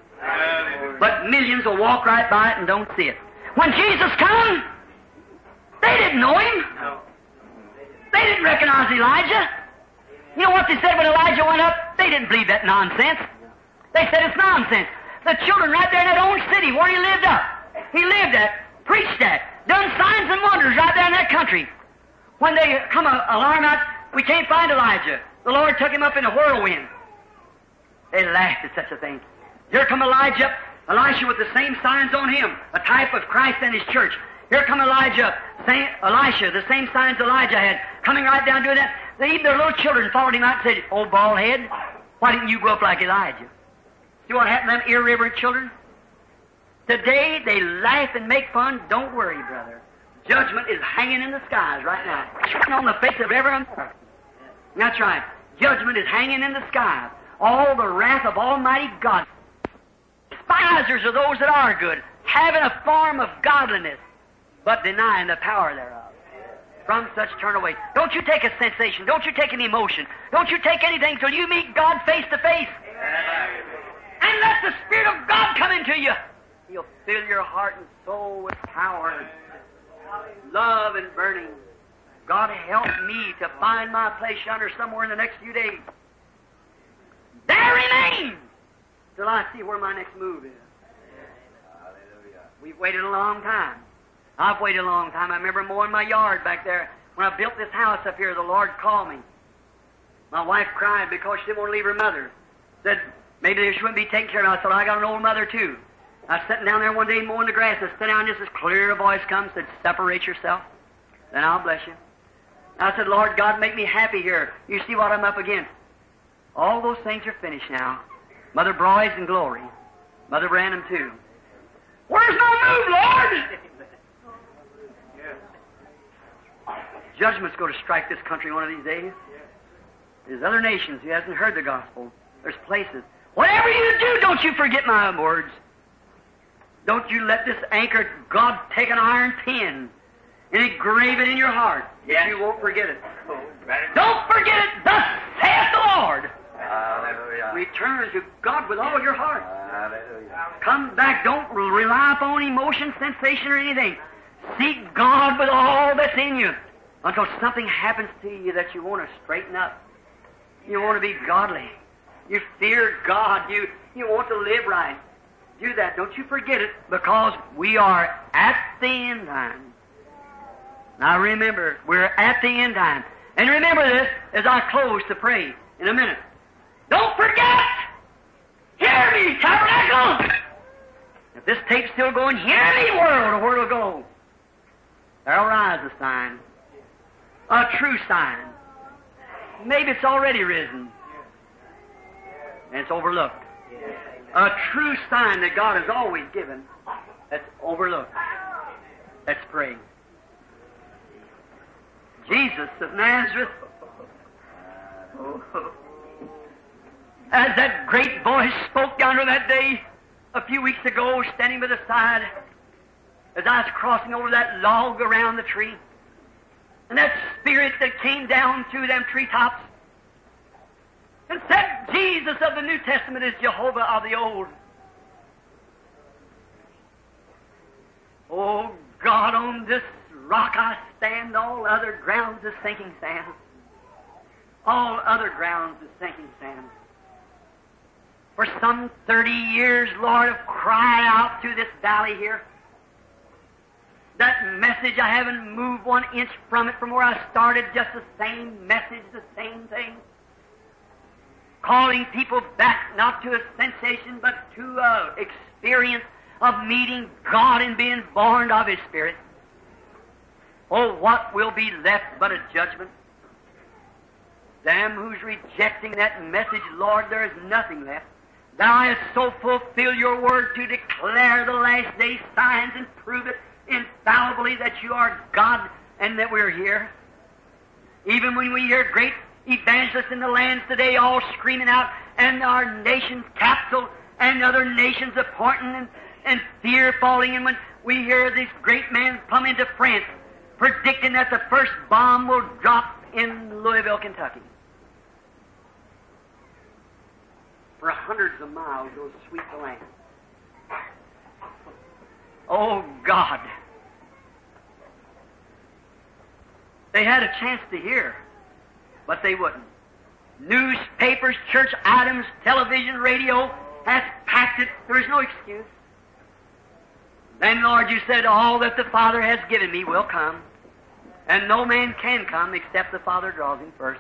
But millions will walk right by it and don't see it. When Jesus come, they didn't know him. They didn't recognize Elijah. You know what they said when Elijah went up? They didn't believe that nonsense. They said it's nonsense. The children right there in that own city where he lived up, he lived at, preached at, done signs and wonders right there in that country. When they come a alarm out, we can't find Elijah. The Lord took him up in a whirlwind. They laughed at such a thing. Here come Elijah, Elisha with the same signs on him, a type of Christ and his church. Here come Elijah, same, Elisha, the same signs Elijah had, coming right down doing that. They, even their little children followed him out and said, "Old bald head, why didn't you grow up like Elijah?" See what happened to them irreverent children? Today they laugh and make fun. Don't worry, brother. Judgment is hanging in the skies right now, on the face of every American. That's right. Judgment is hanging in the skies. All the wrath of Almighty God. Despisers are those that are good, having a form of godliness, but denying the power thereof. From such turn away. Don't you take a sensation. Don't you take an emotion. Don't you take anything till you meet God face to face. And let the Spirit of God come into you. He'll fill your heart and soul with power, love, and burning. God help me to find my place yonder somewhere in the next few days. There remain till I see where my next move is. We've waited a long time. I've waited a long time. I remember mowing my yard back there. When I built this house up here, the Lord called me. My wife cried because she didn't want to leave her mother. Said, maybe she wouldn't be taken care of. I thought, I got an old mother too. I was sitting down there one day mowing the grass. I sat down, just as clear a voice comes, said, "Separate yourself, then I'll bless you." I said, "Lord God, make me happy here. You see what I'm up against." All those things are finished now. Mother Broy's in glory. Mother Branham too. Where's my move, Lord? Judgment's going to strike this country one of these days. There's other nations who hasn't heard the gospel. There's places. Whatever you do, don't you forget my words. Don't you let this anchor, God, take an iron pin and engrave it in your heart. Yes. You won't forget it. Don't forget it. Thus saith the Lord. Hallelujah. Return to God with all your heart. Hallelujah. Come back. Don't rely upon emotion, sensation, or anything. Seek God with all that's in you until something happens to you that you want to straighten up. You want to be godly. You fear God. You, you want to live right. Do that. Don't you forget it, because we are at the end time. Now remember, we're at the end time. And remember this as I close to pray in a minute. Don't forget! Hear me, tabernacle! If this tape's still going, hear me, world, or where it'll go. There'll rise a sign. A true sign. Maybe it's already risen. And it's overlooked. A true sign that God has always given that's overlooked. Let's pray. Jesus of Nazareth, as that great voice spoke yonder that day a few weeks ago, standing by the side, as I was crossing over that log around the tree, and that Spirit that came down through them treetops and said, Jesus of the New Testament is Jehovah of the Old. Oh God, on this rock I stand, all other grounds is sinking sand. All other grounds is sinking sand. For some thirty years, Lord, I've cried out through this valley here. That message, I haven't moved one inch from it from where I started, just the same message, the same thing. Calling people back not to a sensation, but to an experience of meeting God and being born of His Spirit. Oh, what will be left but a judgment? Them who's rejecting that message, Lord, there is nothing left. Thou hast so fulfilled your word to declare the last day signs and prove it infallibly that you are God and that we're here. Even when we hear great evangelists in the lands today all screaming out, and our nation's capital and other nations appointing and, and fear falling. And when we hear these great men come into France predicting that the first bomb will drop in Louisville, Kentucky. For hundreds of miles it will sweep the land. Oh, God. They had a chance to hear, but they wouldn't. Newspapers, church items, television, radio has packed it. There is no excuse. Then, Lord, you said, all that the Father has given me will come, and no man can come except the Father draws him first.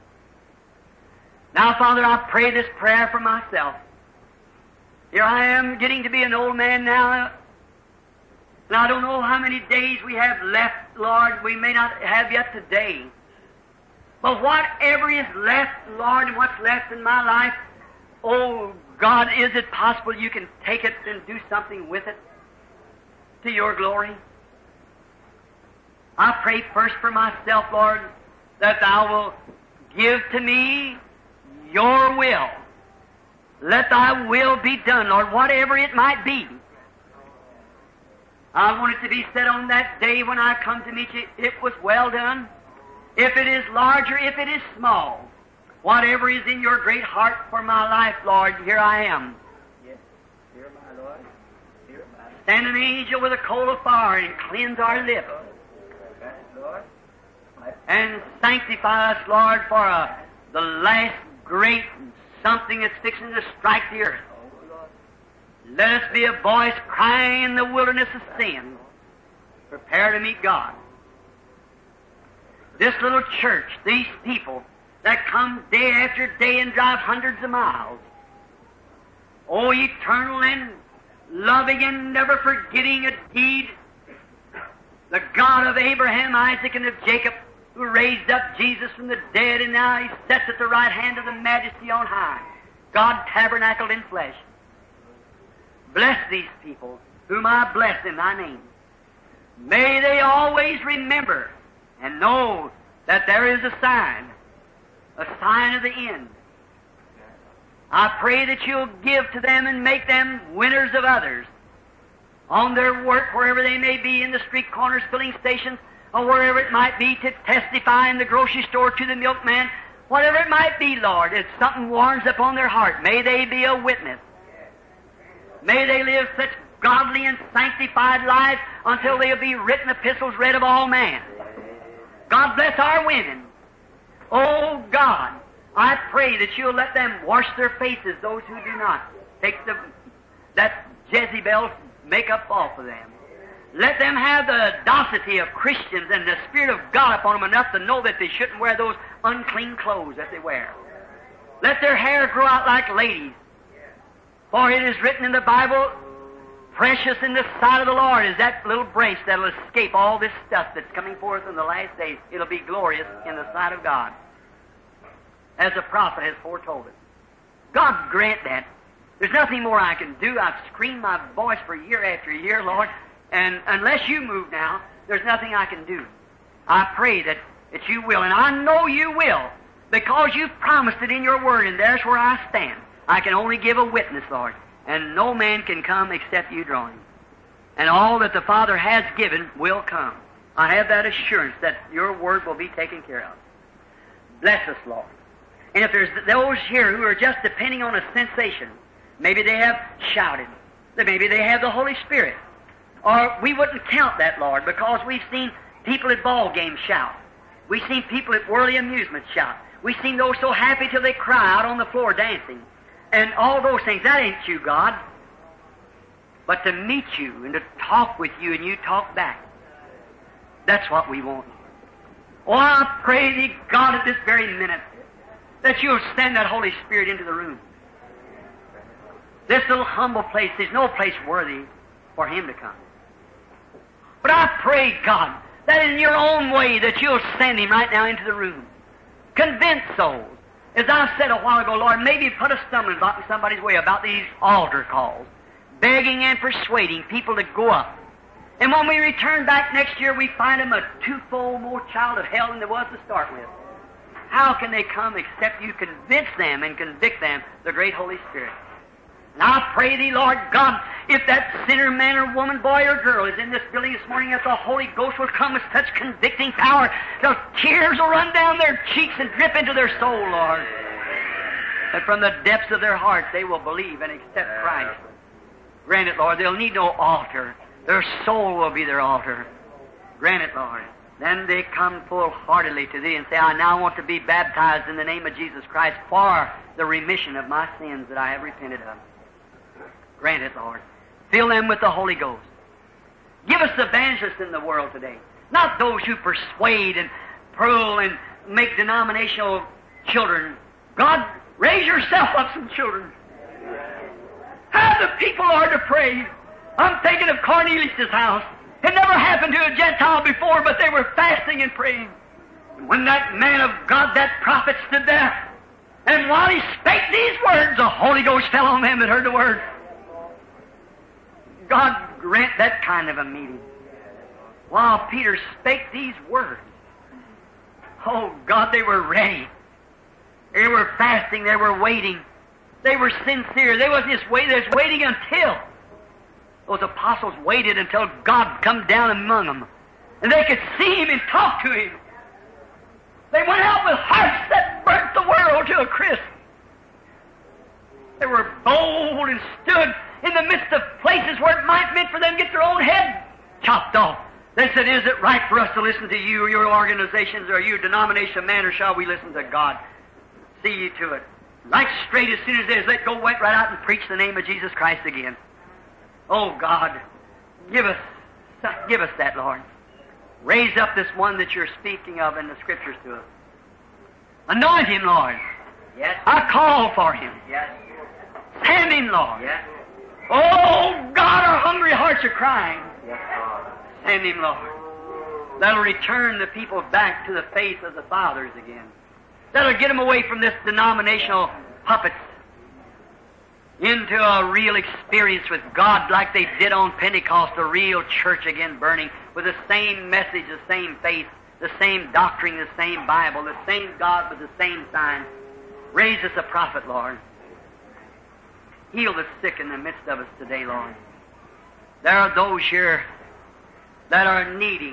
Now, Father, I pray this prayer for myself. Here I am getting to be an old man now, and I don't know how many days we have left, Lord. We may not have yet today. But whatever is left, Lord, and what's left in my life, oh, God, is it possible you can take it and do something with it to your glory? I pray first for myself, Lord, that Thou will give to me your will. Let Thy will be done, Lord, whatever it might be. I want it to be said on that day when I come to meet you, it was well done. If it is large or if it is small, whatever is in your great heart for my life, Lord, here I am. Yes. Here, my Lord. Here, my Lord. Send an angel with a coal of fire and cleanse our lips. Yes, Lord. And sanctify us, Lord, for uh, the last great something that's fixing to strike the earth. Let us be a voice crying in the wilderness of sin. Prepare to meet God. This little church, these people that come day after day and drive hundreds of miles. Oh, eternal and loving and never forgetting a deed. The God of Abraham, Isaac, and of Jacob, who raised up Jesus from the dead, and now He sits at the right hand of the Majesty on high. God tabernacled in flesh. Bless these people, whom I bless in Thy name. May they always remember and know that there is a sign, a sign of the end. I pray that You'll give to them and make them winners of others on their work, wherever they may be, in the street corners, filling stations, or wherever it might be, to testify in the grocery store to the milkman. Whatever it might be, Lord, if something warms upon their heart, may they be a witness. May they live such godly and sanctified lives until they'll be written epistles read of all men. God bless our women. Oh, God, I pray that You'll let them wash their faces, those who do not. Take the, that Jezebel's makeup off of them. Let them have the docility of Christians and the Spirit of God upon them enough to know that they shouldn't wear those unclean clothes that they wear. Let their hair grow out like ladies. For it is written in the Bible, precious in the sight of the Lord is that little branch that will escape all this stuff that's coming forth in the last days. It'll be glorious in the sight of God, as the prophet has foretold it. God grant that. There's nothing more I can do. I've screamed my voice for year after year, Lord, and unless You move now, there's nothing I can do. I pray that, that You will, and I know You will, because You've promised it in Your Word, and there's where I stand. I can only give a witness, Lord, and no man can come except You draw him. And all that the Father has given will come. I have that assurance that Your Word will be taken care of. Bless us, Lord. And if there's those here who are just depending on a sensation, maybe they have shouted, maybe they have the Holy Spirit, or we wouldn't count that, Lord, because we've seen people at ball games shout. We've seen people at worldly amusements shout. We've seen those so happy till they cry out on the floor dancing. And all those things, that ain't You, God. But to meet You and to talk with You and You talk back, that's what we want. Oh, I pray Thee, God, at this very minute, that You'll send that Holy Spirit into the room. This little humble place, there's no place worthy for Him to come. But I pray, God, that in Your own way that You'll send Him right now into the room. Convince souls. As I said a while ago, Lord, maybe put a stumbling block in somebody's way about these altar calls, begging and persuading people to go up. And when we return back next year, we find them a twofold more child of hell than there was to start with. How can they come except you convince them and convict them, the great Holy Spirit? And I pray Thee, Lord God, if that sinner, man or woman, boy or girl is in this building this morning, that the Holy Ghost will come with such convicting power, till tears will run down their cheeks and drip into their soul, Lord. That from the depths of their hearts they will believe and accept Christ. Grant it, Lord. They'll need no altar. Their soul will be their altar. Grant it, Lord. Then they come full-heartedly to Thee and say, I now want to be baptized in the name of Jesus Christ for the remission of my sins that I have repented of. Grant it, Lord. Fill them with the Holy Ghost. Give us evangelists in the world today. Not those who persuade and pearl and make denominational children. God, raise yourself up some children. Have the people, Lord, to pray. I'm thinking of Cornelius' house. It never happened to a Gentile before, but they were fasting and praying. And when that man of God, that prophet, stood there, and while he spake these words, the Holy Ghost fell on them that heard the word. God grant that kind of a meeting. While Peter spake these words, oh God, they were ready. They were fasting. They were waiting. They were sincere. They wasn't just waiting. They was waiting until. Those apostles waited until God come down among them, and they could see Him and talk to Him. They went out with hearts that burnt the world to a crisp. They were bold and stood in the midst of places where it might meant for them to get their own head chopped off. They said, is it right for us to listen to you or your organizations or your denomination man, or shall we listen to God? See ye to it. Right straight as soon as they let go, went right out and preached the name of Jesus Christ again. Oh God, give us, give us that, Lord. Raise up this one that You're speaking of in the Scriptures to us. Anoint him, Lord. Yes. I call for him. Yes. Send him, Lord. Yes. Oh God, our hungry hearts are crying. Yes, Lord. Send him, Lord. That'll return the people back to the faith of the fathers again. That'll get them away from this denominational puppets into a real experience with God like they did on Pentecost, a real church again burning with the same message, the same faith, the same doctrine, the same Bible, the same God with the same sign. Raise us a prophet, Lord. Heal the sick in the midst of us today, Lord. There are those here that are needy.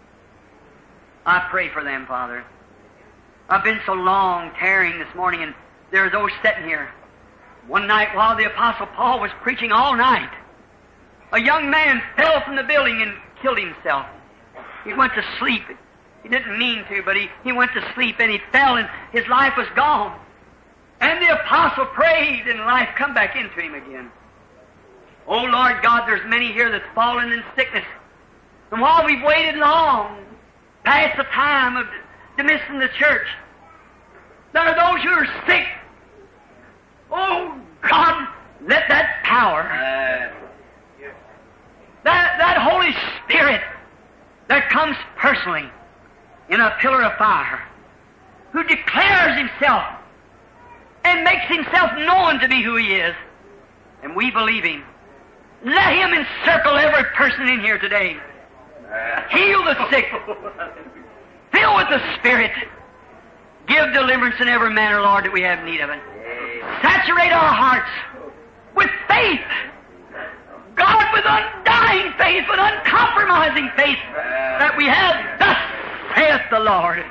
I pray for them, Father. I've been so long tarrying this morning, and there are those sitting here. One night while the Apostle Paul was preaching all night, a young man fell from the building and killed himself. He went to sleep. He didn't mean to, but he, he went to sleep and he fell and his life was gone. And the Apostle prayed and life come back into him again. Oh Lord God, there's many here that's fallen in sickness. And while we've waited long, past the time of dismissing the church, there are those who are sick. Oh God, let that power, uh, that, that Holy Spirit that comes personally in a pillar of fire, who declares Himself and makes Himself known to be who He is, and we believe Him. Let Him encircle every person in here today. Heal the sick. Fill with the Spirit. Give deliverance in every manner, Lord, that we have need of it. Saturate our hearts with faith. God, with undying faith, with uncompromising faith, that we have, thus saith the Lord.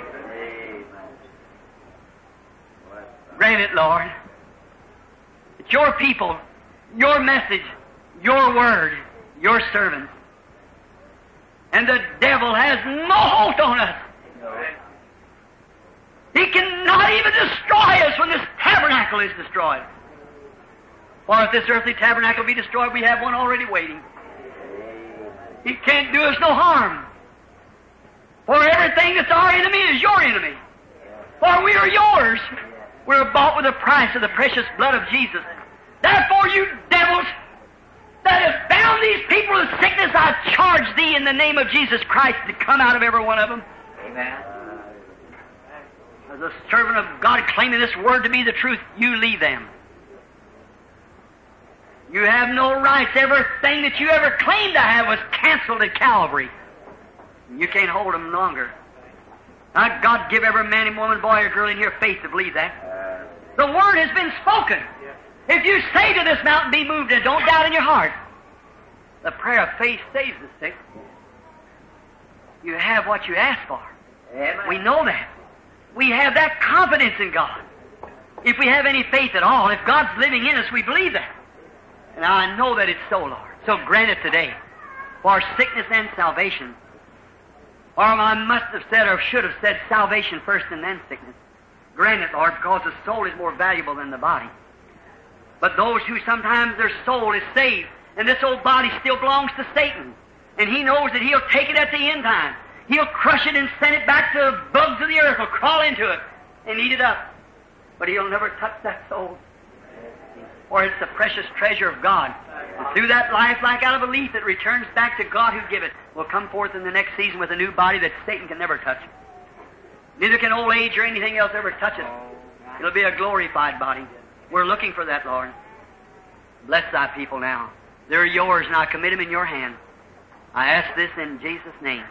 Grant it, Lord. It's Your people, Your message, Your word, Your servants. And the devil has no hold on us. He cannot even destroy us when this tabernacle is destroyed. For if this earthly tabernacle be destroyed, we have one already waiting. He can't do us no harm. For everything that's our enemy is Your enemy. For we are Yours. We're bought with the price of the precious blood of Jesus. Therefore, you devils that have bound these people with sickness, I charge Thee in the name of Jesus Christ to come out of every one of them. Amen. As a servant of God claiming this word to be the truth, you leave them. You have no rights. Everything that you ever claimed to have was canceled at Calvary. You can't hold them longer. Now, God give every man and woman, boy or girl in here faith to believe that. The Word has been spoken. If you say to this mountain, be moved, and don't doubt in your heart, the prayer of faith saves the sick. You have what you ask for. Amen. We know that. We have that confidence in God. If we have any faith at all, if God's living in us, we believe that. And I know that it's so, Lord. So grant it today for sickness and salvation. Or I must have said or should have said salvation first and then sickness. Grant it, Lord, because the soul is more valuable than the body. But those who sometimes their soul is saved, and this old body still belongs to Satan, and he knows that he'll take it at the end time. He'll crush it and send it back to the bugs of the earth, will crawl into it and eat it up. But he'll never touch that soul. For it's the precious treasure of God. And through that life, like out of a leaf that returns back to God who give it, will come forth in the next season with a new body that Satan can never touch. Neither can old age or anything else ever touch it. It'll be a glorified body. We're looking for that, Lord. Bless thy people now. They're yours, and I commit them in your hand. I ask this in Jesus' name.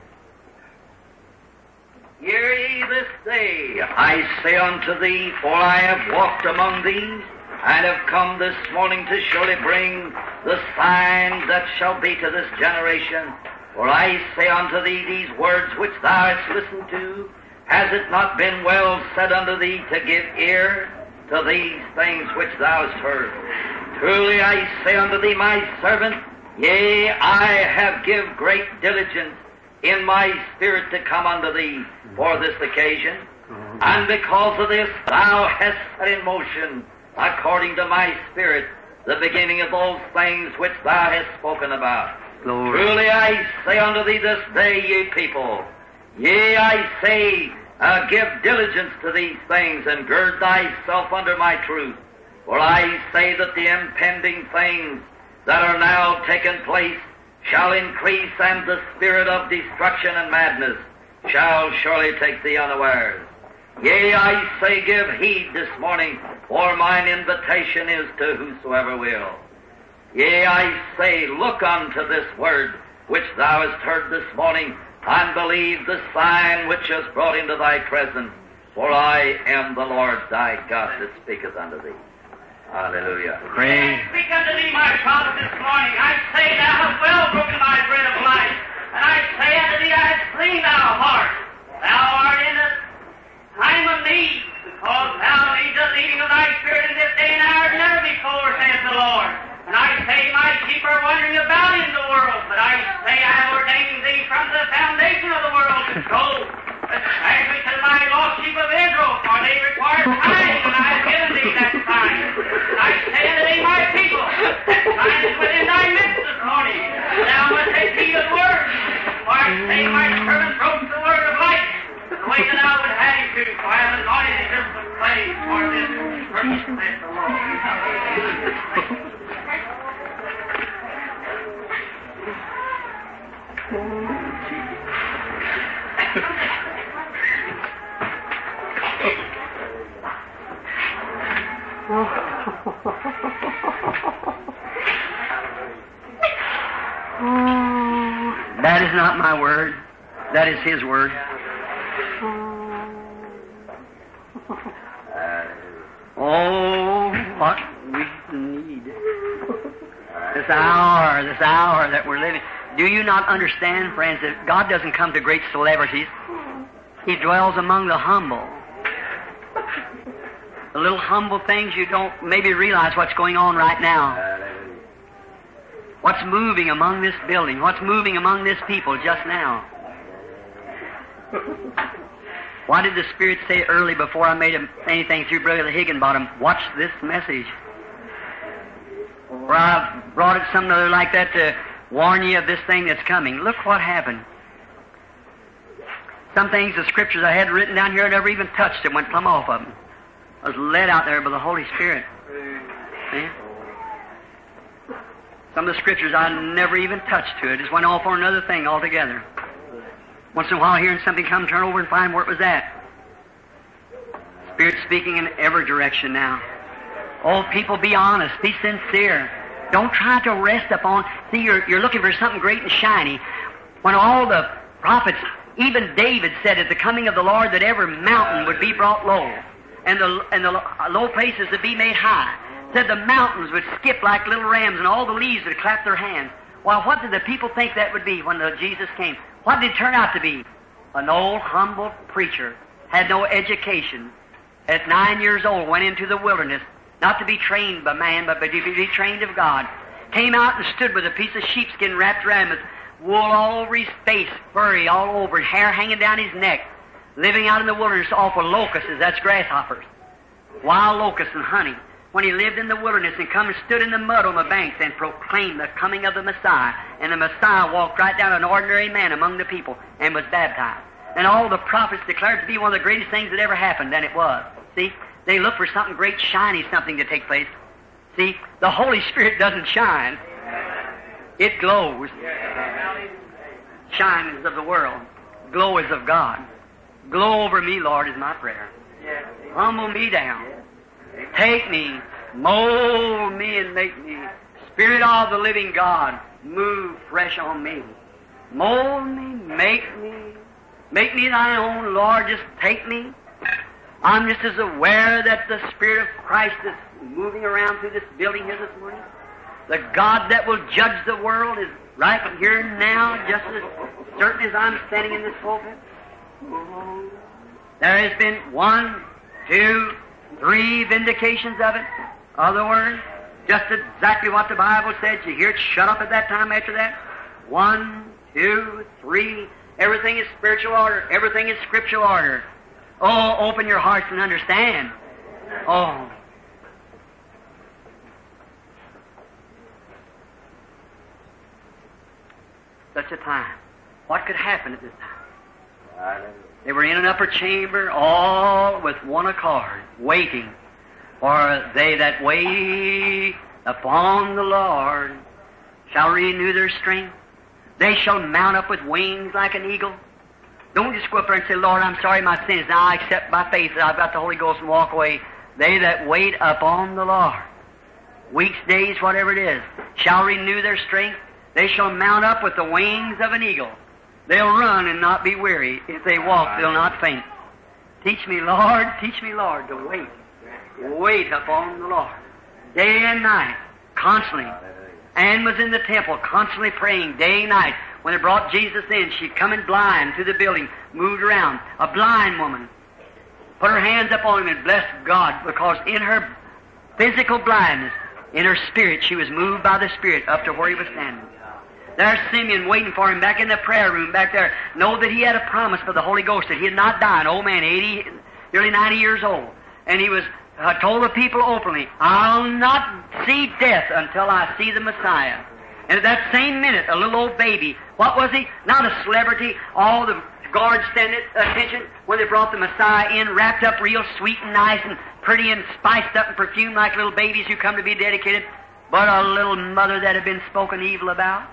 Hear ye this day, I say unto thee, for I have walked among these, and have come this morning to surely bring the signs that shall be to this generation. For I say unto thee these words which thou hast listened to, has it not been well said unto thee to give ear to these things which thou hast heard? Truly I say unto thee, my servant, yea, I have give great diligence in my spirit to come unto thee for this occasion. And because of this thou hast set in motion, according to my spirit, the beginning of those things which thou hast spoken about. Glory. Truly I say unto thee this day, ye people, yea, I say, uh, give diligence to these things, and gird thyself under my truth. For I say that the impending things that are now taking place shall increase, and the spirit of destruction and madness shall surely take thee unawares. Yea, I say, give heed this morning, for mine invitation is to whosoever will. Yea, I say, look unto this word which thou hast heard this morning, and believe the sign which is brought into thy presence. For I am the Lord thy God that speaketh unto thee. Hallelujah. Praise. I speak unto thee, my prophet, this morning. I say, thou hast well broken my bread of life. And I say unto thee, I have cleaned thou heart. Thou art in the time of need, because thou needest the leading of thy spirit in this day and hour never before, saith the Lord. And I say, my sheep are wandering about in the world, but I say, I have ordained thee from the foundation of the world to go, especially to my lost sheep of Israel, for they require time, and I have given thee that time. And I say unto thee, my people, that time is within thy midst this morning. Thou must take heed of the word. For I say, my servant broke the word of life, the way that I would have him to, for I have anointed him just the slave for this purpose, saith the Lord. That is not my word. That is His word. Oh, what we need. This hour, this hour that we're living. Do you not understand, friends, that God doesn't come to great celebrities? He dwells among the humble. The little humble things you don't maybe realize what's going on right now. What's moving among this building? What's moving among this people just now? Why did the Spirit say early before I made anything through Brother Higginbottom, watch this message? Or I brought it something other like that to warn you of this thing that's coming. Look what happened. Some things, the Scriptures I had written down here, I never even touched it, went plumb off of them. I was led out there by the Holy Spirit. See? Some of the Scriptures I never even touched to it. Just went off on another thing altogether. Once in a while hearing something come, turn over and find where it was at. Spirit speaking in every direction now. Oh, people, be honest. Be sincere. Don't try to rest upon... See, you're, you're looking for something great and shiny. When all the prophets Even David said at the coming of the Lord that every mountain would be brought low, and the, and the low places would be made high. Said the mountains would skip like little rams, and all the leaves would clap their hands. Well, what did the people think that would be when the Jesus came? What did it turn out to be? An old, humble preacher, had no education. At nine years old, went into the wilderness, not to be trained by man, but to be trained of God. Came out and stood with a piece of sheepskin wrapped around with wool all over his face, furry all over, hair hanging down his neck, living out in the wilderness off of locusts, that's grasshoppers, wild locusts and honey. When he lived in the wilderness and come and stood in the mud on the banks and proclaimed the coming of the Messiah, and the Messiah walked right down an ordinary man among the people and was baptized. And all the prophets declared it to be one of the greatest things that ever happened, and it was. See, they look for something great, shiny, something to take place. See, the Holy Spirit doesn't shine. It glows. Shine is of the world. Glow is of God. Glow over me, Lord, is my prayer. Humble me down. Take me, mold me and make me. Spirit of the living God, move fresh on me. Mold me, make me. Make me thine own, Lord, just take me. I'm just as aware that the Spirit of Christ is moving around through this building here this morning. The God that will judge the world is right here now, just as certain as I'm standing in this pulpit. There has been one, two, three vindications of it. Other words, just exactly what the Bible said. You hear it shut up at that time after that? One, two, three. Everything is spiritual order. Everything is scriptural order. Oh, open your hearts and understand. Oh. Such a time. What could happen at this time? They were in an upper chamber, all with one accord, waiting. For they that wait upon the Lord shall renew their strength. They shall mount up with wings like an eagle. Don't just go up there and say, Lord, I'm sorry my sins. Now I accept by faith that I've got the Holy Ghost and walk away. They that wait upon the Lord, weeks, days, whatever it is, shall renew their strength. They shall mount up with the wings of an eagle. They'll run and not be weary. If they walk, they'll not faint. Teach me, Lord, teach me, Lord, to wait. Wait upon the Lord. Day and night, constantly. Anne was in the temple, constantly praying, day and night. When they brought Jesus in, she'd come in blind to the building, moved around. A blind woman. Put her hands up on him and blessed God, because in her physical blindness, in her spirit, she was moved by the Spirit up to where he was standing. There's Simeon waiting for him back in the prayer room back there. Know that he had a promise for the Holy Ghost, that he had not died. An old man, eighty, nearly ninety years old. And he was uh, told the people openly, I'll not see death until I see the Messiah. And at that same minute, a little old baby, what was he? Not a celebrity. All the guards standing at attention when they brought the Messiah in, wrapped up real sweet and nice and pretty and spiced up and perfumed like little babies who come to be dedicated. But a little mother that had been spoken evil about.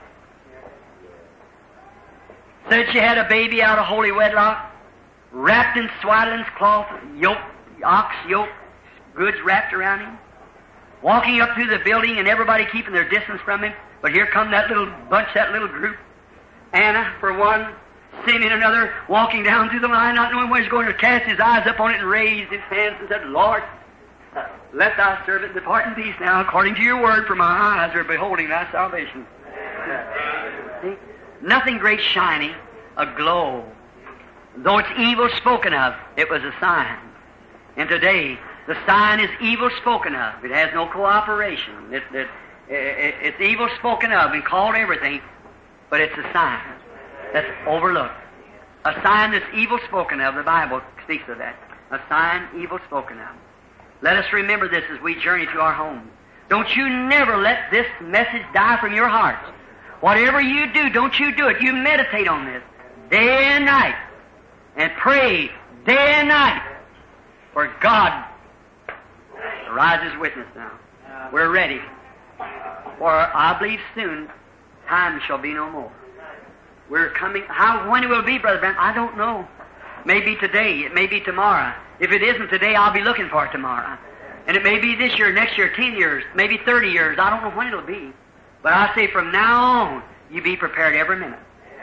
Said she had a baby out of holy wedlock, wrapped in swaddling's cloth, yoke, ox yoke, goods wrapped around him, walking up through the building and everybody keeping their distance from him. But here come that little bunch, that little group. Anna, for one, Simeon, another, walking down through the line, not knowing where he's going, to cast his eyes up on it and raised his hands and said, Lord, uh, let thy servant depart in peace now, according to your word, for my eyes are beholding thy salvation. See? Nothing great shining, a glow. Though it's evil spoken of, it was a sign. And today, the sign is evil spoken of. It has no cooperation. It, it, it, it's evil spoken of and called everything, but it's a sign that's overlooked. A sign that's evil spoken of. The Bible speaks of that. A sign evil spoken of. Let us remember this as we journey to our home. Don't you never let this message die from your hearts. Whatever you do, don't you do it. You meditate on this day and night and pray day and night for God to rise as witness now. We're ready. For I believe soon time shall be no more. We're coming. How, when it will be, Brother Branham, I don't know. Maybe today. It may be tomorrow. If it isn't today, I'll be looking for it tomorrow. And it may be this year, next year, ten years, maybe thirty years. I don't know when it'll be. But I say from now on, you be prepared every minute.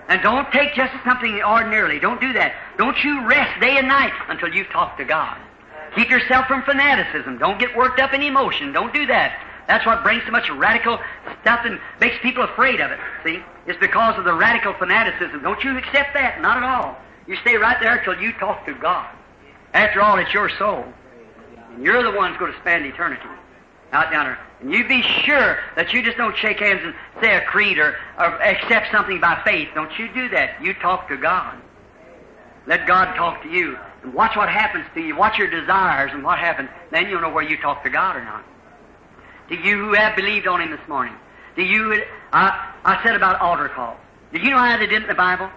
And don't take just something ordinarily. Don't do that. Don't you rest day and night until you've talked to God. Keep yourself from fanaticism. Don't get worked up in emotion. Don't do that. That's what brings so much radical stuff and makes people afraid of it. See? It's because of the radical fanaticism. Don't you accept that? Not at all. You stay right there till you talk to God. After all, it's your soul. And you're the one's going to spend eternity out down there. And you be sure that you just don't shake hands and say a creed or, or accept something by faith. Don't you do that. You talk to God. Let God talk to you. And watch what happens to you. Watch your desires and what happens. Then you'll know whether you talk to God or not. To you who have believed on Him this morning. To you, I, I said about altar calls. Did you know how they did it in the Bible?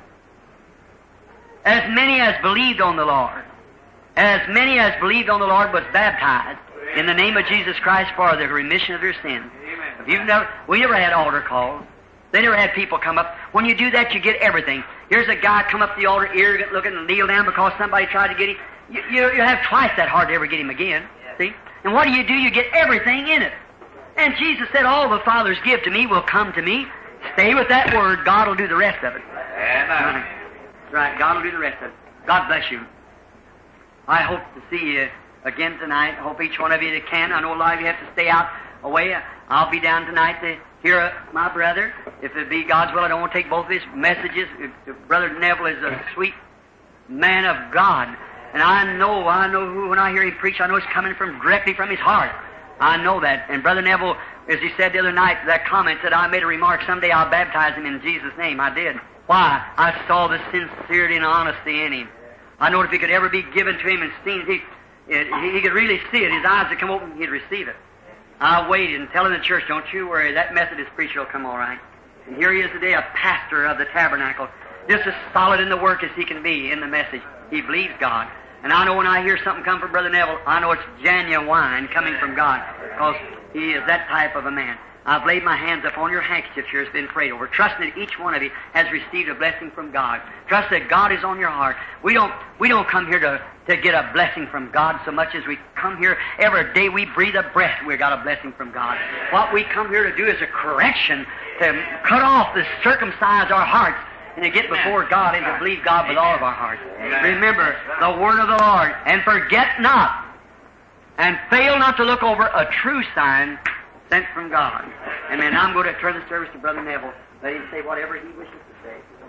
As many as believed on the Lord. As many as believed on the Lord was baptized in the name of Jesus Christ for the remission of their sins. If you've never, we never had altar calls. They never had people come up. When you do that, you get everything. Here's a guy come up to the altar, arrogant looking, and kneel down because somebody tried to get him. You, you, you have twice that hard to ever get him again. See? And what do you do? You get everything in it. And Jesus said, all the Fathers give to me will come to me. Stay with that word. God will do the rest of it. Amen. Right. God will do the rest of it. God bless you. I hope to see you again tonight. I hope each one of you that can. I know a lot of you have to stay out away. I'll be down tonight to hear my brother. If it be God's will, I don't want to take both of his messages. Brother Neville is a sweet man of God. And I know, I know who, when I hear him preach, I know it's coming from directly from his heart. I know that. And Brother Neville, as he said the other night, that comment said, I made a remark, someday I'll baptize him in Jesus' name. I did. Why? I saw the sincerity and honesty in him. I know if he could ever be given to him and seen, he, he, he could really see it. His eyes would come open, he'd receive it. I waited and telling the church, don't you worry, that Methodist preacher will come all right. And here he is today, a pastor of the tabernacle, just as solid in the work as he can be in the message. He believes God. And I know when I hear something come from Brother Neville, I know it's genuine coming from God, because he is that type of a man. I've laid my hands upon your handkerchief here has been prayed over, trusting that each one of you has received a blessing from God. Trust that God is on your heart. We don't we don't come here to, to get a blessing from God so much as we come here every day we breathe a breath, we've got a blessing from God. What we come here to do is a correction, to cut off, to circumcise our hearts, and to get before God and to believe God with all of our hearts. Remember the word of the Lord, and forget not, and fail not to look over a true sign sent from God. Amen. I'm going to turn the service to Brother Neville. Let him say whatever he wishes to say.